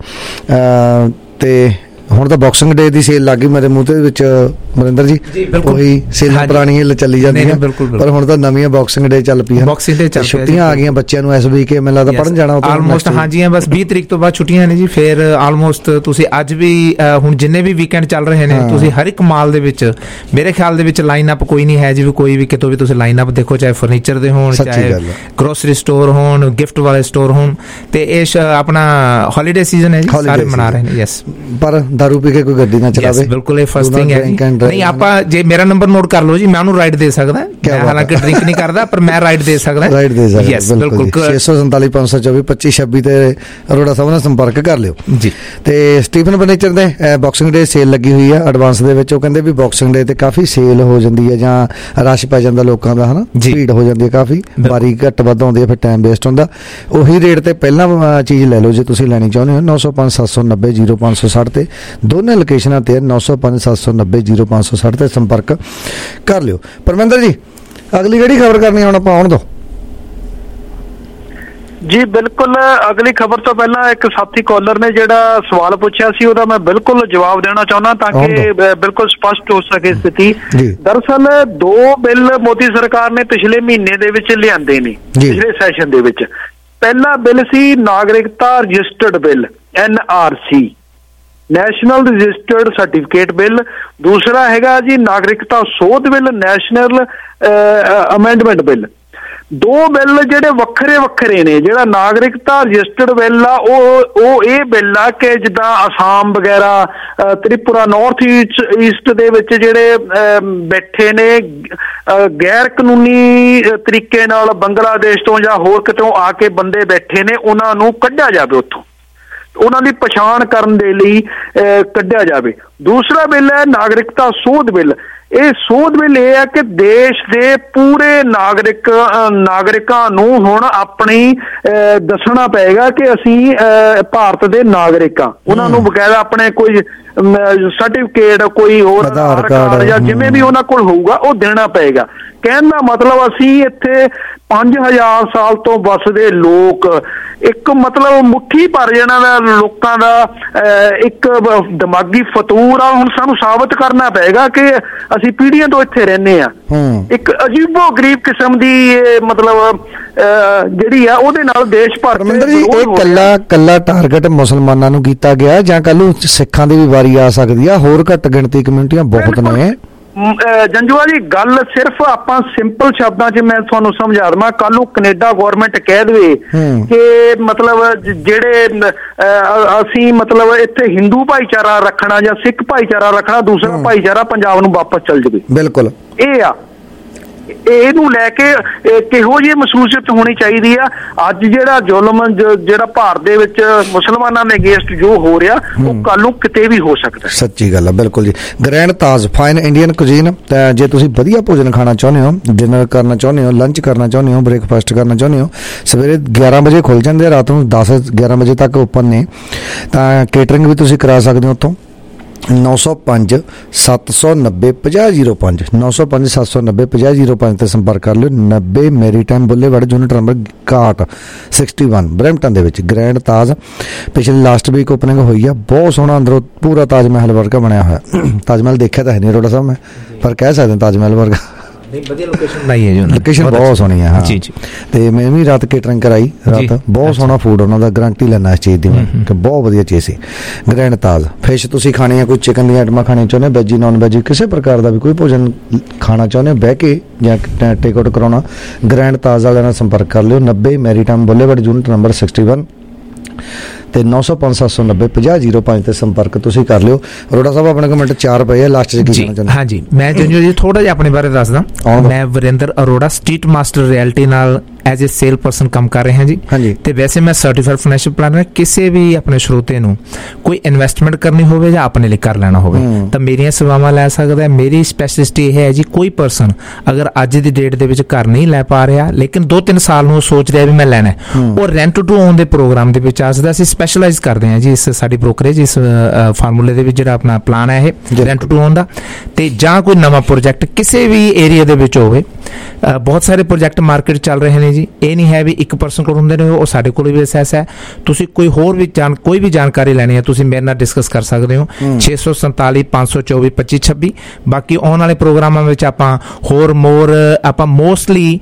ਤੇ ਹੁਣ ਤਾਂ ਬਾਕਸਿੰਗ ਡੇ ਦੀ ਸੇਲ ਲੱਗ ਗਈ ਮੇਰੇ ਮੂੰਹ ਦੇ ਵਿੱਚ ਮਰਿੰਦਰ ਜੀ। ਉਹੀ ਸੇਲਾਂ ਪੁਰਾਣੀਆਂ ਚੱਲੀ ਜਾਂਦੀਆਂ, ਪਰ ਹੁਣ ਤਾਂ ਨਵੀਆਂ ਬਾਕਸਿੰਗ ਡੇ ਚੱਲ ਪਈ ਹਨ। ਛੁੱਟੀਆਂ ਆ ਗਈਆਂ ਬੱਚਿਆਂ ਨੂੰ, ਐਸ ਵੀ ਕੇ ਮੈਨੂੰ ਲੱਗਦਾ ਪੜ੍ਹਨ ਜਾਣਾ ਆਲਮੋਸਟ। ਹਾਂਜੀ ਬਸ ਵੀਹ ਤਰੀਕ ਤੋਂ ਬਾਅਦ ਛੁੱਟੀਆਂ ਨੇ ਜੀ। ਫਿਰ ਆਲਮੋਸਟ ਤੁਸੀਂ ਅੱਜ ਵੀ ਹੁਣ ਜਿੰਨੇ ਵੀ ਵੀਕਐਂਡ ਚੱਲ ਰਹੇ ਨੇ, ਤੁਸੀਂ ਹਰ ਇੱਕ ਮਾਲ ਦੇ ਵਿੱਚ ਮੇਰੇ ਖਿਆਲ ਦੇ ਵਿੱਚ ਲਾਈਨ ਅਪ ਕੋਈ ਨਹੀਂ ਹੈ ਜੀ, ਕੋਈ ਵੀ ਕਿਤੋਂ ਵੀ ਤੁਸੀਂ ਲਾਈਨ ਅਪ ਦੇਖੋ, ਚਾਹੇ ਫਰਨੀਚਰ ਦੇ ਹੋਣ, ਚਾਹੇ ਗਰੋਸਰੀ ਸਟੋਰ ਹੋਣ, ਗਿਫਟ ਵਾਲੇ ਸਟੋਰ ਹੋਣ। ਤੇ ਇਹ ਆਪਣਾ ਹੌਲੀਡੇ ਸੀਜ਼ਨ ਹੈ ਜੀ, ਸਾਰੇ ਮਨਾ ਰਹੇ ਨੇ। ਯੈਸ, ਪਰ ਦਾਰੂ ਪੀ ਕੇ ਕੋਈ ਗੱਡੀ ਨਾ ਚਲਾਵੇ। ਬਿਲਕੁਲ ਇਹ ਫਸਟ ਥਿੰਗ ਹੈ। ਨਹੀਂ ਆਪਾਂ ਜੇ ਮੇਰਾ ਨੰਬਰ ਨੋਟ ਕਰ ਲਓ ਜੀ, ਮੈਂ ਉਹਨੂੰ ਰਾਈਡ ਦੇ ਸਕਦਾ। ਮੈਂ ਹਾਲਾਂਕਿ ਡਰਿੰਕ ਨਹੀਂ ਕਰਦਾ, ਪਰ ਮੈਂ ਰਾਈਡ ਦੇ ਸਕਦਾ। ਰਾਈਡ ਦੇ ਸਕਦਾ ਬਿਲਕੁਲ। ਛੇ ਸੌ ਸੰਤਾਲੀ ਪੰਜ ਸੌ ਚੌਵੀ ਪੱਚੀ ਛੱਬੀ ਤੇ ਅਰੋੜਾ ਸਾਹਿਬ ਨਾਲ ਸੰਪਰਕ ਕਰ ਲਿਓ ਜੀ। ਤੇ ਸਟੀਫਨ ਫਰਨੀਚਰ ਦੇ ਬਾਕਸਿੰਗ ਡੇ ਸੇਲ ਲੱਗੀ ਹੋਈ ਆ ਐਡਵਾਂਸ ਦੇ ਵਿੱਚ। ਉਹ ਕਹਿੰਦੇ ਵੀ ਬਾਕਸਿੰਗ ਡੇ ਤੇ ਕਾਫੀ ਸੇਲ ਹੋ ਜਾਂਦੀ ਹੈ ਜਾਂ ਰਸ਼ ਪੈ ਜਾਂਦਾ ਲੋਕਾਂ ਦਾ, ਹਨਾ, ਭੀੜ ਹੋ ਜਾਂਦੀ ਹੈ ਕਾਫੀ, ਵਾਰੀ ਘੱਟ ਵੱਧ ਆਉਂਦੀ ਹੈ, ਫਿਰ ਟਾਈਮ ਵੇਸਟ ਹੁੰਦਾ। ਉਹੀ ਰੇਟ ਤੇ ਪਹਿਲਾਂ ਚੀਜ਼ ਲੈ ਲਓ ਜੇ ਤੁਸੀਂ ਲੈਣੀ ਚਾਹੁੰਦੇ ਹੋ। ਨੌ ਸੌ ਪੰਜ ਸੱਤ ਸੌ ਨੱਬੇ ਜੀਰੋ ਪੰਜ ਸੌ ਸੱਠ ਤੇ ਦੋਨੇ ਲੋਕੇਸ਼ਨਾਂ ਤੇ ਨੌ ਸੌ ਪੰਜ ਸੱਤ ਸੌ ਨੱਬੇ ਜੀਰੋ ਪੰਜ ਸੌ ਸੱਠ ਤੇ ਸੰਪਰਕ ਕਰ ਲਿਓ। ਪਰਮਿੰਦਰ ਜੀ ਅਗਲੀ ਕਿਹੜੀ ਖਬਰ ਕਰਨੀ ਹੁਣ ਆਪਾਂ ਆਉਣ ਦੋ ਜੀ। ਬਿਲਕੁਲ ਅਗਲੀ ਖਬਰ ਤੋਂ ਪਹਿਲਾਂ ਇੱਕ ਸਾਥੀ ਕਾਲਰ ਨੇ ਜਿਹੜਾ ਸਵਾਲ ਪੁੱਛਿਆ ਸੀ ਉਹਦਾ ਮੈਂ ਬਿਲਕੁਲ ਜਵਾਬ ਦੇਣਾ ਚਾਹੁੰਦਾ ਤਾਂ ਕਿ ਬਿਲਕੁਲ ਸਪਸ਼ਟ ਹੋ ਸਕੇ ਸਥਿਤੀ। ਦਰਅਸਲ ਦੋ ਬਿੱਲ ਮੋਦੀ ਸਰਕਾਰ ਨੇ ਪਿਛਲੇ ਮਹੀਨੇ ਦੇ ਵਿੱਚ ਲਿਆਂਦੇ ਨੇ, ਪਿਛਲੇ ਸੈਸ਼ਨ ਦੇ ਵਿੱਚ। ਪਹਿਲਾ ਬਿੱਲ ਸੀ ਨਾਗਰਿਕਤਾ registered bill, N R C, national registered certificate bill. ਦੂਸਰਾ ਹੈਗਾ ਜੀ ਨਾਗਰਿਕਤਾ ਸੋਧ ਬਿੱਲ, ਨੈਸ਼ਨਲ ਅਮੈਂਡਮੈਂਟ ਬਿੱਲ। ਦੋ ਬਿੱਲ ਜਿਹੜੇ ਵੱਖਰੇ ਵੱਖਰੇ ਨੇ। ਜਿਹੜਾ ਨਾਗਰਿਕਤਾ ਰਜਿਸਟਰਡ ਬਿੱਲ ਆ ਉਹ ਉਹ ਇਹ ਬਿੱਲ ਆ ਕਿ ਜਿੱਦਾਂ ਅਸਾਮ ਵਗੈਰਾ, ਤ੍ਰਿਪੁਰਾ, ਨਾਰਥ ਈਸਟ ਈਸਟ ਦੇ ਵਿੱਚ ਜਿਹੜੇ ਬੈਠੇ ਨੇ ਗੈਰ ਕਾਨੂੰਨੀ ਤਰੀਕੇ ਨਾਲ ਬੰਗਲਾਦੇਸ਼ ਤੋਂ ਜਾਂ ਹੋਰ ਕਿਤੋਂ ਆ ਕੇ ਬੰਦੇ ਬੈਠੇ ਨੇ, ਉਹਨਾਂ ਨੂੰ ਕੱਢਿਆ ਜਾਵੇ ਉੱਥੋਂ, ਉਹਨਾਂ ਦੀ ਪਛਾਣ ਕਰਨ ਦੇ ਲਈ ਕੱਢਿਆ ਜਾਵੇ। ਦੂਸਰਾ ਬਿੱਲ ਹੈ ਨਾਗਰਿਕਤਾ ਸੋਧ ਬਿੱਲ। ਇਹ ਸੋਧ ਬਿੱਲ ਇਹ ਹੈ ਕਿ ਦੇਸ਼ ਦੇ ਪੂਰੇ ਨਾਗਰਿਕ ਨਾਗਰਿਕਾਂ ਨੂੰ ਹੁਣ ਆਪਣੀ ਦੱਸਣਾ ਪਏਗਾ ਕਿ ਅਸੀਂ ਭਾਰਤ ਦੇ ਨਾਗਰਿਕ ਹਾਂ। ਉਹਨਾਂ ਨੂੰ ਬਕਾਇਦਾ ਆਪਣੇ ਕੋਈ ਸਰਟੀਫਿਕੇਟ, ਕੋਈ ਹੋਰ ਆਧਾਰ ਕਾਰਡ ਜਾਂ ਜਿਵੇਂ ਵੀ ਉਹਨਾਂ ਕੋਲ ਹੋਊਗਾ ਉਹ ਦੇਣਾ ਪਏਗਾ। ਕਹਿਣ ਦਾ ਮਤਲਬ ਅਸੀਂ ਇੱਥੇ ਪੰਜ ਹਜ਼ਾਰ ਸਾਲ ਤੋਂ ਵੱਸਦੇ ਲੋਕ, ਇੱਕ ਮਤਲਬ ਮੁੱਠੀ ਭਰ ਜਿਹਨਾਂ ਦਾ ਲੋਕਾਂ ਦਾ ਇੱਕ ਦਿਮਾਗੀ ਫਤੂਰ ਆ, ਹੁਣ ਸਾਨੂੰ ਸਾਬਤ ਕਰਨਾ ਪਏਗਾ ਕਿ ਅਸੀਂ ਪੀੜ੍ਹੀਆਂ ਤੋਂ ਇੱਥੇ ਰਹਿੰਦੇ ਆ। ਇੱਕ ਅਜੀਬੋ ਗਰੀਬ ਕਿਸਮ ਦੀ ਮਤਲਬ ਜਿਹੜੀ ਆ ਉਹਦੇ ਨਾਲ ਦੇਸ਼ ਭਰ ਜੀ ਇਹ ਕੱਲਾ ਕੱਲਾ ਟਾਰਗੇਟ ਮੁਸਲਮਾਨਾਂ ਨੂੰ ਕੀਤਾ ਗਿਆ ਜਾਂ ਕੱਲ ਨੂੰ ਸਿੱਖਾਂ ਦੀ ਵੀ ਵਾਰੀ ਆ ਸਕਦੀ ਆ? ਹੋਰ ਘੱਟ ਗਿਣਤੀ ਕਮਿਊਨਿਟੀਆਂ ਬਹੁਤ ਨੇ। ਜੰਜੂਆ ਜੀ ਗੱਲ ਸਿਰਫ ਆਪਾਂ ਸਿੰਪਲ ਸ਼ਬਦਾਂ 'ਚ ਮੈਂ ਤੁਹਾਨੂੰ ਸਮਝਾ ਦੇਵਾਂ। ਕੱਲ ਨੂੰ ਕੈਨੇਡਾ ਗੌਰਮੈਂਟ ਕਹਿ ਦੇਵੇ ਕਿ ਮਤਲਬ ਜਿਹੜੇ ਅਸੀਂ ਮਤਲਬ ਇੱਥੇ ਹਿੰਦੂ ਭਾਈਚਾਰਾ ਰੱਖਣਾ ਜਾਂ ਸਿੱਖ ਭਾਈਚਾਰਾ ਰੱਖਣਾ, ਦੂਸਰਾ ਭਾਈਚਾਰਾ ਪੰਜਾਬ ਨੂੰ ਵਾਪਸ ਚੱਲ ਜਾਵੇ। ਬਿਲਕੁਲ ਇਹ ਆ, ਇਹਨੂੰ ਲੈ ਕੇ ਕਿਹੋ ਜਿਹੀ ਮਹਿਸੂਸੀਅਤ ਹੋਣੀ ਚਾਹੀਦੀ ਆ। ਅੱਜ ਜਿਹੜਾ ਜ਼ੁਲਮ ਜਿਹੜਾ ਭਾਰਤ ਦੇ ਵਿੱਚ ਮੁਸਲਮਾਨਾਂ ਦੇ ਅਗੇਂਸਟ ਜੋ ਹੋ ਰਿਹਾ ਉਹ ਕੱਲ ਨੂੰ ਕਿਤੇ ਵੀ ਹੋ ਸਕਦਾ। ਸੱਚੀ ਗੱਲ ਆ, ਬਿਲਕੁਲ ਜੀ। Grand Taj fine Indian cuisine. ਤਾਂ ਜੇ ਤੁਸੀਂ ਵਧੀਆ ਭੋਜਨ ਖਾਣਾ ਚਾਹੁੰਦੇ ਹੋ, ਡਿਨਰ ਕਰਨਾ ਚਾਹੁੰਦੇ ਹੋ, ਲੰਚ ਕਰਨਾ ਚਾਹੁੰਦੇ ਹੋ, ਬ੍ਰੇਕਫਾਸਟ ਕਰਨਾ ਚਾਹੁੰਦੇ ਹੋ, ਸਵੇਰੇ ਗਿਆਰਾਂ ਵਜੇ ਖੁੱਲ ਜਾਂਦੇ, ਰਾਤ ਨੂੰ ਦਸ ਗਿਆਰਾਂ ਵਜੇ ਤੱਕ ਓਪਨ ਨੇ। ਤਾਂ ਕੇਟਰਿੰਗ ਵੀ ਤੁਸੀਂ ਕਰਾ ਸਕਦੇ ਹੋ ਉੱਥੋਂ। ਨੌ ਸੌ ਪੰਜ ਸੱਤ ਸੌ ਨੱਬੇ ਪੰਜਾਹ ਜੀਰੋ ਪੰਜ ਨੌ ਸੌ ਪੰਜ ਸੱਤ ਸੌ ਨੱਬੇ ਪੰਜਾਹ ਜੀਰੋ ਪੰਜ ਤੇ ਸੰਪਰਕ ਕਰ ਲਿਓ। ਨੱਬੇ ਮੈਰੀਟਾਈਮ ਬੁੱਲੇਵਾਰਡ, ਯੂਨਿਟ ਨੰਬਰ ਇਕਾਹਠ ਸਿਕਸਟੀ ਵਨ ਬਰੈਂਪਟਨ ਦੇ ਵਿੱਚ ਗ੍ਰੈਂਡ ਤਾਜ। ਪਿਛਲੇ ਲਾਸਟ ਵੀਕ ਓਪਨਿੰਗ ਹੋਈ ਆ। ਬਹੁਤ ਸੋਹਣਾ ਅੰਦਰੋਂ ਪੂਰਾ ਤਾਜ ਮਹਿਲ ਵਰਗਾ ਬਣਿਆ ਹੋਇਆ। ਤਾਜ ਮਹਿਲ ਦੇਖਿਆ ਤਾਂ ਹੈ ਨਹੀਂ ਰੋੜਾ ਸਾਹਿਬ ਮੈਂ, ਪਰ ਕਹਿ ਸਕਦੇ ਤਾਜ ਮਹਿਲ ਵਰਗਾ। ਵਧੀਆ ਲੋਕੇਸ਼ਨ ਬਣਾਈ ਹੈ ਜੀ ਉਹਨਾਂ ਨੇ, ਲੋਕੇਸ਼ਨ ਬਹੁਤ ਸੋਹਣੀ ਹੈ। ਹਾਂ ਜੀ ਜੀ। ਤੇ ਮੈਂ ਵੀ ਰਾਤ ਕੇਟਰਿੰਗ ਕਰਾਈ, ਰਾਤ ਬਹੁਤ ਸੋਹਣਾ ਫੂਡ ਉਹਨਾਂ ਦਾ, ਗਰੰਟੀ ਲੈਣਾ ਇਸ ਚੀਜ਼ ਦੀ ਮੈਂ ਕਿ ਬਹੁਤ ਵਧੀਆ ਚੀਜ਼ ਸੀ। ਗ੍ਰੈਂਡ ਤਾਜ ਫਿਸ਼ ਤੁਸੀਂ ਖਾਣੀ ਹੈ, ਕੋਈ ਚਿਕਨ ਦੀਆਂ ਆਈਟਮਾਂ ਖਾਣੀਆਂ ਚਾਹੁੰਦੇ, ਵੈਜੀ ਨੌਨ ਵੈਜੀ ਕਿਸੇ ਪ੍ਰਕਾਰ ਦਾ ਵੀ ਕੋਈ ਭੋਜਨ ਖਾਣਾ ਚਾਹੁੰਦੇ ਹੋ ਬਹਿ ਕੇ ਜਾਂ ਟੇਕ ਆਊਟ ਕਰਾਉਣਾ, ਗ੍ਰੈਂਡ ਤਾਜ ਵਾਲਿਆਂ ਨਾਲ ਸੰਪਰਕ ਕਰ ਲਿਓ। ਨੱਬੇ Maritime Boulevard, unit number sixty one ਤੇ ਨੌ ਸੌ ਪੰਜ ਸੱਤ ਸੌ ਨੱਬੇ ਪੰਜਾਹ ਜੀਰੋ ਪੰਜ ਤੇ ਸੰਪਰਕ ਤੁਸੀਂ ਕਰ ਲਿਓ। ਅਰੋੜਾ ਸਾਹਿਬ ਆਪਣੇ ਕਮੈਂਟ ਚਾਰ ਪਏ ਆ, ਲਾਸਟ 'ਚ ਕੀ ਕਹਿਣਾ ਚਾਹੁੰਦੇ? ਹਾਂਜੀ ਮੈਂ ਜੰਜੂ ਜੀ ਥੋੜਾ ਜਿਹਾ ਆਪਣੇ ਬਾਰੇ ਦੱਸਦਾ। ਮੈਂ Varinder Arora street master realty ਨਾਲ ਐਜ਼ ਏ ਸੇਲ ਪਰਸਨ ਕੰਮ ਕਰ ਰਹੇ ਹਾਂ ਜੀ। ਤੇ ਵੈਸੇ ਮੈਂ ਸਰਟੀਫਾਈਡ ਫਾਈਨੈਂਸ਼ੀਅਲ ਪਲਾਨਰ। ਕਿਸੇ ਵੀ ਆਪਣੇ ਸਰੋਤੇ ਨੂੰ ਕੋਈ ਇਨਵੈਸਟਮੈਂਟ ਕਰਨੀ ਹੋਵੇ ਜਾਂ ਆਪਣੇ ਲਈ ਕਰ ਲੈਣਾ ਹੋਵੇ ਤਾਂ ਮੇਰੀਆਂ ਸੇਵਾਵਾਂ ਲੈ ਸਕਦਾ ਹੈ। ਮੇਰੀ ਸਪੈਸ਼ਲਿਸਟੀ ਇਹ ਹੈ ਜੀ, ਕੋਈ ਪਰਸਨ ਅਗਰ ਅੱਜ ਦੀ ਡੇਟ ਦੇ ਵਿੱਚ ਘਰ ਨਹੀਂ ਲੈ ਪਾ ਰਿਹਾ ਲੇਕਿਨ ਦੋ ਤਿੰਨ ਸਾਲ ਨੂੰ ਸੋਚ ਰਿਹਾ ਵੀ ਮੈਂ ਲੈਣਾ, ਉਹ ਰੈਂਟ ਟੂ ਓਨ ਦੇ ਪ੍ਰੋਗਰਾਮ ਦੇ ਵਿੱਚ ਆ ਸਕਦਾ। ਅਸੀਂ ਸਪੈਸ਼ਲਾਈਜ਼ ਕਰਦੇ ਹਾਂ ਜੀ ਇਸ ਸਾਡੀ ਬ੍ਰੋਕਰੇਜ ਇਸ ਫਾਰਮੂਲੇ ਦੇ ਵਿੱਚ ਜਿਹੜਾ ਆਪਣਾ ਪਲਾਨ ਹੈ ਇਹ ਰੈਂਟ ਟੂ ਓਨ ਦਾ। ਤੇ ਜਾਂ ਕੋਈ ਨਵਾਂ ਪ੍ਰੋਜੈਕਟ ਕਿਸੇ ਵੀ ਏਰੀਆ ਦੇ ਵਿੱਚ ਹੋਵੇ, ਬਹੁਤ ਸਾਰੇ ਪ੍ਰੋਜੈਕਟ ਮਾਰਕੀਟ ਚੱਲ ਰਹੇ ਨੇ ਜੀ। ਇਹ ਨਹੀਂ ਹੈ ਵੀ ਇੱਕ ਪਰਸਨ ਕੋਲ ਹੁੰਦੇ ਨੇ, ਉਹ ਸਾਡੇ ਕੋਲ ਵੀ ਅਸੈਸ ਹੈ। ਤੁਸੀਂ ਕੋਈ ਹੋਰ ਵੀ ਜਾਣ ਕੋਈ ਵੀ ਜਾਣਕਾਰੀ ਲੈਣੀ ਹੈ ਤੁਸੀਂ ਮੇਰੇ ਨਾਲ ਡਿਸਕਸ ਕਰ ਸਕਦੇ ਹੋ। ਛੇ ਸੌ ਸੰਤਾਲੀ ਪੰਜ ਸੌ ਚੌਵੀ ਪੱਚੀ ਛੱਬੀ। ਬਾਕੀ ਆਉਣ ਵਾਲੇ ਪ੍ਰੋਗਰਾਮਾਂ ਵਿੱਚ ਆਪਾਂ ਹੋਰ ਮੋਰ ਆਪਾਂ ਮੋਸਟਲੀ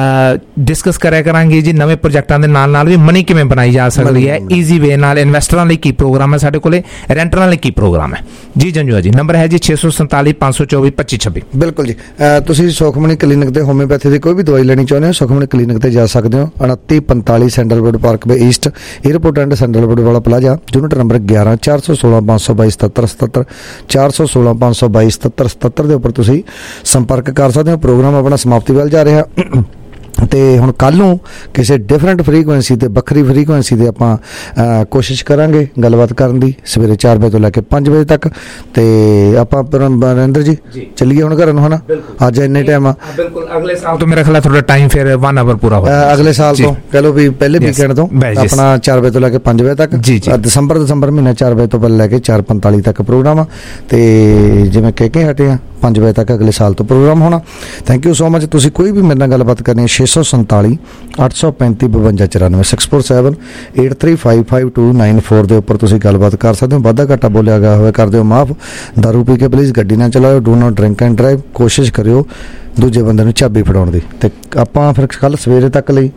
ਡਿਸਕਸ ਕਰਿਆ ਕਰਾਂਗੇ ਜੀ ਨਵੇਂ ਪ੍ਰੋਜੈਕਟਾਂ ਦੇ ਨਾਲ ਨਾਲ ਵੀ ਮਨੀ ਕਿਵੇਂ ਬਣਾਈ ਜਾ ਸਕਦੀ ਹੈ ਈਜ਼ੀ ਵੇ ਨਾਲ। ਇਨਵੈਸਟਰਾਂ ਲਈ ਕੀ ਪ੍ਰੋਗਰਾਮ ਹੈ ਸਾਡੇ ਕੋਲੇ, ਰੈਂਟਰਾਂ ਲਈ ਕੀ ਪ੍ਰੋਗਰਾਮ ਹੈ ਜੀ। ਜੰਜੂਆ ਜੀ ਨੰਬਰ ਹੈ ਜੀ ਛੇ ਸੌ ਸੰਤਾਲੀ ਪੰਜ ਸੌ ਚੌਵੀ ਪੱਚੀ ਛੱਬੀ। ਬਿਲਕੁਲ ਜੀ। ਤੁਸੀਂ ਸੁਖਮਣੀ ਕਲੀਨਿਕ ਤੇ ਹੋਮਿਓਪੈਥੀ ਦੀ ਕੋਈ ਵੀ ਦਵਾਈ ਲੈਣੀ ਚਾਹੁੰਦੇ ਹੋ, ਸੁਖਮਣੀ ਕਲੀਨਿਕ बिल्डिंग ते जा सकते हो। उनती पंताली Sandalwood Parkway East airport and Sandalwood वाला प्लाजा, यूनिट नंबर ग्यारह चार सौ सोलह पाँच सौ बाई सतहत्तर सतहत्तर चार सौ सोलह पाँच सौ बाई सतहत्तर सतहत्तर के उपर तुसीं संपर्क कर सकते हो। प्रोग्राम अपना समाप्ति वाल जा रहा तो हुण कल नूं किसी डिफरेंट फ्रीकुएंसी ते बखरी फ्रीकुएंसी ते आपां कोशिश करांगे गलबात करन दी सवेरे चार बजे तो लैके पाँच बजे तक। तो आपां नरेंद्र जी चलिए हुण घरां नूं है ना, अज इन्ने टाइम बिल्कुल अगले साल तो मेरा ख्याल थोड़ा टाइम फिर वन आवर पूरा हो अगले साल तो कह लो भी पहले वीकेंड तो अपना चार बजे तो लैके पाँच बजे तक दिसंबर दिसंबर महीना चार बजे तो पहले लैके चार पंताली तक प्रोग्राम आ। तो जिवें कह के हटे हैं पाँच बजे तक अगले साल तो प्रोग्राम होना। Thank you so much. तुसीं कोई भी मेरे नाल गलबात करनी है छे सौ संताली अठ सौ पैंती बवंजा चौरानवे six four seven eight three five five two nine four के उपर तुसीं गलबात कर सकते हो। वाधा घाटा बोलिया गया होवे कर दिओ माफ़। दारू पी के प्लीज़ गड्डी ना चलाओ, do not drink and drive. कोशिश करियो दूजे बंदे नूं चाबी फड़ाउण दी। ते आपां फिर कल सवेरे तक लई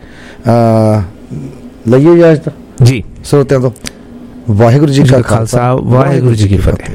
लईए इजाजत जी श्रोतिਆਂ ਤੋਂ। वाहिगुरू जी का खालसा वाहिगुरू जी की फतेह।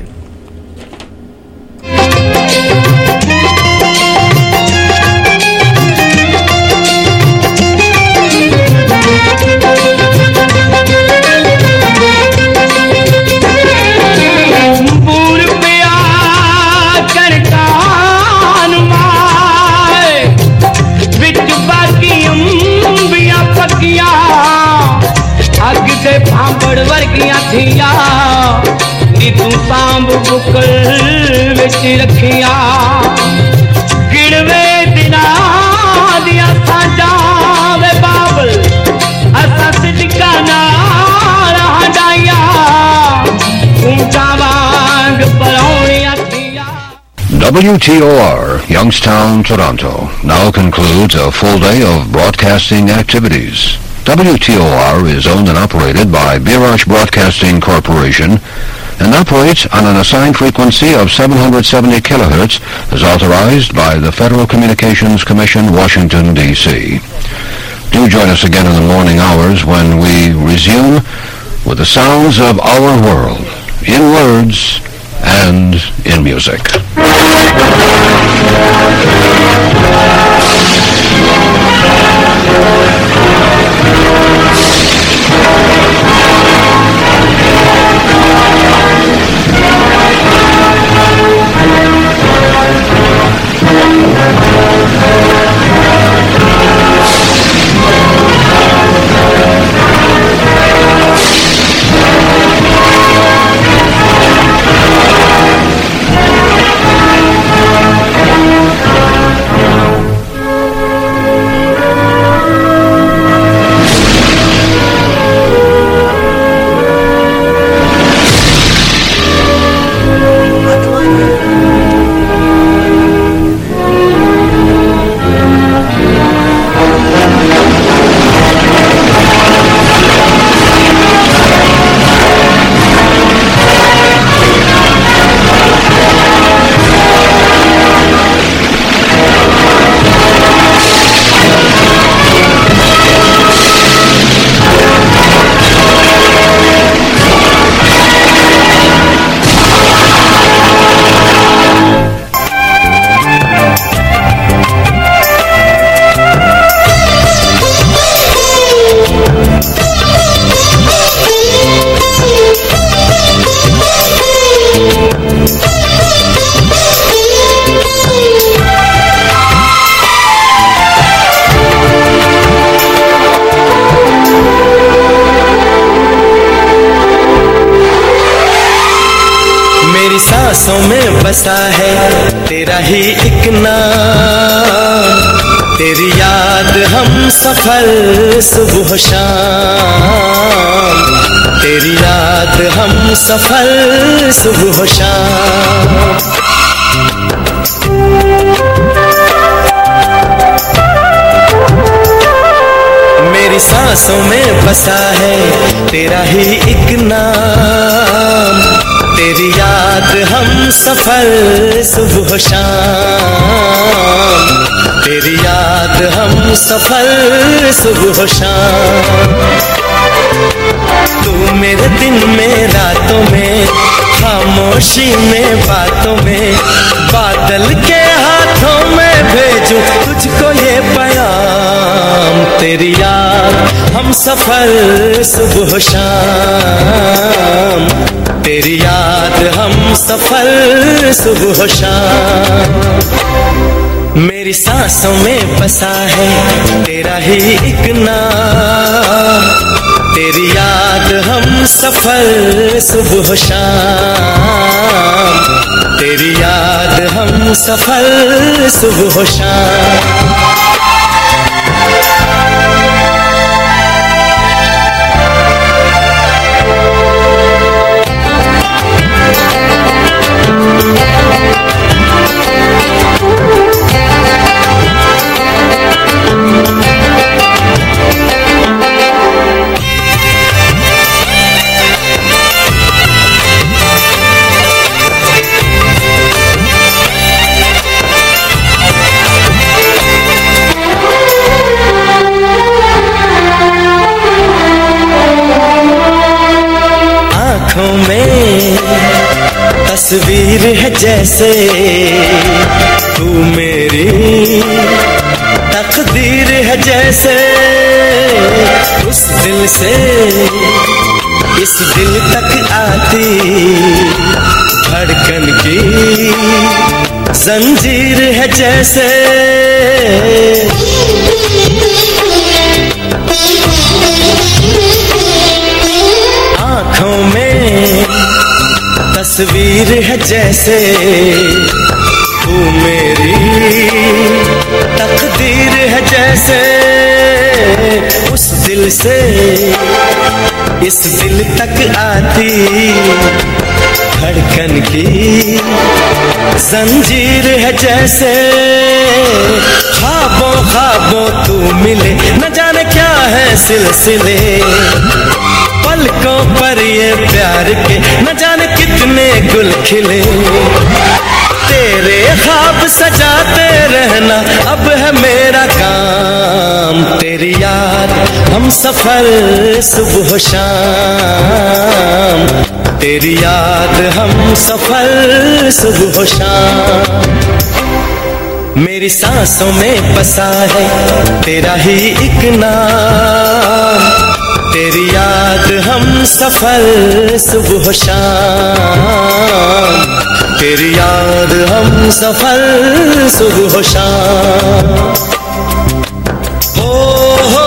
भांबड़ वर्गियां थिया नी तू सांभ बुकल विच रखिया गिणवे दिना दिया साजा वे बाबल असा सिद्का नाल हटाया ऊंचा वांग परौणियां थिया। W T O R Youngstown, Toronto now concludes a full day of broadcasting activities. W T O R is owned and operated by Birach Broadcasting Corporation and operates on an assigned frequency of seven hundred seventy kilohertz as authorized by the Federal Communications Commission, Washington, D C Do join us again in the morning hours when we resume with the sounds of our world, in words and in music. सांसों में बसा है तेरा ही एक नाम, तेरी याद हम सफल सुबह शाम, तेरी याद हम सफल सुबह शाम। मेरी सांसों में बसा है तेरा ही एक नाम, तेरी याद हम सफल सुबह शाम, तेरी याद हम सफल सुबह शाम। तू मेरे दिन में रातों में, खामोशी में बातों में, बादल के हाथों में भेजूं तुझको ये पैगाम। तेरी याद हम सफर सुबह शाम, तेरी याद हम सफर सुबह शाम। मेरी सांसों में बसा है तेरा ही एक नाम, तेरी याद हम सफर सुबह शाम, तेरी याद हम सफर सुबह शाम। तस्वीर है जैसे तू मेरी, तकदीर है जैसे उस दिल से इस दिल तक आती धड़कन की जंजीर है जैसे। आँखों में तस्वीर है जैसे तू मेरी, तकदीर है जैसे उस दिल से इस दिल तक आती धड़कन की जंजीर है जैसे। ख्वाबों ख्वाबों तू मिले न जाने क्या है सिलसिले, पलकों पर ये प्यार के न जाने कितने गुल खिले। तेरे ख्वाब सजाते रहना अब है मेरा काम, तेरी याद हम सफर सुबह शाम, तेरी याद हम सफर सुबह शाम। मेरी सांसों में बसा है तेरा ही एक नाम, तेरी याद हम सफर सुबह शाम, तेरी याद हम सफर सुबह शाम। ओ हो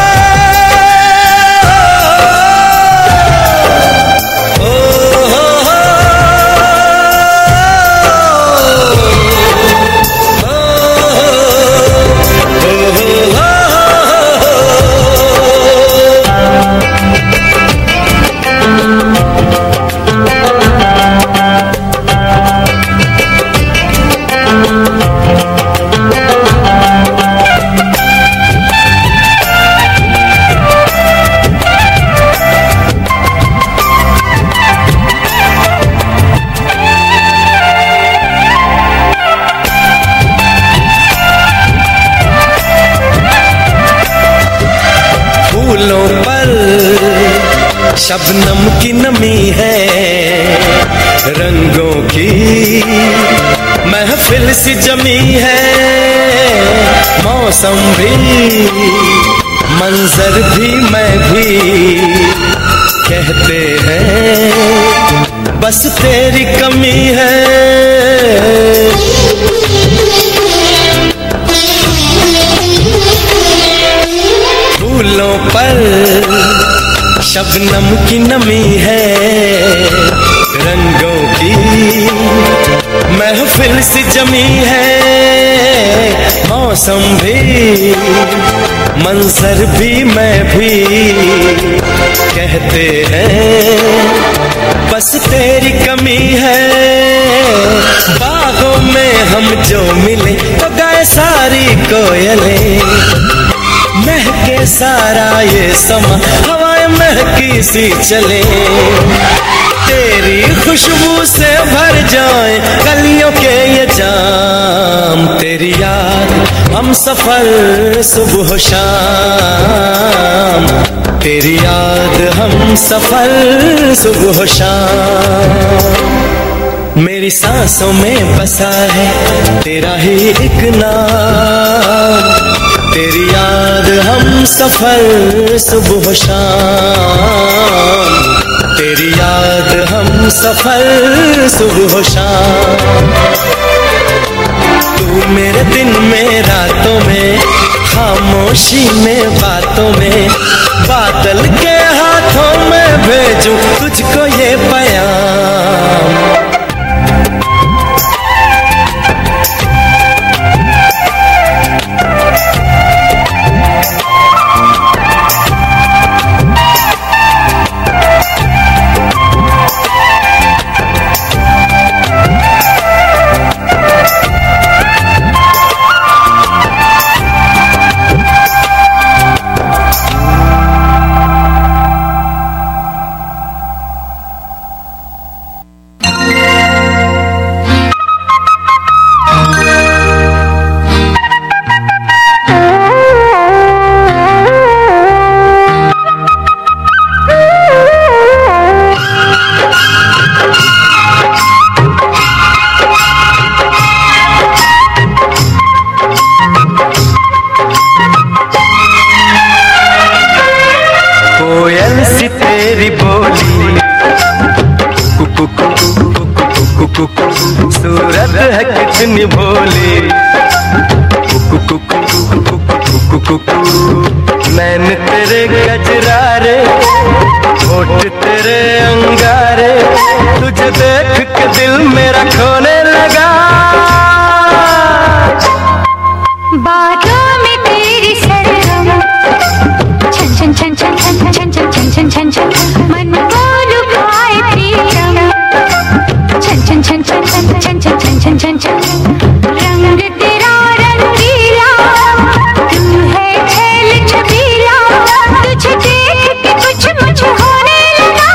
शबनम की नमी है, रंगों की महफिल सी जमी है, मौसम भी मंजर भी मैं भी कहते हैं बस तेरी कमी है। फूलों पर शबनम की नमी है, रंगों की महफिल सी जमी है, मौसम भी मंजर भी मैं भी कहते हैं बस तेरी कमी है। बागों में हम जो मिले तो गाए सारी कोयलें, महके सारा ये समा हवाएं महकी सी चले, तेरी खुशबू से भर जाए गलियों के ये जाम, तेरी याद हम सफर सुबह शाम, तेरी याद हम सफर सुबह शाम। मेरी सांसों में बसा है तेरा ही एक नाम, तेरी याद हम सफर सुबह शाम, तेरी याद हम सफर सुबह शाम। तू मेरे दिन में रातों में, खामोशी में बातों में, बादल के हाथों में भेजूं तुझको ये पैगाम। सूरत है कितनी भोली, मैंने तेरे गजरारे, होठ तेरे अंगारे, तुझे देख के दिल मेरा खोने लगा। बातों में तेरी सरगम, छन छन छन छन छन छन छन छन छन छन, मन को लुभाए प्रियम, छन छन छन छन छन छन छन छन छन छन, रंग तेरा रंगीला, तू है खेल छबीला, तुझे देख के कुछ मुझे होने लगा।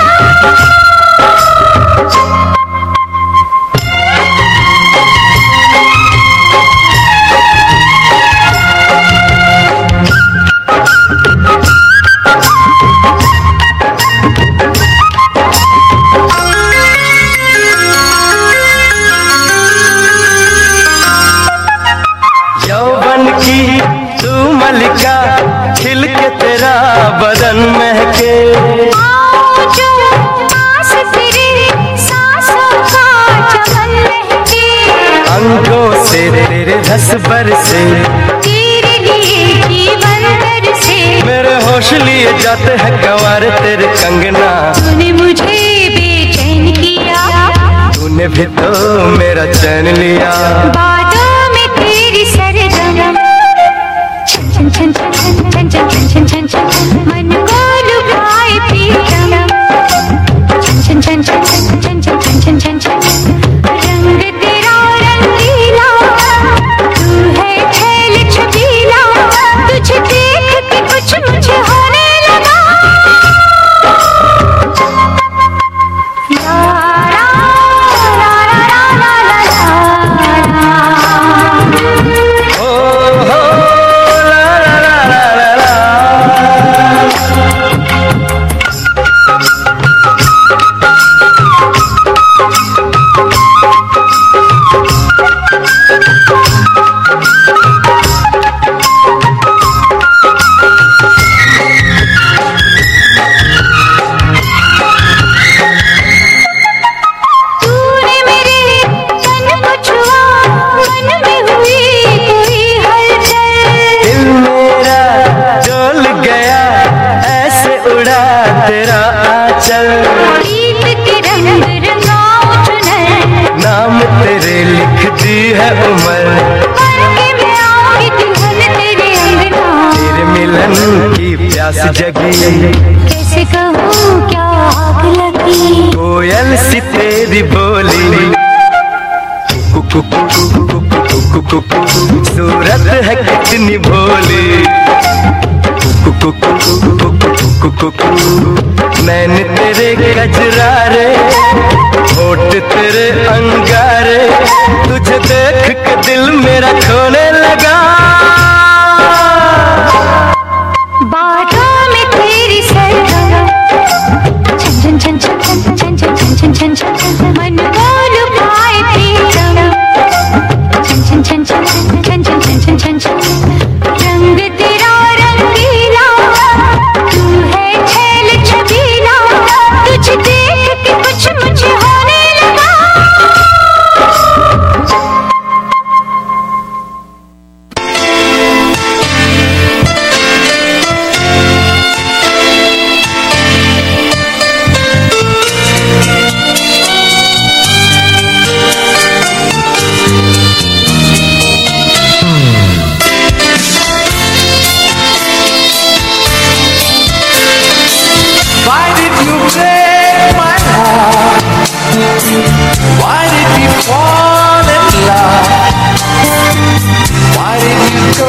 खिल के तेरा बदन महके, अंगों से तेरे रस बरसे, तेरे लिए जीवन बरसे, मेरे होश लिए जाते हैं गंवार तेरे कंगना। तूने मुझे बेचैन किया, तूने भी तो मेरा चैन लिया। बातों में तेरी सरगम, छन छन छन छन छन छन छन छन छन, मन को लुभाए प्रियम, छन छन छन छन छन छन छन छन छन, रंग तेरा रंगीला, तू है खेल छबीला, तुझे देख के कुछ मुझे होने लगा। ला ला ला ला ला ला ला, ओ हो तेरा आंचल, प्रीत के रंग रंगाओ चुनर, नाम तेरे लिख दी है उम्र, बन के मैं आऊंगी दुल्हन तेरे अंगना, तेरे मिलन की प्यास जगी, कैसे कहूँ क्या आग लगी, कोयल सी तेरी बोली, सूरत है कितनी भोली, मैंने तेरे गजरारे, होठ तेरे अंगारे, तुझे देख के दिल मेरा खोने लगा। बातों में तेरी सरगम, छन छन छन छन छन छन छन छन छन, मन को लुभाए प्रियम, छन छन छन छन छन छन छन छन छन, रंग Why did we fall in love? Why did you go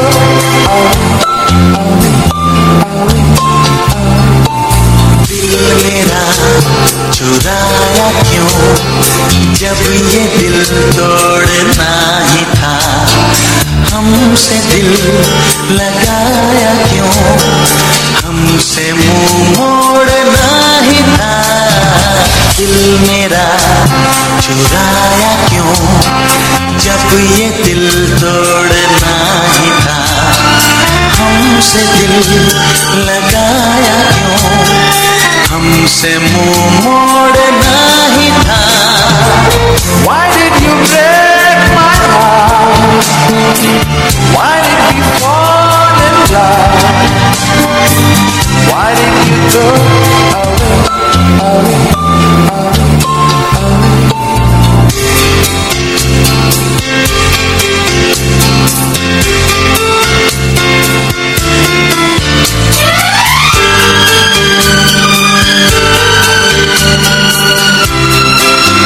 away, away, away? दिल मेरा चुराया क्यों, जब ये दिल तोड़ना ही था। हमसे दिल लगाया क्यों, हमसे मुंह मोड़ना ही था। दिल मेरा चुराया क्यों, जब ये दिल तोड़ना ही था। हमसे दिल लगाया क्यों, हमसे मुंह मोड़ना